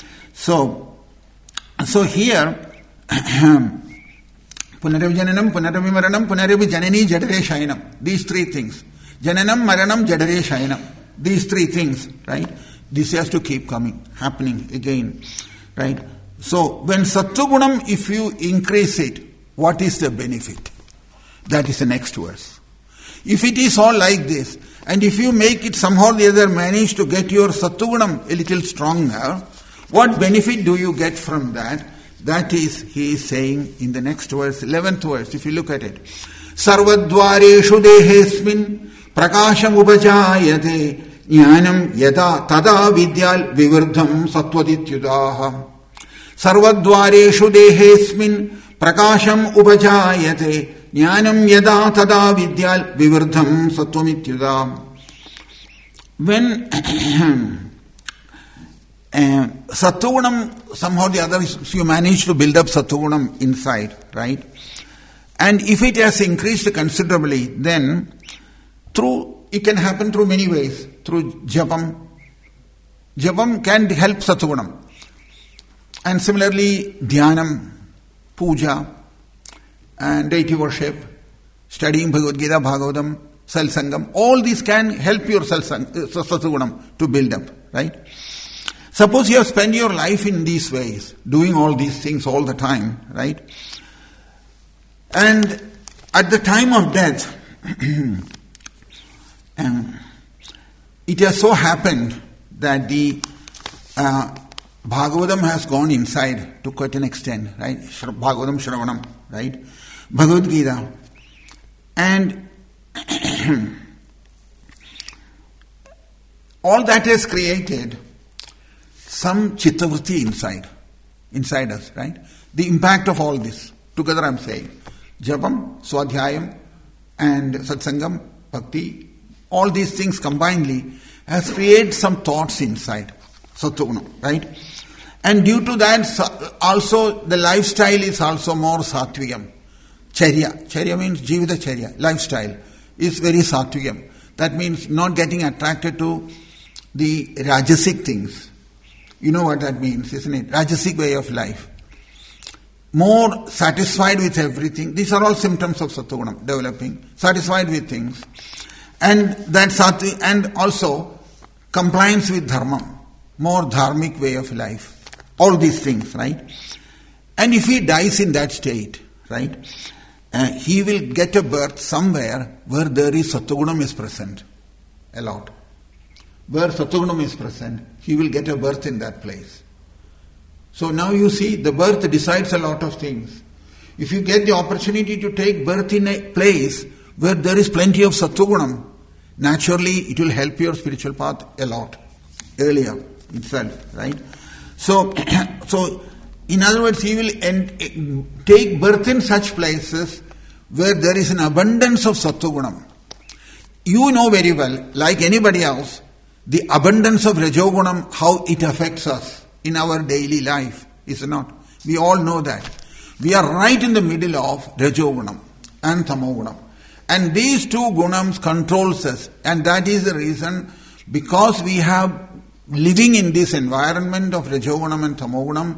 So, so here, Punaravi Jananam, Punaravi Maranam, Punaravi Janani Jadare Shayanam. These three things. Jananam, Maranam, Jadare Shayanam. These three things, right? This has to keep coming, happening again. Right? So, when Sattvagunam, if you increase it, what is the benefit? That is the next verse. If it is all like this, and if you make it somehow or the other manage to get your Sattvagunam a little stronger, what benefit do you get from that? That is, he is saying in the next verse, eleventh verse, if you look at it. Sarvadvareshu dehesmin prakasham upajayate jnanam yada tada vidyal vivardham sattva-dityudaha. Sarvadvareshu dehesmin prakasham upajayate jnanam yada tada vidyal vivardham sattva-dityudaha. When uh, Sattvagunam, somehow or the other, you manage to build up Sattvagunam inside, right? And if it has increased considerably, then through, it can happen through many ways. Through Japam. Japam can help Sattvagunam. And similarly, Dhyanam, Puja, and deity worship, studying Bhagavad Gita, Bhagavatam, Satsangam, all these can help your Sattvagunam to build up, right? Suppose you have spent your life in these ways, doing all these things all the time, right? And at the time of death, um, it has so happened that the uh, Bhagavatam has gone inside to quite an extent, right? Bhagavatam Shravanam, right? Bhagavad Gita. And all that has created some chittavritti inside, inside us, right? The impact of all this, together I'm saying, Japam, Swadhyayam, and Satsangam, Bhakti, all these things combinedly has created some thoughts inside, Sattva-guna, right? And due to that, also the lifestyle is also more sattvigam. Charya. Charya means jivita charya. Lifestyle is very sattvigam. That means not getting attracted to the rajasic things. You know what that means, isn't it? Rajasic way of life. More satisfied with everything. These are all symptoms of sattva-guna developing. Satisfied with things. And that sattva, and also compliance with dharma. More dharmic way of life. All these things, right? And if he dies in that state, right, uh, he will get a birth somewhere where there is sattva-gunam is present. A lot. Where sattva-gunam is present, he will get a birth in that place. So now you see, the birth decides a lot of things. If you get the opportunity to take birth in a place where there is plenty of sattva-gunam, naturally it will help your spiritual path a lot, earlier itself, right? So, so in other words, he will end, take birth in such places where there is an abundance of sattva-gunam. You know very well, like anybody else, the abundance of rajogunam, how it affects us in our daily life, is it not? We all know that. We are right in the middle of rajogunam and tamogunam. And these two gunams controls us. And that is the reason, because we have living in this environment of rajogunam and tamogunam,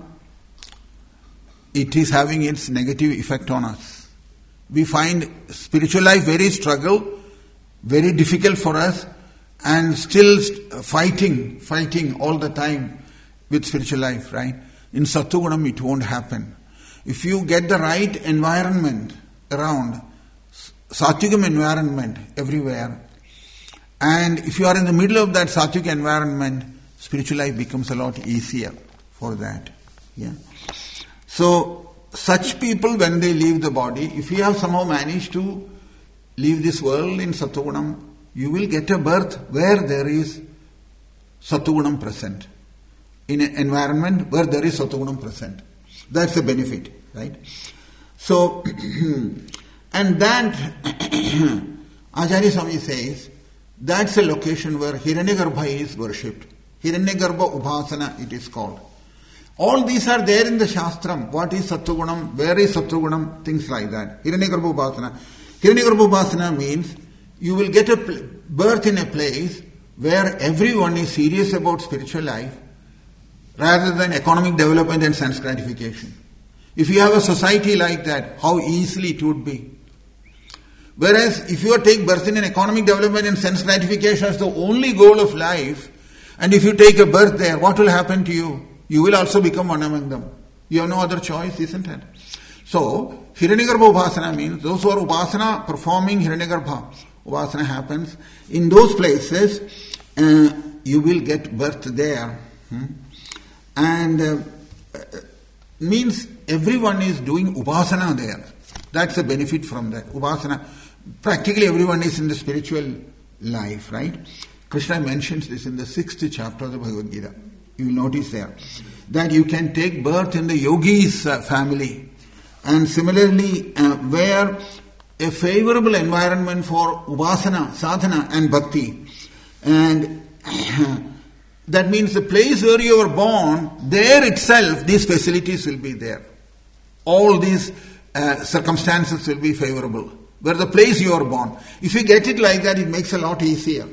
it is having its negative effect on us. We find spiritual life very struggle, very difficult for us, and still fighting, fighting all the time with spiritual life, right? In sattva-gunam it won't happen. If you get the right environment around, sattvigam environment everywhere, and if you are in the middle of that sattvic environment, spiritual life becomes a lot easier for that. Yeah. So, such people, when they leave the body, if you have somehow managed to leave this world in sattva-gunam, you will get a birth where there is sattva-gunam present. In an environment where there is sattva-gunam present. That's the benefit, right? So, and that, Acharya Swami says, that's a location where Hiranyagarbha is worshipped. Hiranyagarbha Upasana it is called. All these are there in the Shastram. What is Sattva-gunam? Where is Sattva-gunam? Things like that. Hiranyagarbha Upasana. Hiranyagarbha Upasana means you will get a pl- birth in a place where everyone is serious about spiritual life rather than economic development and sense gratification. If you have a society like that, how easily it would be. Whereas if you take birth in an economic development and sense gratification as the only goal of life, and if you take a birth there, what will happen to you? You will also become one among them. You have no other choice, isn't it? So, Hiranyagarbha Upasana means those who are Upasana performing Hiranyagarbha Upasana happens. In those places, uh, you will get birth there. Hmm? And uh, means everyone is doing Upasana there. That's the benefit from that. Upasana. Practically everyone is in the spiritual life, right? Krishna mentions this in the sixth chapter of the Bhagavad Gita. You will notice there that you can take birth in the yogi's uh, family. And similarly, uh, where a favorable environment for upasana, sadhana and bhakti. And that means the place where you were born, there itself these facilities will be there. All these uh, circumstances will be favorable. Where the place you are born. If you get it like that, it makes a lot easier.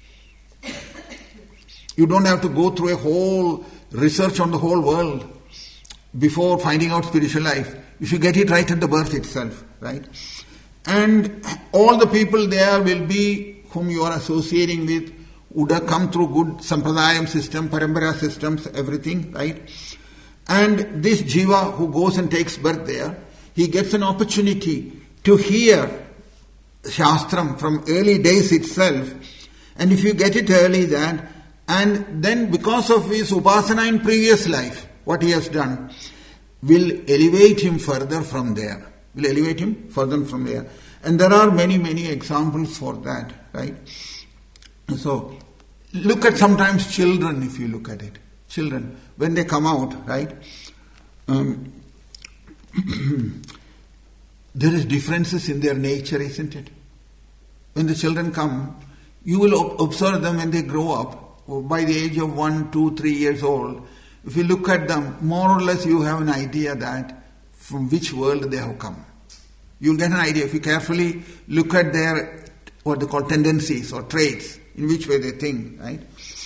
You don't have to go through a whole research on the whole world before finding out spiritual life. If you get it right at the birth itself, right? And all the people there will be whom you are associating with would have come through good sampradayam system, parampara systems, everything, right? And this jiva who goes and takes birth there, he gets an opportunity to hear Shastram from early days itself. And if you get it early then, And then because of his upasana in previous life, what he has done will elevate him further from there. Will elevate him further from there. And there are many, many examples for that, right? So, look at sometimes children, if you look at it. Children, when they come out, right? Um, there is differences in their nature, isn't it? When the children come, you will observe them when they grow up, by the age of one, two, three years old. If you look at them, more or less you have an idea that from which world they have come. You'll get an idea if you carefully look at their, what they call tendencies or traits, in which way they think, right?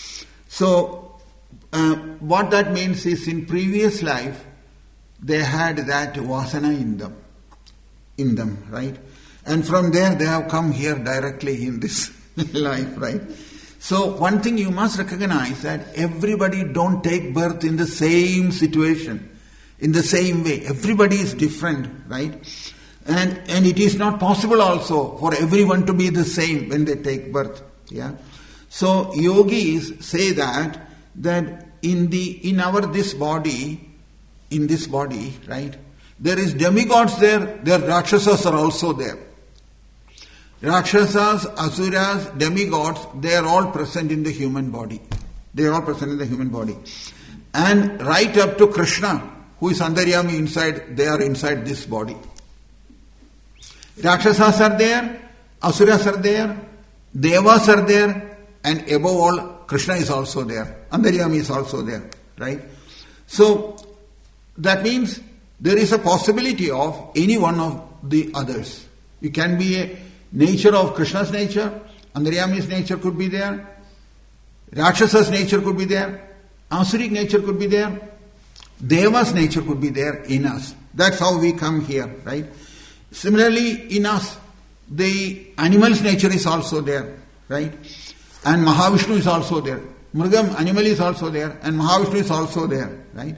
So, uh, what that means is in previous life, they had that vasana in them, in them, right? And from there they have come here directly in this life, right? So, one thing you must recognize that everybody don't take birth in the same situation, in the same way. Everybody is different, right? And and it is not possible also for everyone to be the same when they take birth. Yeah. So yogis say that that in the in our this body, in this body, right, there is demigods there, there Rakshasas are also there. Rakshasas, Asuras, demigods, they are all present in the human body. They are all present in the human body. And right up to Krishna, who is Antaryami inside, they are inside this body. Rakshasas are there, Asuras are there, Devas are there, and above all, Krishna is also there. Antaryami is also there, right? So, that means there is a possibility of any one of the others. You can be a nature of Krishna's nature, Antaryami's nature could be there, Rakshasa's nature could be there, Asuric nature could be there, Deva's nature could be there in us. That's how we come here, right? Similarly, in us, the animal's nature is also there, right? And Mahavishnu is also there. Mrugam, animal is also there, and Mahavishnu is also there, right?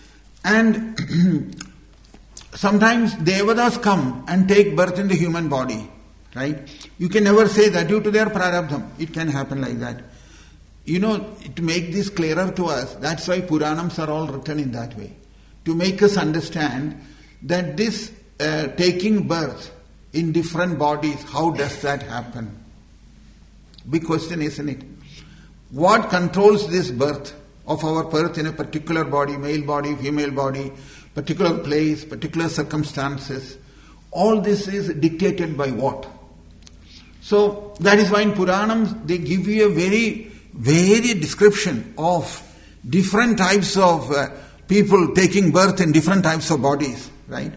And sometimes Devatas come and take birth in the human body, right? You can never say that due to their prarabdham. It can happen like that. You know, to make this clearer to us, that's why Puranams are all written in that way. To make us understand that this uh, taking birth in different bodies, how does that happen? Big question, isn't it? What controls this birth of our birth in a particular body, male body, female body, particular place, particular circumstances? All this is dictated by what? So, that is why in Puranams they give you a very varied description of different types of uh, people taking birth in different types of bodies, right?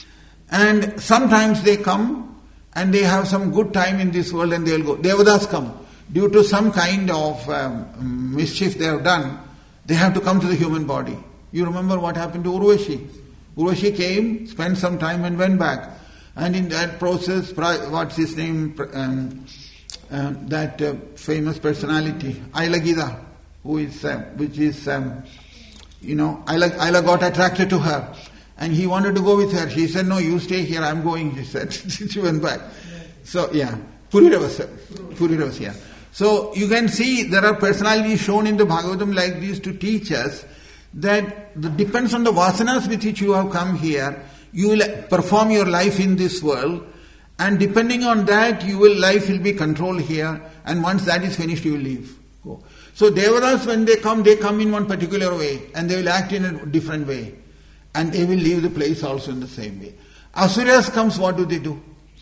And sometimes they come and they have some good time in this world and they will go. Devatas come. Due to some kind of um, mischief they have done, they have to come to the human body. You remember what happened to Urvashi? Urvashi came, spent some time and went back. And in that process, what's his name? Um, uh, that uh, famous personality, Ayla Gida, who is, uh, which is, um, you know, Ayla, Ayla got attracted to her. And he wanted to go with her. She said, no, you stay here, I'm going, she said. She went back. So, yeah. Puriravasu. Puriravasu, yeah. So, you can see there are personalities shown in the Bhagavatam like this to teach us that it depends on the vasanas with which you have come here, you will perform your life in this world, and depending on that, you will life will be controlled here, and once that is finished, you will leave. Go. So, Devatas, when they come, they come in one particular way, and they will act in a different way. And they will leave the place also in the same way. Asuras comes, what do they do?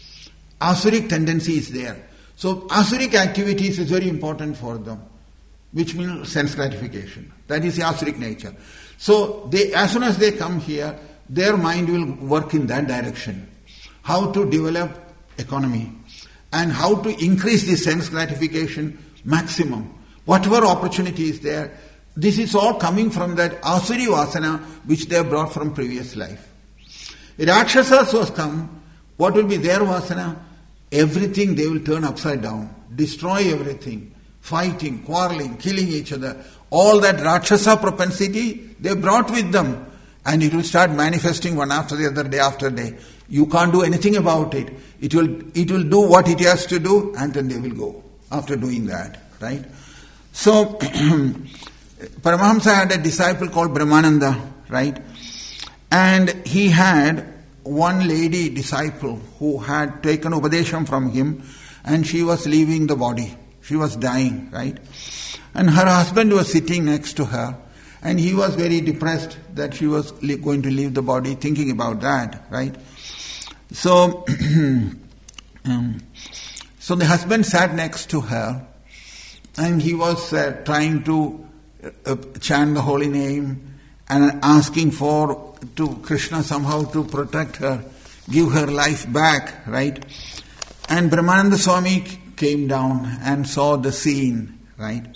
Asuric tendency is there. So Asuric activities is very important for them, which means sense gratification. That is the Asuric nature. So they, as soon as they come here, their mind will work in that direction. How to develop economy and how to increase the sense gratification maximum. Whatever opportunity is there, this is all coming from that Asuri Vasana which they have brought from previous life. Rakshasas was come, what will be their Vasana? Everything they will turn upside down, destroy everything, fighting, quarreling, killing each other. All that Rakshasa propensity they brought with them, and it will start manifesting one after the other, day after day. You can't do anything about it. It will, it will do what it has to do, and then they will go after doing that, right? So, Paramahamsa had a disciple called Brahmananda, right? And he had one lady disciple who had taken Upadesham from him, and she was leaving the body. She was dying, right? And her husband was sitting next to her, and he was very depressed that she was going to leave the body, thinking about that, right? So, um, so the husband sat next to her, and he was uh, trying to uh, chant the holy name and asking for to Krishna somehow to protect her, give her life back, right? And Brahmananda Swami came down and saw the scene, right?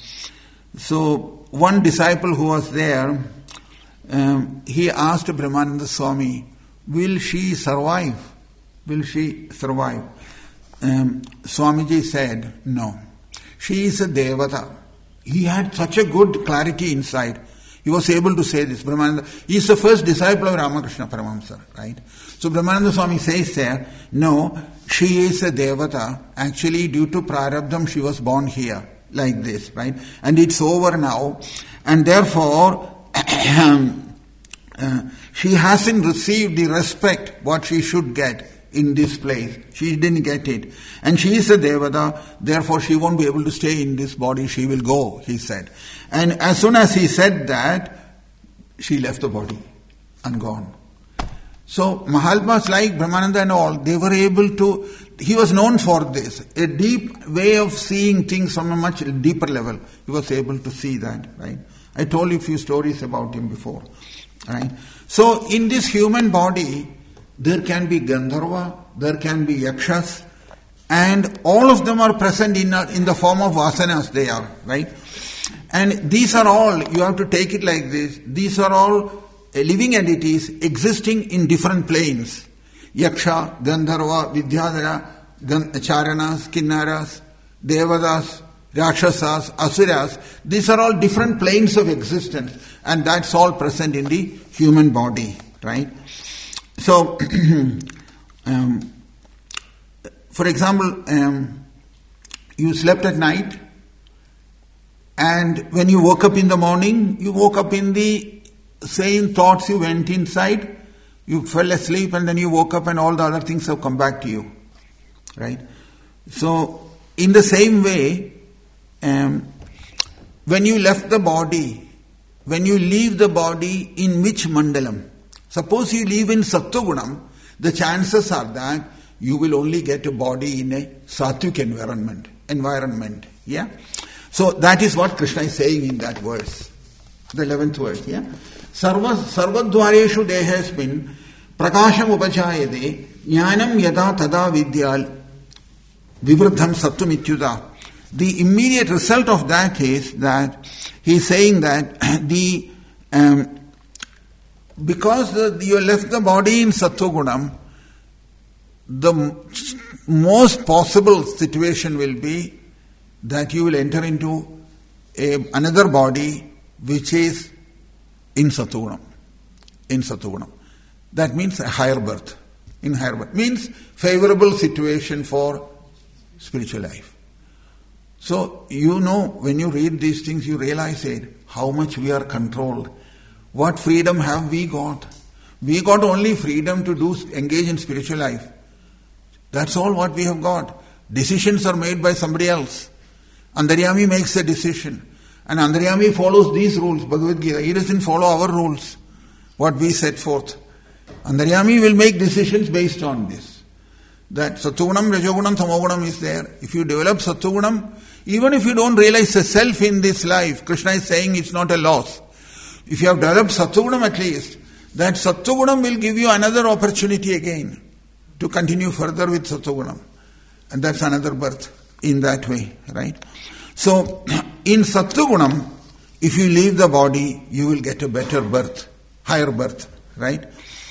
So one disciple who was there, um, he asked Brahmananda Swami, will she survive? Will she survive? Um, Swamiji said, no. She is a Devata. He had such a good clarity inside. He was able to say this. Brahmananda, he is the first disciple of Ramakrishna Paramahamsa, right? So Brahmananda Swami says there, no, she is a Devata. Actually, due to Prarabdham, she was born here, like this, right? And it's over now. And therefore, uh, she hasn't received the respect what she should get in this place. She didn't get it. And she is a Devata, therefore she won't be able to stay in this body, she will go, he said. And as soon as he said that, she left the body and gone. So Mahatmas like Brahmananda and all, they were able to, he was known for this, a deep way of seeing things from a much deeper level. He was able to see that, right? I told you a few stories about him before, right? So in this human body, there can be Gandharva, there can be Yakshas, and all of them are present in, in the form of Vasanas they are, right? And these are all, you have to take it like this, these are all living entities existing in different planes. Yaksha, Gandharva, Vidyadhara, Charanas, Kinnaras, Devadas, Rakshasas, Asuras, these are all different planes of existence, and that's all present in the human body, right? So, um, for example, um, you slept at night, and when you woke up in the morning, you woke up in the same thoughts you went inside, you fell asleep, and then you woke up and all the other things have come back to you, right? So, in the same way, um, when you left the body, when you leave the body, in which mandalam? Suppose you live in Sattvagunam, the chances are that you will only get a body in a Sattvic environment. Environment, yeah? So that is what Krishna is saying in that verse, the eleventh verse, yeah? Sarva sarvadvareshu dehasmin prakasham upachayade jnanam yada tada vidyal vivruddham sattvam ityuta. The immediate result of that is that he is saying that the um, because the, you left the body in Sattvagunam, the most possible situation will be that you will enter into a, another body which is in Sattvagunam. In Sattvagunam. That means a higher birth. In higher birth. Means favorable situation for spiritual life. So, you know, when you read these things, you realize it, how much we are controlled. What freedom have we got? We got only freedom to do engage in spiritual life. That's all what we have got. Decisions are made by somebody else. Antaryami makes a decision. And Antaryami follows these rules, Bhagavad Gita. He doesn't follow our rules, what we set forth. Antaryami will make decisions based on this. That Sattvagunam, Rajogunam, Tamogunam is there. If you develop Sattvagunam, even if you don't realize the self in this life, Krishna is saying it's not a loss. If you have developed Sattvagunam at least, that Sattvagunam will give you another opportunity again to continue further with Sattvagunam. And that's another birth in that way, right? So, in Sattvagunam, if you leave the body, you will get a better birth, higher birth, right?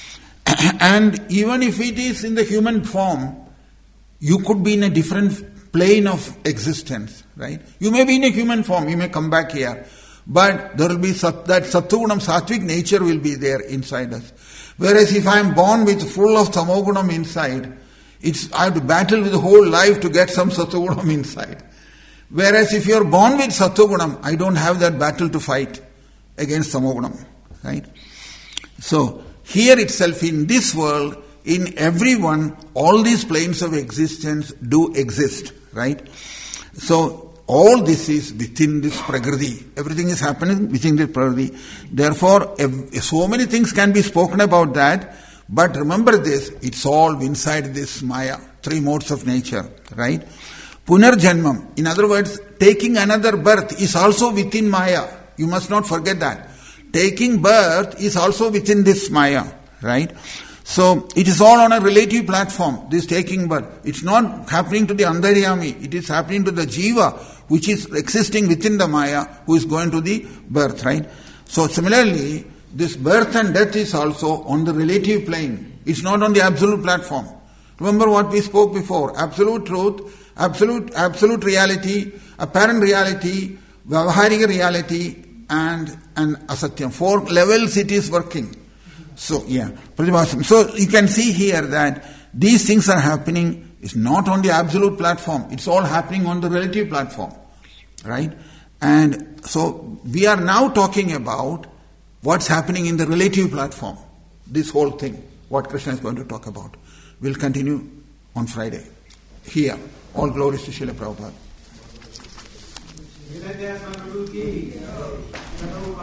And even if it is in the human form, you could be in a different plane of existence, right? You may be in a human form, you may come back here, but there will be sat, that Sattvagunam, Sattvic nature will be there inside us. Whereas if I am born with full of Tamogunam inside, it's I have to battle with the whole life to get some Sattvagunam inside. Whereas if you are born with Sattvagunam, I don't have that battle to fight against Tamogunam. Right? So, here itself in this world, in everyone, all these planes of existence do exist. Right? So, all this is within this Prakriti. Everything is happening within this Prakriti. Therefore, so many things can be spoken about that. But remember this, it's all inside this Maya, three modes of nature. Right? Punarjanmam, in other words, taking another birth is also within Maya. You must not forget that. Taking birth is also within this Maya. Right? So, it is all on a relative platform, this taking birth. It's not happening to the Antaryami, it is happening to the Jiva, which is existing within the Maya, who is going to the birth, right? So, similarly, this birth and death is also on the relative plane. It's not on the absolute platform. Remember what we spoke before, absolute truth, absolute absolute reality, apparent reality, Vyavaharika reality, and, and Asatyam. Four levels it is working. So, yeah, Pratibhasam. So, you can see here that these things are happening, it's not on the absolute platform, it's all happening on the relative platform, right? And so, we are now talking about what's happening in the relative platform, this whole thing, what Krishna is going to talk about. We'll continue on Friday. Here, all glories to Srila Prabhupada.